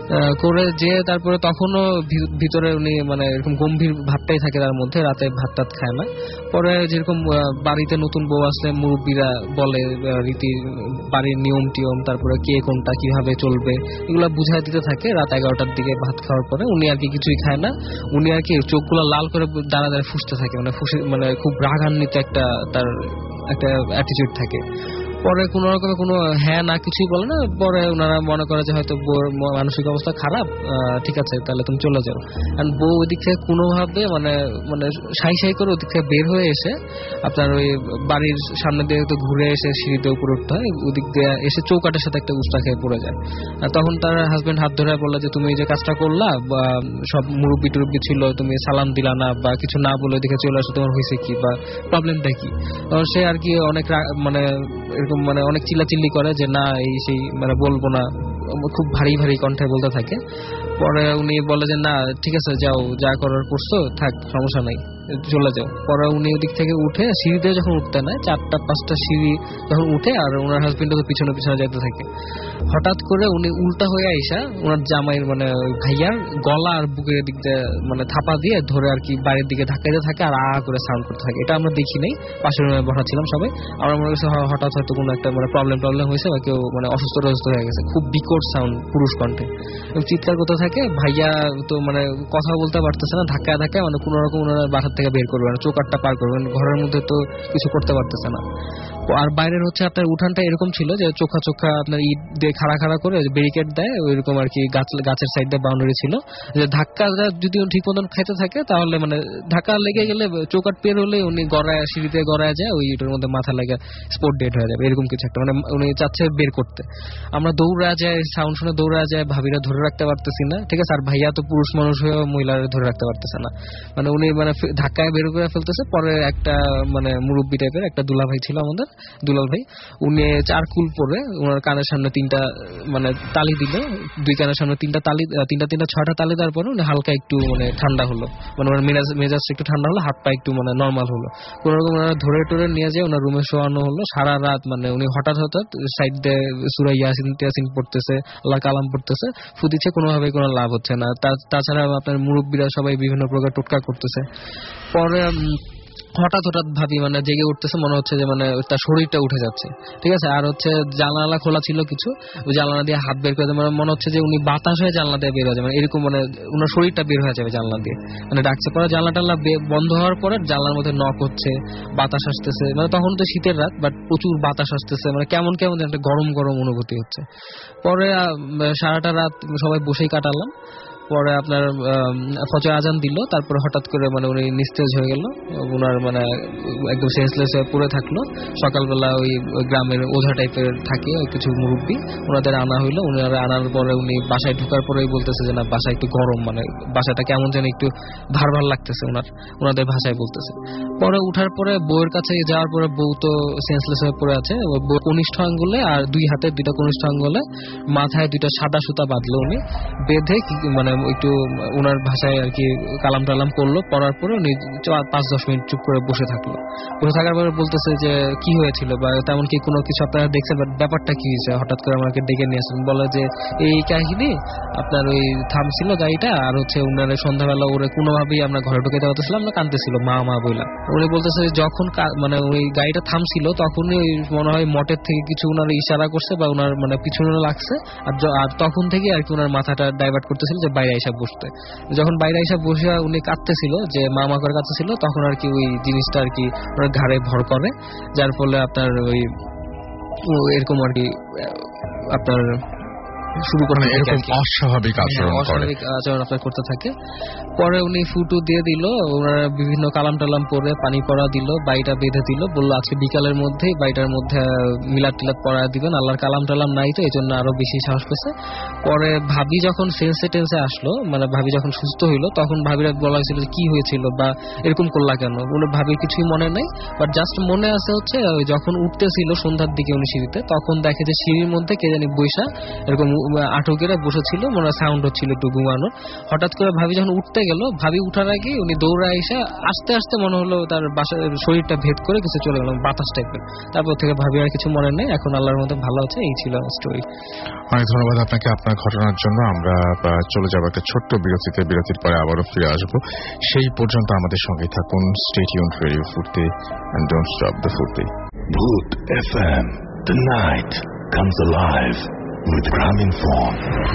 করে যে তারপরে তখনও ভিতরে উনি মানে এরকম গম্ভীর ভাবটাই থাকে তার মধ্যে, রাতে ভাত টাত খায় না। পরে যেরকম বাড়িতে নতুন বউ আসলে মুরব্বীরা বলে রীতি বাড়ির নিয়ম টিয়ম, তারপরে কে কোনটা কিভাবে চলবে এগুলা বুঝাই দিতে থাকে। রাত এগারোটার দিকে ভাত খাওয়ার পরে উনি আর কি কিছুই খায় না, উনি আর কি চোখগুলো লাল করে দাঁড়া দাঁড়া ফুসতে থাকে, মানে ফুসে মানে খুব রাগান্বিত একটা তার একটা অ্যাটিটিউড থাকে। পরে কোন রকমে কোনো হ্যাঁ না কিছুই বলে না। পরে ওনারা মনে করে যে হয়তো বউর মানসিক অবস্থা খারাপ, ঠিক আছে তাহলে তুমি চলে যাও। কারণ বউ ওদিক থেকে কোনোভাবে মানে মানে সাই সাই করে ওদিক থেকে বের হয়ে এসে আপনার ওই বাড়ির সামনে দিয়ে তো ঘুরে এসে সিঁড়িতে উপরে উঠতে হয়, ওদিক দিয়ে এসে চৌকাটের সাথে একটা উস্তা খেয়ে পড়ে যায়। আর তখন তার হাজবেন্ড হাত ধরে বললো যে তুমি যে কাজটা করলা বা সব মুরব্বি টুরব্বি ছিল, তুমি সালাম দিলা না বা কিছু না বলে ওদিকে চলে আসো, তোমার হয়েছে কি বা প্রবলেমটা কি? সে আর কি অনেক মানে মানে অনেক চিল্লাচিল্লি করে যে না এই সেই মানে বলবো না, খুব ভারী ভারী কণ্ঠে বলতে থাকে। পরে উনি বলে যে না ঠিক আছে যাও, যা করার করছো থাক, সমস্যা নাই, চলে যাও। পরে উনি ওদিক থেকে উঠে সিঁড়িতে যখন উঠতে নেয়, চারটা পাঁচটা সিঁড়ি যখন উঠে আর ওনার হাজবেন্ড তো পিছনে পিছনে যেতে থাকে, হঠাৎ করে উনি উল্টা হয়ে আইসা ওনার জামাইয়ের মানে ভাইয়ার গলা আর বুকের দিক দিয়ে মানে থাপা দিয়ে ধরে আর কি বাইরের দিকে ধাক্কাইতে থাকে আর আ করে সাউন্ড করতে থাকে। এটা আমরা দেখি নাই, পাশের রুমে বসা ছিলাম সবাই। আমরা মনে করছি হঠাৎ হয়তো কোনো একটা মানে প্রবলেম প্রবলেম হয়েছে বা কেউ মানে অসুস্থ অসুস্থ হয়ে গেছে। খুব বিকট সাউন্ড পুরুষ কণ্ঠে এবং চিৎকার করতে থাকে। ভাইয়া তো মানে কথা বলতে পারতেছে না, ধাক্কায় ধাক্কায় মানে কোনো রকম ওনারা বাসার থেকে বের করবে না, চৌকাটটা পার করবেন, ঘরের মধ্যে তো কিছু করতে পারতেছে না। আর বাইরের হচ্ছে আপনার উঠানটা এরকম ছিল যে চোখা চোখা আপনার ইট দিয়ে খাড়া খাড়া করে ব্যারিকেড দেয়, ওইরকম আর কি গাছ গাছের সাইড দিয়ে বাউন্ডারি ছিল, যে ধাক্কা যদি ঠিক মতন খাইতে থাকে তাহলে মানে ধাক্কা লেগে গেলে চৌকাট পের হলে উনি গড়ায় সিঁড়িতে গড়ায় যায়, ওই ইটের মধ্যে মাথা লেগে স্পট ডেড হয়ে যাবে, এরকম কিছু একটা মানে উনি চাচ্ছে বের করতে। আমরা দৌড়া যায়, সাউন্ড শুনে দৌড়া যায়, ভাবিরা ধরে রাখতে পারতেছি না, ঠিক আছে। আর ভাইয়া তো পুরুষ মানুষ হয়ে মহিলারা ধরে রাখতে পারতেছে না, মানে উনি মানে ধাক্কায় বের করে ফেলতেছে। পরে একটা মানে মুরব্বি টাইপের একটা দুলা ভাই ছিল আমাদের, দুলাল ভাই, উনি চার কুল পরে ওনার কানের সামনে তিনটা মানে তালি দিল, দুই কানের সামনে তিনটা তালি, তিনটা তিনটা ছয়টা তালি দেওয়ার পরে উনি হালকা একটু মানে ঠান্ডা হলো, মানে ওনার মেজাজ মেজাজ একটু ঠান্ডা হলো, হাত পা একটু মানে নর্মাল হলো। কোন রকম ওনারা ধরে টরে নিয়ে যায় ওনার রুমে শোয়ানো হলো। সারা রাত মানে উনি হঠাৎ হঠাৎ সাইড দিয়ে সূরা ইয়াসিন তিয়াসিন পড়তেছে, আল্লাহ কালাম পড়তেছে, ফুদিচ্ছে, কোনোভাবে কোনো লাভ হচ্ছে না। তাছাড়া আপনার মুরব্বীরা সবাই বিভিন্ন প্রকার টোটকা করতেছে। পরে হঠাৎ হঠাৎ ভাবি মানে জেগে উঠতেছে, মনে হচ্ছে যে মানে তার শরীরটা উঠে যাচ্ছে, ঠিক আছে। আর হচ্ছে জানালা খোলা ছিল কিছু, ওই জানলা দিয়ে হাত বের করে মানে মনে হচ্ছে যে উনি বাতাস হয়ে জানলা দিয়ে বের হয়ে যাবে, মানে এরকম মানে ওনার শরীরটা বের হয়ে যাবে জানলা দিয়ে, মানে ডাকছে। পরে জানলা টানলা বন্ধ হওয়ার পরে জানলার মধ্যে নক হচ্ছে, বাতাস আসতেছে, মানে তখন তো শীতের রাত বাট প্রচুর বাতাস আসতেছে, মানে কেমন কেমন একটা গরম গরম অনুভূতি হচ্ছে। পরে সারাটা রাত সবাই বসেই কাটালাম। পরে আপনার ফজর আজান দিল, তারপরে হঠাৎ করে মানে উনি নিস্তেজ হয়ে গেল, ওনার মানে একদম সেন্সলেস হয়ে পড়ে থাকলো। সকালবেলা ওই গ্রামের ওঝা টাইপের থাকে কিছু মুরব্বী, ওনাদের আনা হইলো। ওনারা আনার পরে উনি বাসায় ঢোকার পরেই বলতেছে যে না বাসা একটু গরম, মানে বাসাটা কেমন যেন একটু ভার ভার লাগতেছে ওনার, ওনাদের ভাষায় বলতেছে। পরে উঠার পরে বউয়ের কাছে যাওয়ার পরে বউ তো সেন্সলেস হয়ে পড়ে আছে, কনিষ্ঠ আঙ্গুলে আর দুই হাতে দুইটা কনিষ্ঠ আঙ্গুলে মাথায় দুইটা সাদা সুতা বাঁধলো উনি, বেঁধে মানে একটু ওনার ভাষায় আর কি কালাম টালাম করলো। পড়ার পরে উনি পাঁচ দশ মিনিট চুপ করে বসে থাকলো। বসে থাকার পরে বলতেছে যে কি হয়েছিল বা তেমন কি কোনো কিছু আপনারা দেখছেন, ব্যাপারটা কি হয়েছে, হঠাৎ করে আমাকে ডেকে নিয়ে আসেন। বলে যে এই কাহিনী আপনার ওই থামছিল গাড়িটা, আর হচ্ছে উনার সন্ধ্যাবেলা ওরে কোনোভাবেই আমরা ঘরে ঢুকে দেওয়া ছিলাম না, কাঁদতেছিল মা মা বইলা। উনি বলতেছে যখন মানে ওই গাড়িটা থামছিল তখনই মনে হয় মঠের থেকে কিছু উনার ইশারা করছে বা উনার মানে পিছনে লাগছে, আর তখন থেকে আর কি উনার মাথাটা ডাইভার্ট করতেছিল যে বাইরে বাইরে এসে বসতে। যখন বাইরে এসে বসে উনি কাঁদতেছিল, যে মা মা করে কাঁদতেছিল, তখন আর কি ওই জিনিসটা আর কি ওনার ঘাড়ে ভর করে, যার ফলে আপনার ওই এরকম আর কি আপনার শুরু করে এরকম অস্বাভাবিক আচরণ অস্বাভাবিক আচরণ আপনার করতে থাকে। পরে উনি ফুটু দিয়ে দিল, ওনারা বিভিন্ন কালাম টালাম পরে পানি পড়া দিল, বাড়িটা বেঁধে দিল, বললো আজকে বিকালের মধ্যেই বাড়িটার মধ্যে মিলাদ টিলাদ পড়া দিবেন, আল্লাহর কালাম টালাম নাই তো এই জন্য আরো বেশি সাহস পেয়েছে। পরে ভাবি যখন সেন্সে টেন্সে আসলো, মানে ভাবি যখন সুস্থ হইলো, তখন ভাবিরা বলা হয়েছিল কি হয়েছিল বা এরকম করলা কেন, উনি ভাবির কিছুই মনে নেই, বাট জাস্ট মনে আছে হচ্ছে যখন উঠতেছিল সন্ধ্যার দিকে উনি সিঁড়িতে, তখন দেখে যে সিঁড়ির মধ্যে কে জানি বৈশা এরকম আটকেরা বসেছিল, মনে সাউন্ড হচ্ছিল একটু ঘুমানোর। হঠাৎ করে ভাবি যখন উঠতে গেল, ভাবি উঠার আগে উনি দৌড়া এসে আস্তে আস্তে মনে হলো তার বাসার শরীরটা ভেদ করে কিছু চলে গেল, বাতাস টাইপের। তারপর থেকে ভাবি আর কিছু মনে নেই, এখন আল্লাহর মধ্যে ভালো আছে। এই ছিল স্টোরি। অনেক ধন্যবাদ আপনাকে আপনার ঘটনার জন্য। আমরা চলে যাবো একটা ছোট্ট বিরতিতে, বিরতির পরে আবারও ফিরে আসবো। সেই পর্যন্ত আমাদের সঙ্গে থাকুন। Stay tuned radio Foorti and don't stop the Foorti. Bhoot F M, the night comes alive with Graminphone.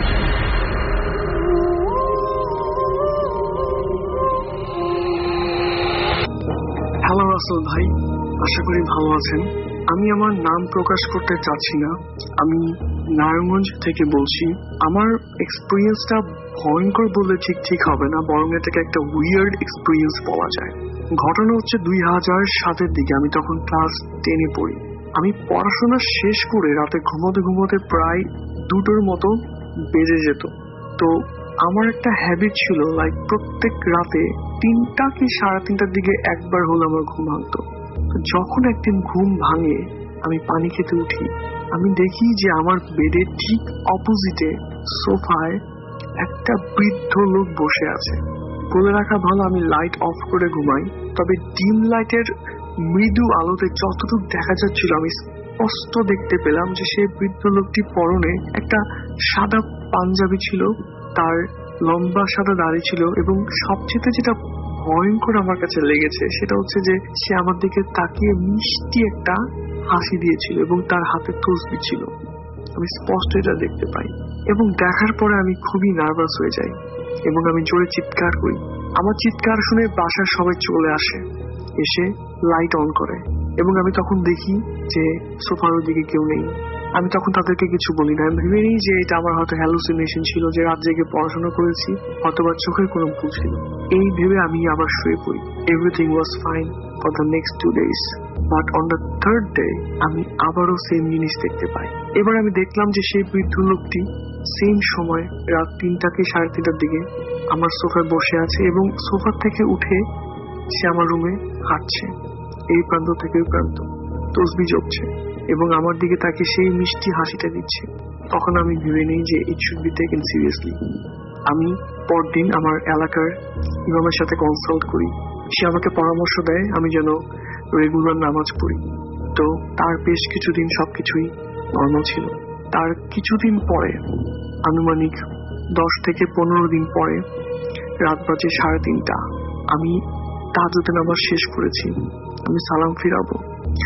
Hello Russell ভাই, আশা করি ভালো আছেন। আমি আমার নাম প্রকাশ করতে চাচ্ছি না, আমি নারায়ণগঞ্জ থেকে বলছি। আমার এক্সপিরিয়েন্সটা ভয়ঙ্কর বললে ঠিক ঠিক হবে না, বরং এটাকে একটা উইয়ার্ড এক্সপিরিয়েন্স বলা যায়। ঘটনা হচ্ছে দুই হাজার সাতের দিকে, আমি তখন ক্লাস টেনে পড়ি। আমি পড়াশোনা শেষ করে রাতে ঘুমোতে ঘুমোতে প্রায় দুটোর মতো বেজে যেত। তো আমার একটা হ্যাবিট ছিল, লাইক প্রত্যেক রাতে তিনটা কি সাড়ে তিনটার দিকে একবার হলো আমার ঘুম ভাঙতো। যখন একদিন ঘুম ভাঙে আমি পানি খেতে উঠি, আমি দেখি যে আমার বেডের ঠিক অপোজিটে সোফায় একটা বৃদ্ধ লোক বসে আছে। বলে রাখা ভালো, আমি লাইট অফ করে ঘুমাই, তবে ডিম লাইটের মৃদু আলোতে যতটুকু দেখা যাচ্ছিল আমি স্পষ্ট দেখতে পেলাম যে সেই বৃদ্ধ লোকটি পরনে একটা সাদা পাঞ্জাবি ছিল, তার লম্বা সাদা দাড়ি ছিল, এবং সবচেয়ে যেটা ভয়ঙ্কর আমার কাছে লেগেছে সেটা হচ্ছে যে সে আমার দিকে তাকিয়ে মিষ্টি একটা হাসি দিয়েছিল এবং তার হাতে তসবিহ ছিল। আমি স্পষ্ট এটা দেখতে পাই এবং দেখার পরে আমি খুবই নার্ভাস হয়ে যাই এবং আমি জোরে চিৎকার করি। আমার চিৎকার শুনে বাসার সবাই চলে আসে, এসে লাইট অন করে এবং আমি তখন দেখি যে সোফার ওদিকে কেউ নেই। আমি তখন তাদেরকে কিছু বলি না, আমি ভেবে নিই যে এটা আমার হয়তো হ্যালুসিনেশন ছিল, যে রাত জেগে পড়াশোনা করেছি, অথবা চোখের কোনো ভুল ছিল। এই ভেবে আমি আবার শুয়ে পড়ি। Everything was fine for the next two days, but on the third day আমি আবারও সেম জিনিস দেখতে পাই। এবার আমি দেখলাম যে সেই বৃদ্ধ লোকটি সেম সময় রাত তিনটা কি সাড়ে তিনটার দিকে আমার সোফায় বসে আছে এবং সোফা থেকে উঠে সে আমার রুমে হাঁটছে, এই প্রান্ত থেকে ওই প্রান্ত, তসবিহ জপছে এবং আমার দিকে তাকে সেই মিষ্টি হাসিটা দিচ্ছে। তখন আমি ভেবে নিই যে it should be taken seriously. আমি পরদিন আমার এলাকার ইমামের সাথে কনসাল্ট করি, সে আমাকে পরামর্শ দেয় আমি যেন রেগুলার নামাজ পড়ি। তো তার বেশ কিছুদিন সবকিছুই নর্মাল ছিল। তার কিছুদিন পরে, আনুমানিক দশ থেকে পনেরো দিন পরে, রাত বাজে সাড়ে তিনটা, আমি তাহাজ্জুদের নামাজ শেষ করেছি, আমি সালাম ফিরাবো।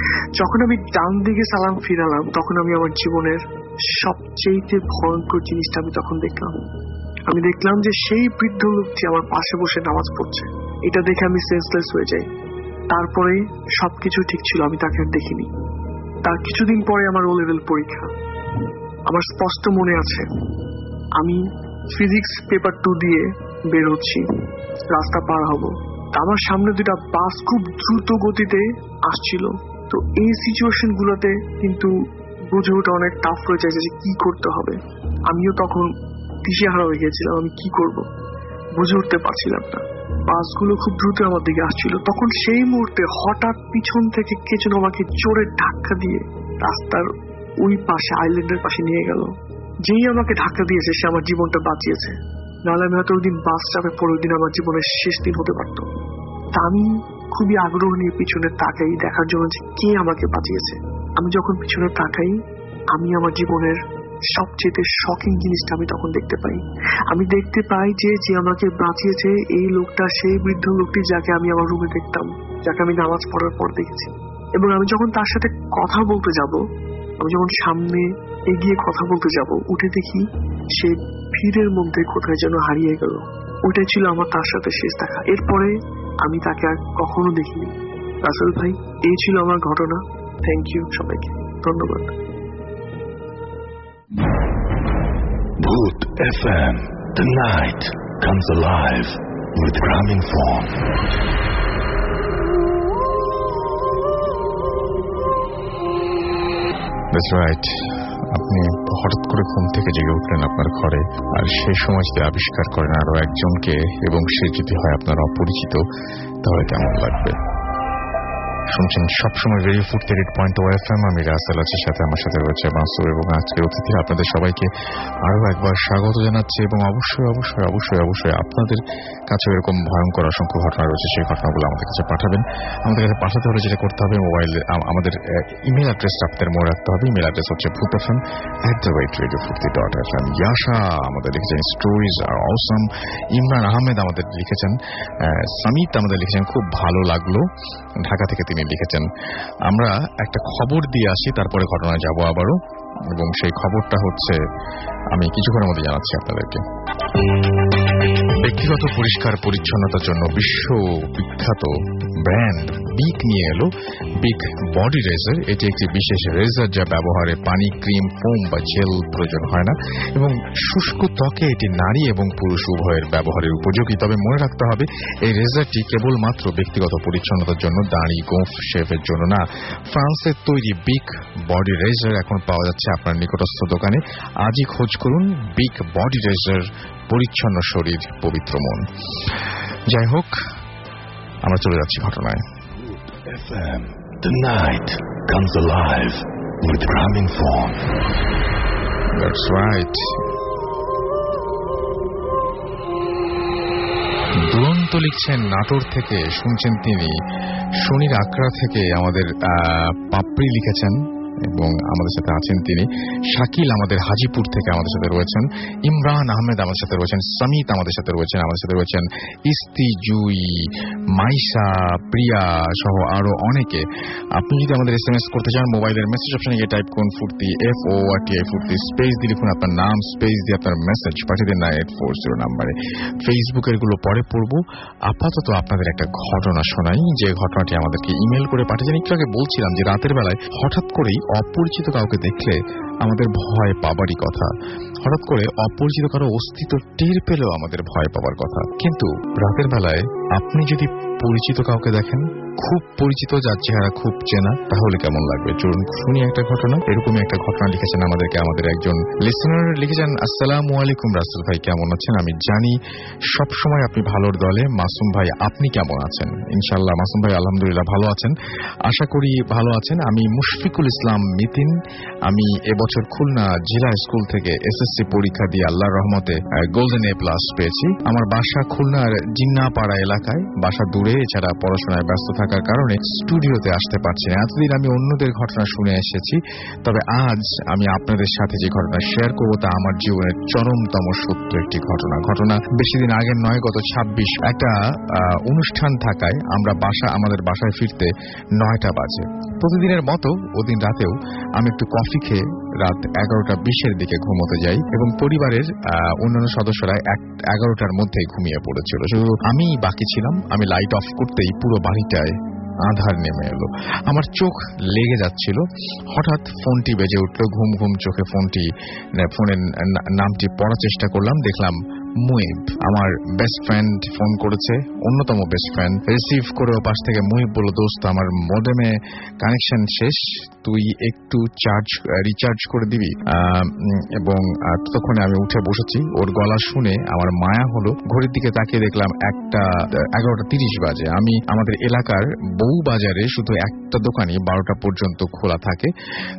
যখন আমি ডান দিকে সালাম ফিরালাম তখন আমি আমার জীবনের সবচেয়ে ভয়ঙ্কর জিনিসটা আমি তখন দেখলাম। আমি দেখলাম যে সেই বৃদ্ধ লোকটি আমার পাশে বসে নামাজ পড়ছে। এটা দেখে আমি সেন্সলেস হয়ে যাই। তারপরে সবকিছু ঠিক ছিল, আমি তাকে আর দেখিনি। তার কিছুদিন পরে আমার ও লেভেল পরীক্ষা। আমার স্পষ্ট মনে আছে আমি ফিজিক্স পেপার টু দিয়ে বের হচ্ছি, রাস্তা পার হব, আমার সামনে দুটা বাস খুব দ্রুত গতিতে আসছিল। তো এই সিচুয়েশন গুলোতে কিন্তু বুঝে ওঠা অনেক টাফ হয়ে যায় যে কি করতে হবে। আমিও তখন দিশেহারা হয়ে গেছিলাম, আমি কি করব বুঝে উঠতে পারছিলাম না। বাসগুলো খুব দ্রুত আমার দিকে আসছিল। তখন সেই মুহূর্তে হঠাৎ পিছন থেকে কে যেন আমাকে জোরে ধাক্কা দিয়ে রাস্তার ওই পাশে, আইল্যান্ডের পাশে নিয়ে গেল। যেই আমাকে ধাক্কা দিয়েছে সে আমার জীবনটা বাঁচিয়েছে, নাহলে আমি হয়তো ওই দিন বাস চাপে পরে ওই দিন আমার জীবনের শেষ দিন হতে পারতো। তা আমি খুবই আগ্রহ নিয়ে পিছনে তাকাই দেখার জন্য যে কে আমাকে বাঁচিয়েছে। আমি যখন পিছনে তাকাই আমি আমার জীবনের সবচেয়ে শকিং জিনিসটা আমি তখন দেখতে পাই। আমি দেখতে পাই যে যে আমাকে বাঁচিয়েছে এই লোকটা সেই বৃদ্ধ লোকটি যাকে আমি আমার রুমে দেখতাম, যাকে আমি নামাজ পড়ার পর দেখেছি। এবং আমি যখন তার সাথে কথা বলতে যাব, আমি যখন সামনে এগিয়ে কথা বলতে যাব, উঠে দেখি সে ভিড়ের মধ্যে কোথায় যেন হারিয়ে গেল। ওইটাই ছিল আমার তার সাথে শেষ দেখা। এরপরে আমি তাকে আর কখনো দেখিনি। রাসেল ভাই, এই ছিল আমার ঘটনা। থ্যাংক ইউ সবাইকে, ধন্যবাদ। Bhoot F M, the night comes alive with Graminphone. That's right. আপনি হঠাৎ করে ঘুম থেকে জেগে উঠলেন আপনার ঘরে, আর সেই সময় যদি আবিষ্কার করেন আরো একজনকে, এবং সে যদি হয় আপনার অপরিচিত, তাহলে কেমন লাগবে? শুনছেন সবসময় radio Foorti red point O F M. আমি রাসেল আছি, সাথে আমার সাথে রয়েছে মাসুর, এবং আজকের অতিথিরা আপনাদের সবাইকে আরো একবার স্বাগত জানাচ্ছি। এবং অবশ্যই অবশ্যই অবশ্যই অবশ্যই আপনাদের কাছে এরকম ভয়ঙ্কর অসংখ্য ঘটনা রয়েছে, সেই ঘটনাগুলো আমাদের কাছে পাঠাবেন। আমাদের কাছে পাঠাতে হলে যেটা করতে হবে, মোবাইলে আমাদের ইমেল অ্যাড্রেসটা আপনাদের মনে রাখতে হবে। ইমেল অ্যাড্রেস হচ্ছে Bhoot F M at the rate radio Foorti dot F M. Yasha আমাদের লিখেছেন স্টোরিজ আর অসম। ইমরান আহমেদ আমাদের লিখেছেন, সামিত আমাদের লিখেছেন খুব ভালো লাগলো, ঢাকা থেকে তিনি লিখেছেন। আমরা একটা খবর দিয়ে আসি, তারপরে ঘটনায় যাব আবারও, এবং সেই খবরটা হচ্ছে আমি কিছুক্ষণের মধ্যে জানাচ্ছি আপনাদেরকে। ব্যক্তিগত পরিষ্কার পরিচ্ছন্নতার জন্য বিশ্ব বিখ্যাত ব্র্যান্ড বিক নিয়ে এলো বিক বডি রেজার। এটি একটি বিশেষ রেজার যা ব্যবহারে পানি, ক্রিম, ফোম বা জেল প্রয়োজন হয় না, এবং শুষ্ক ত্বকে এটি নারী এবং পুরুষ উভয়ের ব্যবহারের উপযোগী। তবে মনে রাখতে হবে, এই রেজারটি কেবলমাত্র ব্যক্তিগত পরিচ্ছন্নতার জন্য, দাড়ি, গোঁফ, শেভের জন্য না। ফ্রান্সের তৈরি বিক বডি রেজার এখন পাওয়া যাচ্ছে আপনার নিকটস্থ দোকানে। আজই খোঁজ করুন বিক বডি রেজার, পরিচ্ছন্ন শরীর, পবিত্র মন। যাই হোক, আমরা চলে যাচ্ছি ঘটনায়। F M, the night comes alive with Graminphone. That's right. দুরন্ত লিখছেন নাটোর থেকে, শুনছেন তিনি। শনির আকড়া থেকে আমাদের পাপড়ি লিখেছেন, এবং আমাদের সাথে আছেন তিনি। শাকিল আমাদের হাজিপুর থেকে আমাদের সাথে রয়েছেন। ইমরান আহমেদ আমাদের সাথে রয়েছেন। সামিত আমাদের সাথে রয়েছেন। আমাদের সাথে রয়েছেন ইস্তি, জুই, মাইশা, প্রিয়া সহ আরো অনেকে। আপনি যদি আমাদের এস এম এস করতে চান, মোবাইলের মেসেজ অপশনে গিয়ে টাইপ করুন Foorti, F O R T I Foorti, space দিয়ে লিখুন আপনার নাম, স্পেস দিয়ে আপনার মেসেজ পাঠিয়ে দিন নাইন এইট ফোর জিরো নাম্বারে। ফেসবুকের গুলো পরে পড়ব। আপাতত আপনাদের একটা ঘটনা শোনাই, যে ঘটনাটি আমাদেরকে ইমেল করে পাঠিয়েছেন। একটু আগে বলছিলাম যে রাতের বেলায় হঠাৎ করেই অপরিচিত কাউকে দেখলে আমাদের ভয় পাবারই কথা। হঠাৎ করে অপরিচিত কারো অস্তিত্ব টের পেলেও আমাদের ভয় পাবার কথা। কিন্তু রাতের বেলায় আপনি যদি পরিচিত কাউকে দেখেন, খুব পরিচিত, যার চেহারা খুব চেনা, তাহলে কেমন লাগবে? চলুন শুনি একটা ঘটনা। এরকমই একটা ঘটনা লিখেছেন আমাদেরকে আমাদের একজন লিসেনার। লিখেছেন, আসসালামু আলাইকুম রাসেল ভাই, কেমন আছেন? আমি জানি সব সময় আপনি ভালোর দলে। মাসুম ভাই, আপনি কেমন আছেন? ইনশাআল্লাহ মাসুম ভাই আলহামদুলিল্লাহ ভালো আছেন, আশা করি ভালো আছেন। আমি মুশফিকুল ইসলাম মিতিন। আমি এবছর খুলনা জেলা স্কুল থেকে এসএসসি পরীক্ষা দিয়ে আল্লাহর রহমতে গোল্ডেন এ প্লাস পেয়েছি। আমার বাসা খুলনার জিন্নাপাড়া এলাকায়, বাসা দূরে, এছাড়া পড়াশোনায় ব্যস্ত থাকার কারণে স্টুডিওতে আসতে পারছি না। এতদিন আমি অন্যদের ঘটনা শুনে এসেছি, তবে আজ আমি আপনাদের সাথে যে ঘটনা শেয়ার করবো তা আমার জীবনের চরমতম সত্য একটি ঘটনা। ঘটনা বেশি দিন আগের নয়, গত ছাব্বিশ একটা অনুষ্ঠান থাকায় আমরা বাসা আমাদের বাসায় ফিরতে নয়টা বাজে। প্রতিদিনের মতো ওদিন রাতেও আমি একটু কফি খেয়ে রাত এগারোটা বিশের দিকে ঘুমোতে যাই, এবং পরিবারের অন্যান্য সদস্যরা এক এগারোটার মধ্যেই ঘুমিয়ে পড়েছিল। শুধু আমি বাকি ছিলাম। আমি লাইট অফ করতেই পুরো বাড়িটায় আধার নেমে এলো। আমার চোখ লেগে যাচ্ছিল। হঠাৎ ফোনটি বেজে উঠল। ঘুম ঘুম চোখে ফোনটি ফোনের নামটি পড়ার চেষ্টা করলাম। দেখলাম মুইব, আমার বেস্ট ফ্রেন্ড ফোন করেছে, অন্যতম বেস্ট ফ্রেন্ড। রিসিভ করে ও পাশ থেকে মুইব বলল, দোস্ত আমার মডেমে কানেকশন শেষ, তুই একটু চার্জ রিচার্জ করে দিবি। এবং ততক্ষণে আমি উঠে বসেছি। ওর গলা শুনে আমার মায়া হলো। ঘড়ির দিকে তাকিয়ে দেখলাম একটা এগারোটা তিরিশ বাজে। আমি আমাদের এলাকার বউ বাজারে শুধু একটা দোকানই বারোটা পর্যন্ত খোলা থাকে।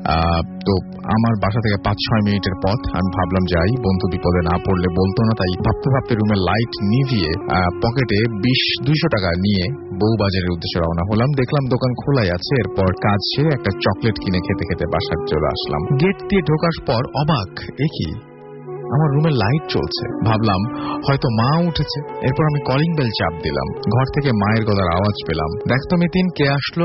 তো আমার বাসা থেকে পাঁচ ছয় মিনিটের পথ। আমি ভাবলাম যাই, বন্ধু বিপদে না পড়লে বলতো না। তাই ভাবতে ভাবতে রুমের লাইট নিভিয়ে পকেটে বিশ দুইশো টাকা নিয়ে বউ বাজারের উদ্দেশ্যে রওনা হলাম। দেখলাম দোকান খোলাই আছে। এরপর কাজ সেরে একটা চকলেট কিনে খেতে খেতে বাসায় চলে আসলাম। গেট দিয়ে ঢোকার পর অবাক, এ কি, আমার রুমে লাইট চলছে। ভাবলাম হয়তো মা উঠেছে। এরপর আমি কলিং বেল চাপ দিলাম। ঘর থেকে মায়ের গলার আওয়াজ পেলাম, দেখতো মিতিন কে আসলো।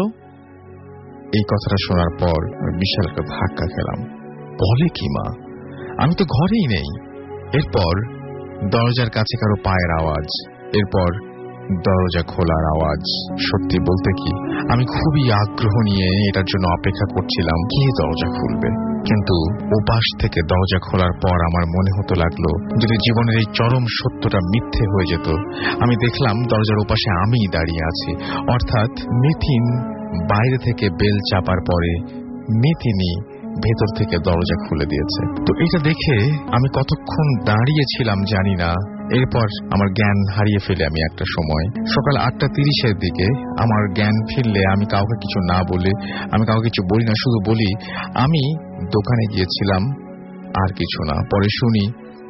এই কথাটা শোনার পর বিশাল একটা ধাক্কা খেলাম। বলে কি মা, আমি তো ঘরেই নেই। এরপর দরজার কাছে কারো পায়ের আওয়াজ, এরপর দরজা খোলার আওয়াজ। সত্যি বলতে কি, আমি খুবই আগ্রহ নিয়ে এটার জন্য অপেক্ষা করছিলাম কে দরজা খুলবে। কিন্তু ওপাশ থেকে দরজা খোলার পর আমার মনে হতে লাগলো যদি জীবনের এই চরম সত্যটা মিথ্যে হয়ে যেত। আমি দেখলাম দরজার ওপাশে আমিই দাঁড়িয়ে আছি, অর্থাৎ মিথিন বাইরে থেকে বেল চাপার পরে মিথিনই ভেতর থেকে দরজা খুলে দিয়েছে। তো এটা দেখে আমি কতক্ষণ দাঁড়িয়েছিলাম জানি না। এরপর আমার জ্ঞান হারিয়ে ফেলে আমি একটা সময় সকাল আটটা তিরিশের দিকে আমার জ্ঞান ফিরলে আমি কাউকে কিছু না বলে, আমি কাউকে কিছু বলি না, শুধু বলি আমি দোকানে গিয়েছিলাম, আর কিছু না। পরে শুনি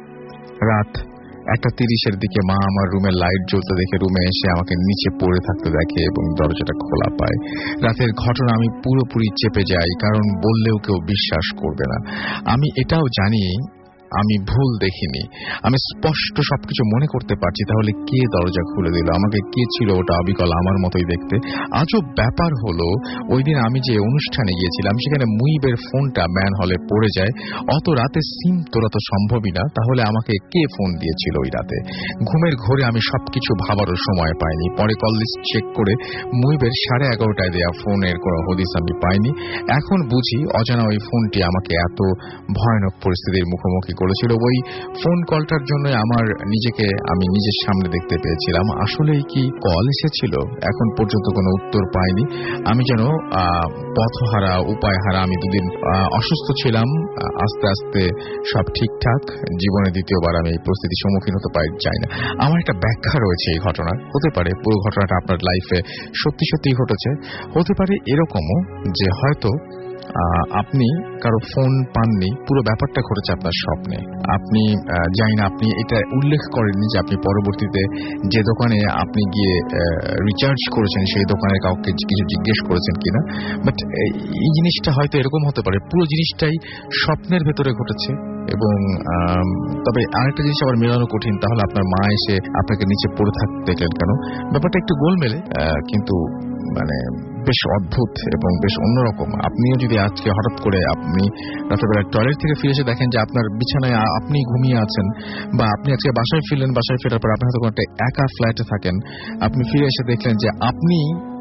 রাত একটা তিরিশের দিকে মা আমার রুমের লাইট জ্বলতে দেখে রুমে এসে আমাকে নিচে পড়ে থাকতে দেখে এবং দরজাটা খোলা পায়। রাতের ঘটনা আমি পুরোপুরি চেপে যাই, কারণ বললেও কেউ বিশ্বাস করবে না। আমি এটাও জানি আমি ভুল দেখিনি, আমি স্পষ্ট সবকিছু মনে করতে পারছি। তাহলে কে দরজা খুলে দিল, আমাকে কে ছিল ওটা অবিকল আমার মতোই দেখতে। আজব ব্যাপার হলো ওই দিন আমি যে অনুষ্ঠানে গিয়েছিলাম সেখানে মুইবের ফোনটা ম্যান হলে পড়ে যায়। অত রাতে সিম তোলা তো সম্ভবই না, তাহলে আমাকে কে ফোন দিয়েছিল ওই রাতে? ঘুমের ঘোরে আমি সবকিছু ভাবারও সময় পাইনি। পরে কল লিস্ট চেক করে মুইবের সাড়ে এগারোটায় দেয়া ফোনের কোনো হদিস আমি পাইনি। এখন বুঝি অজানা ওই ফোনটি আমাকে এত ভয়ানক পরিস্থিতির মুখোমুখি করেছিল। ওই ফোন কলটার জন্য আমার নিজেকে আমি নিজের সামনে দেখতে পেয়েছিলাম। আসলেই কি কল এসেছিল? এখন পর্যন্ত কোনো উত্তর পাইনি। আমি যেন পথহারা, উপায়হারা। আমি দুদিন অসুস্থ ছিলাম, আস্তে আস্তে সব ঠিকঠাক। জীবনে দ্বিতীয়বার আমি এই পরিস্থিতির সম্মুখীন হতে পারি চাই না। আমার একটা ব্যাখ্যা রয়েছে এই ঘটনার। হতে পারে পুরো ঘটনাটা আপনার লাইফে সত্যি সত্যি ঘটেছে, হতে পারে এরকমও যে হয়তো আপনি কারো ফোন পাননি, পুরো ব্যাপারটা ঘটেছে আপনার স্বপ্নে। আপনি জানি না, আপনি এটা উল্লেখ করেননি যে আপনি পরবর্তীতে যে দোকানে আপনি গিয়ে রিচার্জ করেছেন সেই দোকানের কাউকে কিছু জিজ্ঞেস করেছেন কিনা। বাট এই জিনিসটা হয়তো এরকম হতে পারে পুরো জিনিসটাই স্বপ্নের ভেতরে ঘটেছে। এবং তবে আরেকটা জিনিস আবার মেলানো কঠিন, তাহলে আপনার মা এসে আপনাকে নিচে পড়ে থাকতে দেখলেন কেন? ব্যাপারটা একটু গোলমেলে, কিন্তু মানে বেশ অদ্ভুত এবং বেশ অন্যরকম। আপনিও যদি আজকে হঠাৎ করে আপনি রাতের বেলা টয়লেট থেকে ফিরে এসে দেখেন যে আপনার বিছানায় আপনি ঘুমিয়ে আছেন, বা আপনি আজকে বাসায় ফিরলেন, বাসায় ফেরার পর আপনি হয়তো একটা একা ফ্ল্যাটে থাকেন, আপনি ফিরে এসে দেখলেন যে আপনি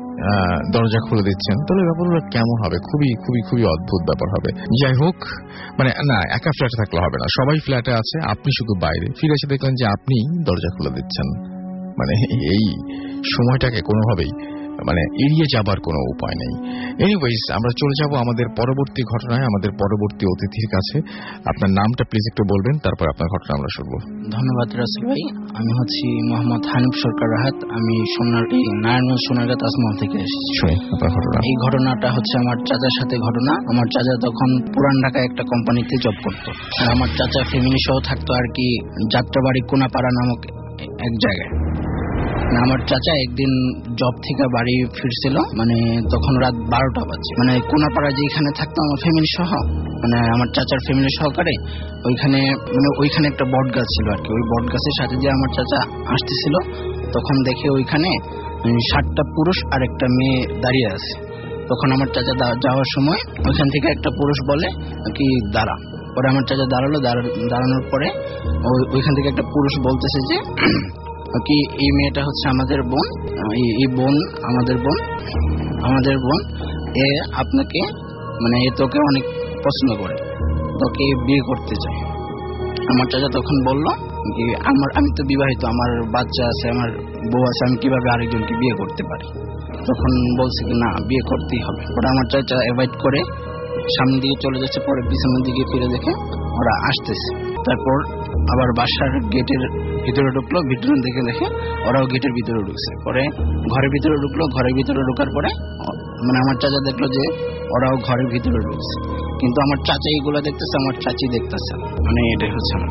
দরজা খুলে দিচ্ছেন, তাহলে ব্যাপারগুলো কেমন হবে? খুবই খুবই খুবই অদ্ভুত ব্যাপার হবে। যাই হোক, মানে না, একা ফ্ল্যাটে থাকলে হবে না, সবাই ফ্ল্যাটে আছে, আপনি শুধু বাইরে। ফিরে এসে দেখলেন যে আপনি দরজা খুলে দিচ্ছেন। মানে এই সময়টাকে কোনোভাবেই মানে এড়িয়ে যাবার কোনো উপায় নেই। এনিওয়েজ, আমরা চলে যাব আমাদের পরবর্তী ঘটনায়, আমাদের পরবর্তী অতিথির কাছে। আপনার নামটা প্লিজ একটু বলবেন, তারপর আপনার ঘটনা আমরা শুনবো। ধন্যবাদ রাসেল ভাই। আমি হচ্ছি মোহাম্মদ হানিফ সরকার রাহাত। আমি সোনার নারায়ণগঞ্জ সোনারগাঁ তাজমহল থেকে এসেছি। এই ঘটনাটা হচ্ছে আমার চাচার সাথে ঘটনা। আমার চাচা তখন পুরান ঢাকায় একটা কোম্পানিতে জব করতো, আর আমার চাচা ফ্যামিলি সহ থাকতো আর কি যাত্রাবাড়ি কোনাপাড়া নামক এক জায়গায়। আমার চাচা একদিন জব থেকে বাড়ি ফিরছিল, মানে তখন রাত বারোটা বাজে। মানে কোনাপাড়া যেখানে থাকতো আমার ফ্যামিলি সহ, মানে আমার চাচার ফ্যামিলি সহকারে, ওইখানে মানে ওইখানে একটা বট গাছ ছিল আর কি। ওই বট গাছের সাথে দিয়ে আমার চাচা আসতেছিল, তখন দেখে ওইখানে সাতটা পুরুষ আর একটা মেয়ে দাঁড়িয়ে আছে। তখন আমার চাচা যাওয়ার সময় ওইখান থেকে একটা পুরুষ বলে কি দাঁড়া। পরে আমার চাচা দাঁড়ালো, দাঁড়ানোর পরে ওইখান থেকে একটা পুরুষ বলতেছে যে কি এই মেয়েটা হচ্ছে আমাদের বোন, এই বোন আমাদের বোন আমাদের বোন এ আপনাকে মানে এ তোকে অনেক পছন্দ করে, তোকে বিয়ে করতে চায়। আমার চাচা তখন বলল যে আমার আমি তো বিবাহিত, আমার বাচ্চা আছে, আমার বউ আছে, আমি কিভাবে আরেকজনকে বিয়ে করতে পারি? তখন বলছে কি না, বিয়ে করতেই হবে। ওরা আমার চাচা অ্যাভয়েড করে সামনের দিকে চলে যাচ্ছে, পরে পিছনের দিকে ফিরে দেখে ওরা আসতেছে। তারপর আবার বাসার গেটের ভিতরে ঢুকলো, ভিতরে দেখে দেখে ওরাও গেটের ভিতরে ঢুকছে। পরে ঘরের ভিতরে ঢুকলো, ঘরের ভিতরে ঢুকার পরে মানে আমার চাচা দেখলো যে ওরাও ঘরের ভিতরে ঢুকছে, কিন্তু আমার চাচা এইগুলো দেখতেছে, আমার চাচি দেখতেছে। মানে এটাই হচ্ছে আমার।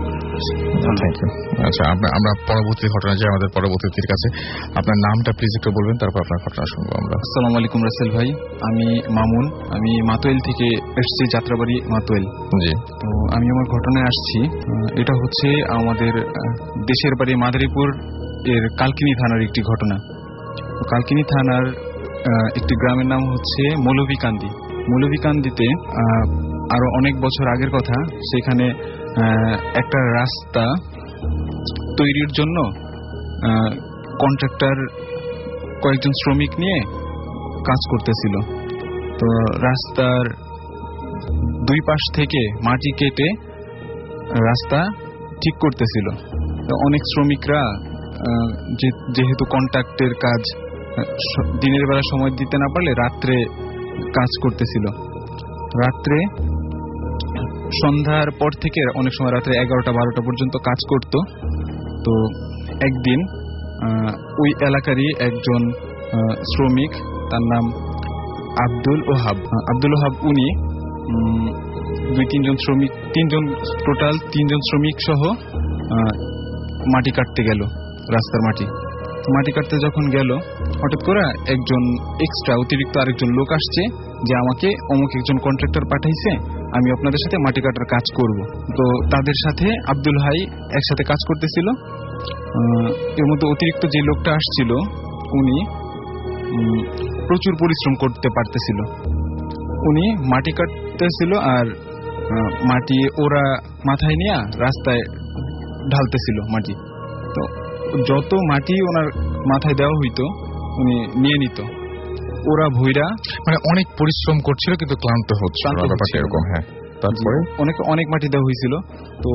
আচ্ছা, আমরা পরবর্তী ঘটনা যাই আমাদের পরবর্তীর কাছে। আপনার নামটা প্লিজ একটু বলবেন, তারপর আপনার ঘটনা শুনবো আমরা। আসসালামু আলাইকুম রাসেল ভাই, আমি মামুন, আমি মাতোয়েল থেকে এসেছি, যাত্রাবাড়ি মাতোয়েল। জি, তো আমি আমার ঘটনায় আসছি। এটা হচ্ছে আমাদের দেশের বাড়ি মাদারীপুর এর কালকিনি থানার একটি ঘটনা। কালকিনি থানার একটি গ্রামের নাম হচ্ছে মৌলভীকান্দি। মৌলভীকান্দিতে আরো অনেক বছর আগের কথা, সেখানে একটা রাস্তা তৈরির জন্য কন্ট্রাক্টর কয়েকজন শ্রমিক নিয়ে কাজ করতেছিল। তো রাস্তার দুই পাশ থেকে মাটি কেটে রাস্তা ঠিক করতেছিল। অনেক শ্রমিকরা যেহেতু কন্ট্রাক্টের কাজ দিনের বেলা সময় দিতে না পারলে রাত্রে কাজ করতেছিল। রাত্রে সন্ধ্যার পর থেকে অনেক সময় রাত্রে এগারোটা বারোটা পর্যন্ত কাজ করত। তো একদিন ওই এলাকারই একজন শ্রমিক, তার নাম আব্দুল ওহাব আব্দুল ওহাব উনি দুই তিনজন শ্রমিক তিনজন টোটাল তিনজন শ্রমিক সহ মাটি কাটতে গেল, রাস্তার মাটি মাটি কাটতে যখন গেল হঠাৎ করে একজন এক্সট্রা অতিরিক্ত আরেকজন লোক আসছে যে আমাকে অমুক একজন কন্ট্রাক্টর পাঠাইছে, আমি আপনাদের সাথে মাটি কাটার কাজ করব। তো তাদের সাথে আব্দুল হাই একসাথে কাজ করতেছিল। এর মধ্যে অতিরিক্ত যে লোকটা আসছিল উনি প্রচুর পরিশ্রম করতে পারতেছিল। উনি মাটি কাটতেছিল আর মাটি ওরা মাথায় নিয়ে রাস্তায় ঢালতেছিল মাটি। তো যত মাটি ওনার মাথায় দেওয়া হইতো উনি নিয়ে নিত। ওরা ভুইরা মানে অনেক পরিশ্রম করছিল কিন্তু ক্লান্ত হচ্ছে এরকম। হ্যাঁ, তারপরে অনেক অনেক মাটি দেওয়া হয়েছিল। তো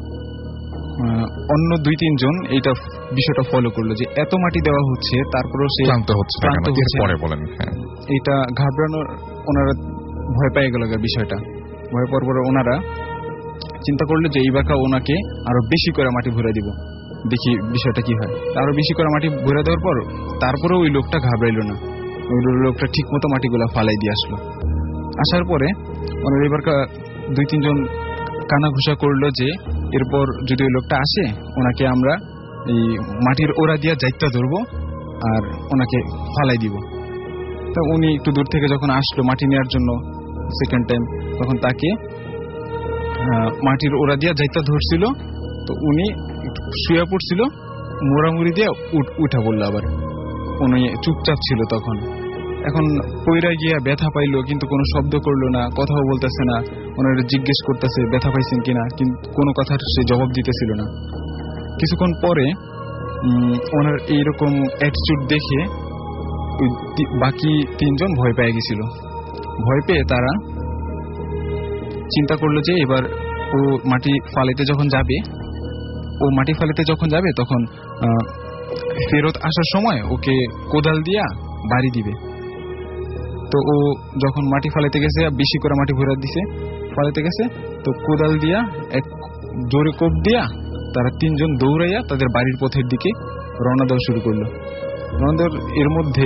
অন্য দুই তিনজন এইটা বিষয়টা ফলো করলো যে এত মাটি দেওয়া হচ্ছে তারপরেও সে ক্লান্ত হচ্ছে। পরে বলেন এইটা ঘাবড়ানোর ওনারা ভয় পেয়ে গেল বিষয়টা। ভয় পাওয়ার পরে ওনারা চিন্তা করলো যে এইবার ওনাকে আরো বেশি করে মাটি ভরে দিব, দেখি বিষয়টা কি হয়। আরো বেশি করে মাটি ভরে দেওয়ার পর তারপরে ওই লোকটা ঘাবড়াইলো না, ওই লোকটা ঠিক মতো মাটিগুলা ফালাই দিয়ে আসলো। আসার পরে ওনার এবার দুই তিনজন কানা ঘুষা করলো যে এরপর যদি ওই লোকটা আসে ওনাকে আমরা এই মাটির ওরা দিয়া যাইতে ধরবো আর ওনাকে ফালাই দিব। তো উনি একটু দূর থেকে যখন আসলো মাটি নেওয়ার জন্য সেকেন্ড টাইম, তখন তাকে মাটির ওরা দিয়া যাইতে ধরছিল। তো উনি শুয়ে পড়ছিল, মোড়ামুড়ি দিয়ে উঠা পড়লো। আবার উনি চুপচাপ ছিল তখন। এখন পইরা গিয়া ব্যথা পাইলো কিন্তু কোনো শব্দ করলো না, কথাও বলতেছে না। ওনারা জিজ্ঞেস করতেছে ব্যথা পাইছেন কিনা, কিন্তু কোনো কথার সে জবাব দিতেছিল না। কিছুক্ষণ পরে ওনার এইরকম অ্যাটিটিউড দেখে বাকি তিনজন ভয় পেয়ে গেছিল। ভয় পেয়ে তারা চিন্তা করলো যে এবার ও মাটি ফালাইতে যখন যাবে ও মাটি ফালাইতে যখন যাবে তখন ফেরত আসার সময় ওকে কোদাল দিয়া বাড়ি দিবে। তো ও যখন মাটি ফালাইতে গেছে বেশি করে মাটি ভরে দিছে, ফালাইতে গেছে তো কোদাল দিয়া এক জোরে কোপ দিয়া তারা তিনজন দৌড়াইয়া তাদের বাড়ির পথের দিকে রওনা দেওয়া শুরু করলো। রওনা দেওয়ার এর মধ্যে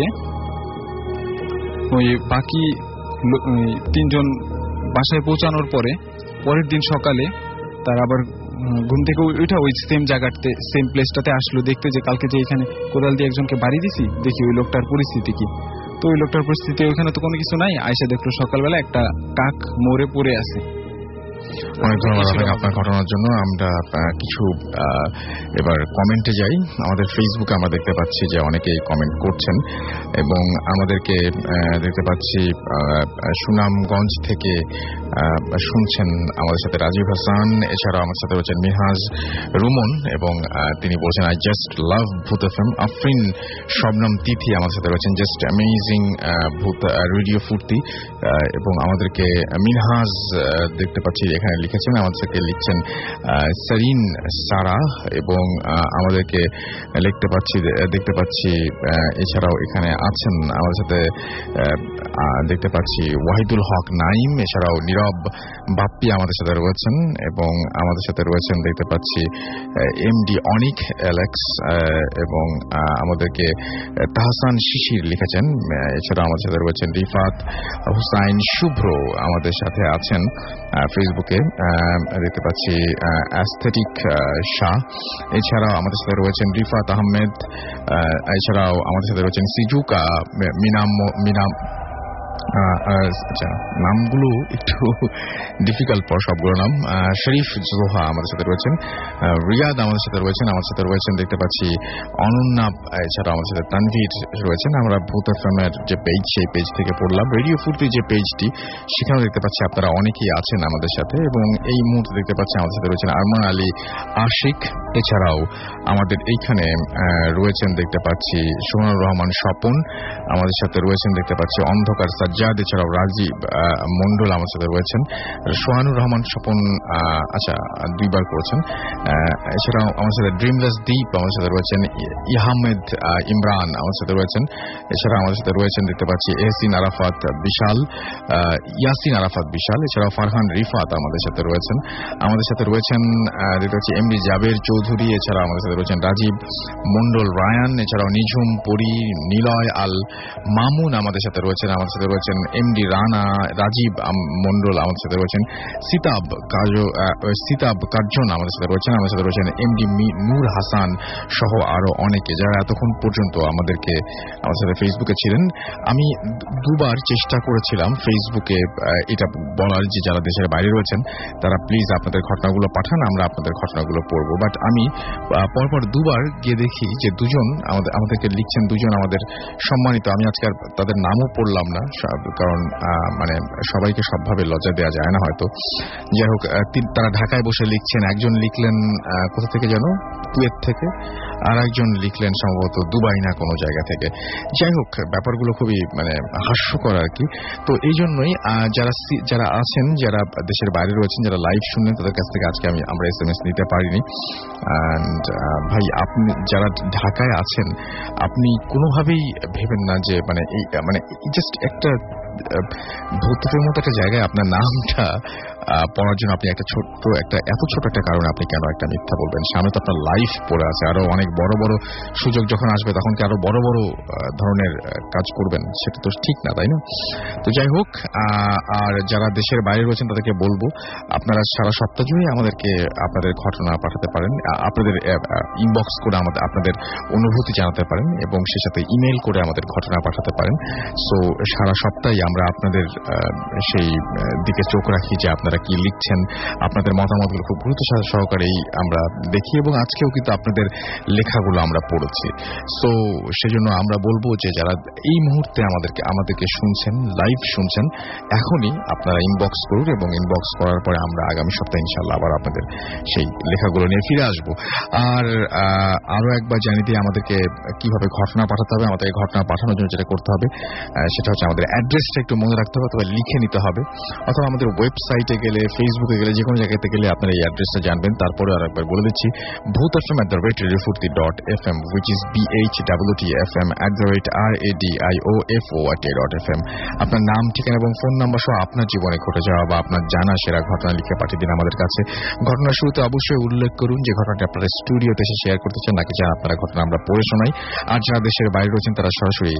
ওই বাকি তিনজন বাসায় পৌঁছানোর পরে পরের দিন সকালে তারা আবার ঘুম থেকে ওইটা ওই সেম জায়গাতে সেম প্লেসটাতে আসলো দেখতে যে কালকে যে এখানে কোদাল দিয়ে একজনকে বাড়ি দিছি, দেখি ওই লোকটার পরিস্থিতি কি। তো ওই লোকটার পরিস্থিতি ওইখানে তো কোনো কিছু নাই। আয়সা দেখলো সকালবেলা একটা কাক মরে পড়ে আছে। অনেক ধন্যবাদ আপনাকে আপনার ঘটনার জন্য। আমরা কিছু এবার কমেন্টে যাই। আমাদের ফেসবুকে আমরা দেখতে পাচ্ছি যে অনেকেই কমেন্ট করছেন এবং আমাদেরকে দেখতে পাচ্ছি সুনামগঞ্জ থেকে শুনছেন আমাদের সাথে রাজীব হাসান, এছাড়াও আমার সাথে রয়েছেন মিনহাজ রুমন এবং তিনি বলছেন আই জাস্ট লাভ ভূত এফএম। আফরিন শবনম তিথি আমাদের সাথে রয়েছেন জাস্ট অ্যামেজিং ভূত রেডিও ফুর্তি। এবং আমাদেরকে মিনহাজ দেখতে পাচ্ছি এখানে লিখেছেন, আমাদেরকে লিখছেন সারিন সারা এবং আমাদেরকে লিখতে পাচ্ছি দেখতে পাচ্ছি এছাড়াও এখানে আছেন আমাদের সাথে দেখতে পাচ্ছি ওয়াহিদুল হক নাইম, এছাড়াও নীরব বাপ্পি আমাদের সাথে রয়েছেন এবং আমাদের সাথে রয়েছেন দেখতে পাচ্ছি এমডি অনিক অ্যালেক্স এবং আমাদেরকে তাহসান শিশির লিখেছেন। এছাড়া আমাদের সাথে রয়েছেন রিফাত হুসাইন শুভ্র আমাদের সাথে আছেন ফেসবুকে দেখতে পাচ্ছি অ্যাস্থেটিক শাহ, এছাড়াও আমাদের সাথে রয়েছেন রিফাত আহমেদ, এছাড়াও আমাদের সাথে রয়েছেন সিজুকা মিনাম মিনাম আচ্ছা, নামগুলো একটু ডিফিকাল্ট পর সবগুলো নাম। শরীফ জোহা আমাদের সাথে রয়েছেন, রিয়াদ আমাদের সাথে রয়েছেন, আমার সাথে রয়েছেন দেখতে পাচ্ছি অনন্যা, এছাড়া আমাদের সাথে তানভীর রয়েছেন। আমরা ভূত এফএমের যে পেজ, সেই পেজ থেকে পড়লাম। রেডিও ফুর্তি যে পেজটি, সেখানেও দেখতে পাচ্ছি আপনারা অনেকেই আছেন আমাদের সাথে, এবং এই মুহূর্তে দেখতে পাচ্ছি আমাদের সাথে রয়েছেন আরমান আলী আশিক। এছাড়াও আমাদের এইখানে রয়েছেন দেখতে পাচ্ছি সোহানুর রহমান স্বপন, আমাদের সাথে রয়েছেন দেখতে পাচ্ছি অন্ধকার সাজ্জাদ, এছাড়াও রাজীব মন্ডল আমার সাথে রয়েছেন। সোহানুর রহমান স্বপন আচ্ছা দুইবার করেছেন। এছাড়াও আমার সাথে ড্রিমলেস দ্বীপ আমার সাথে রয়েছেন, ইহামেদ ইমরান আমার সাথে রয়েছেন। এছাড়া আমাদের সাথে রয়েছেন দেখতে পাচ্ছি এহসিন আরাফাত বিশাল, ইয়াসিন আরাফাত বিশাল। এছাড়াও ফারহান রিফাত আমাদের সাথে রয়েছেন। আমাদের সাথে রয়েছেন দেখতে পাচ্ছি এমডি জাবের চৌধুরী। এছাড়া আমাদের সাথে রয়েছেন রাজীব মন্ডল রায়ান। এছাড়াও নিঝুম পরি, নিলয় আল মামুন আমাদের সাথে রয়েছেন। আমাদের সাথে রয়েছেন এমডি রানা, রাজীব মন্ডল আমাদের সাথে রয়েছেন, সিতাব সিতাব কার্জন আমাদের সাথে রয়েছেন। আমাদের সাথে রয়েছেন এমডি নূর হাসান সহ আরো অনেকে, যারা এতক্ষণ পর্যন্ত আমাদেরকে আমার সাথে ফেসবুকে ছিলেন। আমি দুবার চেষ্টা করেছিলাম ফেসবুকে এটা বলার যে যারা দেশের বাইরে রয়েছেন তারা প্লিজ আপনাদের ঘটনাগুলো পাঠান, আমরা আপনাদের ঘটনাগুলো পড়ব। বাট আমি পরপর দুবার গিয়ে দেখি যে দুজন আমাদের আমাদেরকে লিখছেন, দুজন আমাদের সম্মানিত। আমি আজকে আর তাদের নামও পড়লাম না, কারণ মানে সবাইকে সবভাবে লজ্জা দেওয়া যায় না হয়তো। যাই হোক, তারা ঢাকায় বসে লিখছেন। একজন লিখলেন কোথা থেকে যেন, কুয়েত থেকে, আর একজন লিখলেন সম্ভবত দুবাই না কোনো জায়গা থেকে। যাই হোক, ব্যাপারগুলো খুবই মানে হাস্যকর আর কি। তো এই জন্যই যারা যারা আছেন, যারা দেশের বাইরে রয়েছেন, যারা লাইভ শুনলেন, তাদের কাছ থেকে আজকে আমি আমরা এস এম এস নিতে পারিনি। অ্যান্ড ভাই, আপনি যারা ঢাকায় আছেন, আপনি কোনোভাবেই ভেবেন না যে মানে এই মানে জাস্ট একটা ভূতের মতো একটা জায়গায় আপনার নামটা পড়ার জন্য আপনি একটা ছোট্ট একটা এত ছোট একটা কারণে আপনি কেন একটা মিথ্যা বলবেন? সামনে তো আপনার লাইফ পড়ে আছে, আরো অনেক বড় বড় সুযোগ যখন আসবে তখন কি আরো বড় বড় ধরনের কাজ করবেন? সেটা তো ঠিক না, তাই না? তো যাই হোক, আর যারা দেশের বাইরে রয়েছেন তাদেরকে বলবো, আপনারা সারা সপ্তাহ জুড়ে আমাদেরকে আপনাদের ঘটনা পাঠাতে পারেন, আপনাদের ইনবক্স করে আমাদের আপনাদের অনুভূতি জানাতে পারেন, এবং সে সাথে ইমেল করে আমাদের ঘটনা পাঠাতে পারেন। সো সারা সপ্তাহে আমরা আপনাদের সেই দিকে চোখ রাখি যে আপনারা কি লিখছেন, আপনাদের মতামতগুলো খুব গুরুত্ব সহকারেই আমরা দেখি, এবং আজকেও কিন্তু আপনাদের লেখাগুলো আমরা পড়েছি। সো সেজন্য আমরা বলবো যে যারা এই মুহূর্তে আমাদেরকে আমাদেরকে শুনছেন, লাইভ শুনছেন, এখনই আপনারা ইনবক্স করুন, এবং ইনবক্স করার পরে আমরা আগামী সপ্তাহে ইনশাআল্লাহ আবার আপনাদের সেই লেখাগুলো নিয়ে ফিরে আসবো। আর আরো একবার জানিয়ে দিয়ে আমাদেরকে কিভাবে ঘটনা পাঠাতে হবে। আমাদের ঘটনা পাঠানোর জন্য যেটা করতে হবে সেটা হচ্ছে আমাদের অ্যাড্রেসটা একটু মনে রাখতে হবে, অথবা লিখে নিতে হবে, অথবা আমাদের ওয়েবসাইটে গেলে, ফেসবুকে গেলে, যে কোনো জায়গাতে গেলে আপনারা এই অ্যাড্রেসটা জানবেন। তারপরে আর একবার বলে দিচ্ছি, Bhoot F M at the rate radio Foorti dot F M, which is B H W T F M at the rate R A D I O F O R T I F F. আপনার নাম, ঠিকানা এবং phone number সহ আপনার জীবনে ঘটে যাওয়া বা আপনার জানা সেরা ঘটনা লিখে পাঠিয়ে দিন আমাদের কাছে। ঘটনার শুরুতে অবশ্যই উল্লেখ করুন যে ঘটনাটি আপনারা স্টুডিওতে এসে শেয়ার করতে চান, নাকি যারা আপনারা ঘটনা আমরা পড়ে শোনাই। আর যারা দেশের বাইরে রয়েছেন তারা সরাসরি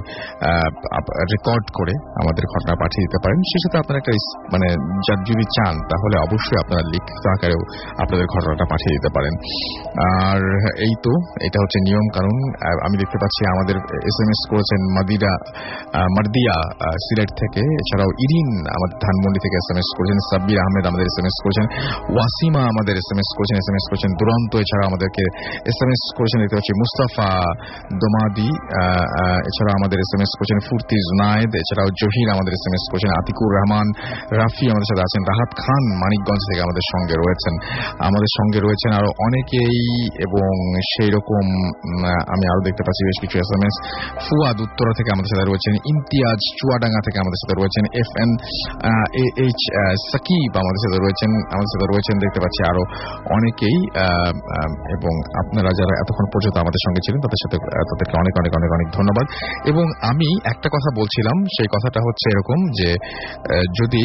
রেকর্ড করে আমাদের ঘটনা পাঠিয়ে দিতে পারেন। সে সাথে আপনারা একটা মানে যদি চান তাহলে অবশ্যই আপনারা লিখিত আকারেও আপনাদের ঘটনাটা পাঠিয়ে দিতে পারেন। আর এই তো এটা হচ্ছে নিয়ম কানুন। আমি দেখতে পাচ্ছি আমাদের এস এম এস করেছেন মাদিরা মার্দিয়া সিলেট থেকে, এছাড়াও ইরিন আমাদের ধানমন্ডি থেকে এস এম এস করেছেন, সাব্বির আহমেদ আমাদের এস এম এস করেছেন, ওয়াসিমা আমাদের এস এম এস করেছেন এস এম এস করেছেন দুরন্ত, এছাড়া আমাদেরকে এস এম এস করেছেন দেখতে পাচ্ছি মুস্তাফা দোমাদি, এছাড়া আমাদের এস এম এস করেছেন ফুর্তি জুনায়েদ, এছাড়াও জহির আমাদের এস এম এস করেছেন, আতিকুর রহমান রাফি আমাদের সাথে আছেন, রাহাত খান মানিকগঞ্জ থেকে আমাদের সঙ্গে রয়েছেন আমাদের সঙ্গে রয়েছেন আরো অনেকেই। এবং সেই রকম আমি আরো দেখতে পাচ্ছি বেশ কিছু S M S. Fuad Uttara থেকে আমাদের সাথে রয়েছেন, ইমতিয়াজ চুয়াডাঙ্গা থেকে আমাদের সাথে রয়েছেন, এফ এন এইচ সাকিব আমাদের সাথে রয়েছেন আমাদের সাথে রয়েছেন দেখতে পাচ্ছি আরো অনেকেই। এবং আপনারা যারা এতক্ষণ পর্যন্ত আমাদের সঙ্গে ছিলেন তাদের সাথে তাদেরকে অনেক অনেক অনেক অনেক ধন্যবাদ। এবং আমি একটা কথা বলছিলাম, সেই কথাটা হচ্ছে এরকম যে যদি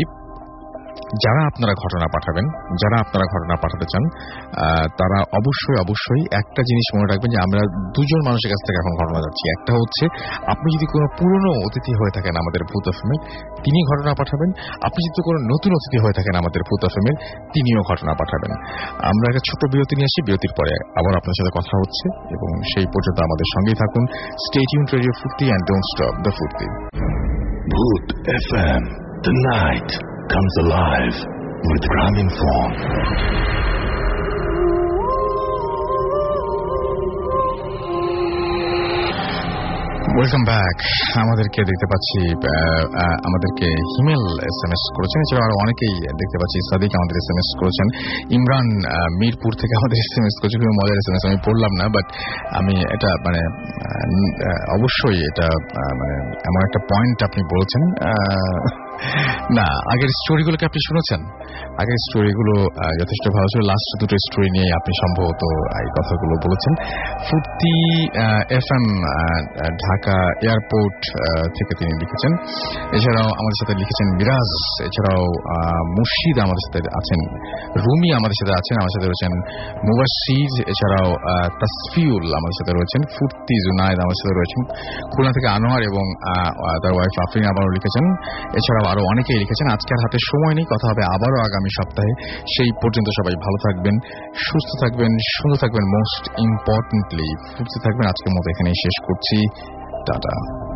যারা আপনারা ঘটনা পাঠাবেন, যারা আপনারা ঘটনা পাঠাতে চান, তারা অবশ্যই অবশ্যই একটা জিনিস মনে রাখবেন যে আমরা দুজন মানুষের কাছ থেকে এখন ঘটনা যাচ্ছি। একটা হচ্ছে আপনি যদি কোনো পুরনো অতিথি হয়ে থাকেন আমাদের ভূত এফএমে, তিনি ঘটনা পাঠাবেন। আপনি যদি কোনো নতুন অতিথি হয়ে থাকেন আমাদের ভূত এফএমে, তিনিও ঘটনা পাঠাবেন। আমরা একটা ছোট বিরতি নিয়ে আসি, বিরতির পরে আবার আপনার সাথে কথা হচ্ছে, এবং সেই পর্যন্ত আমাদের সঙ্গেই থাকুন। Stay tuned radio Foorti and don't stop the Foorti. Booth F M, the night comes alive with Grameenphone. Welcome back. আমাদেরকে দেখতে পাচ্ছি, আমাদেরকে হিমেল এস এম এস করেছেন, এছাড়া আরো অনেকেই দেখতে পাচ্ছি। সাদিক আমাদের এস এম এস করেছেন, ইমরান মিরপুর থেকে আমাদের এস এম এস করেছে। খুবই মজার এস এম এস, আমি পড়লাম না, বাট আমি এটা মানে অবশ্যই এটা মানে এমন একটা পয়েন্ট আপনি বলেছেন। না, আগের স্টোরিগুলোকে আপনি শুনেছেন? আগের স্টোরিগুলো যথেষ্ট ভালো ছিল। লাস্ট দুটো স্টোরি নিয়ে আপনি সম্ভবত এই কথাগুলো বলেছেন। ফুর্তি এফ এম ঢাকা এয়ারপোর্ট থেকে তিনি লিখেছেন। এছাড়াও আমাদের সাথে লিখেছেন মিরাজ, এছাড়াও মুর্শিদ আমাদের সাথে আছেন, রুমি আমাদের সাথে আছেন, আমাদের সাথে রয়েছেন মুবাশশির, এছাড়াও তাসফিউল আমাদের সাথে রয়েছেন, ফুর্তি জুনায়েদ আমাদের সাথে রয়েছেন, খুলনা থেকে আনোয়ার এবং তার ওয়াইফ আফরিন আবারও লিখেছেন। এছাড়াও আরো অনেকেই লিখেছেন। আজকে আর হাতে সময় নেই, কথা হবে আবারও আগামী সপ্তাহে। সেই পর্যন্ত সবাই ভালো থাকবেন, সুস্থ থাকবেন, সুন্দর থাকবেন, মোস্ট ইম্পর্টেন্টলি সুস্থ থাকবেন। আজকের মতো এখানেই শেষ করছি। টাটা।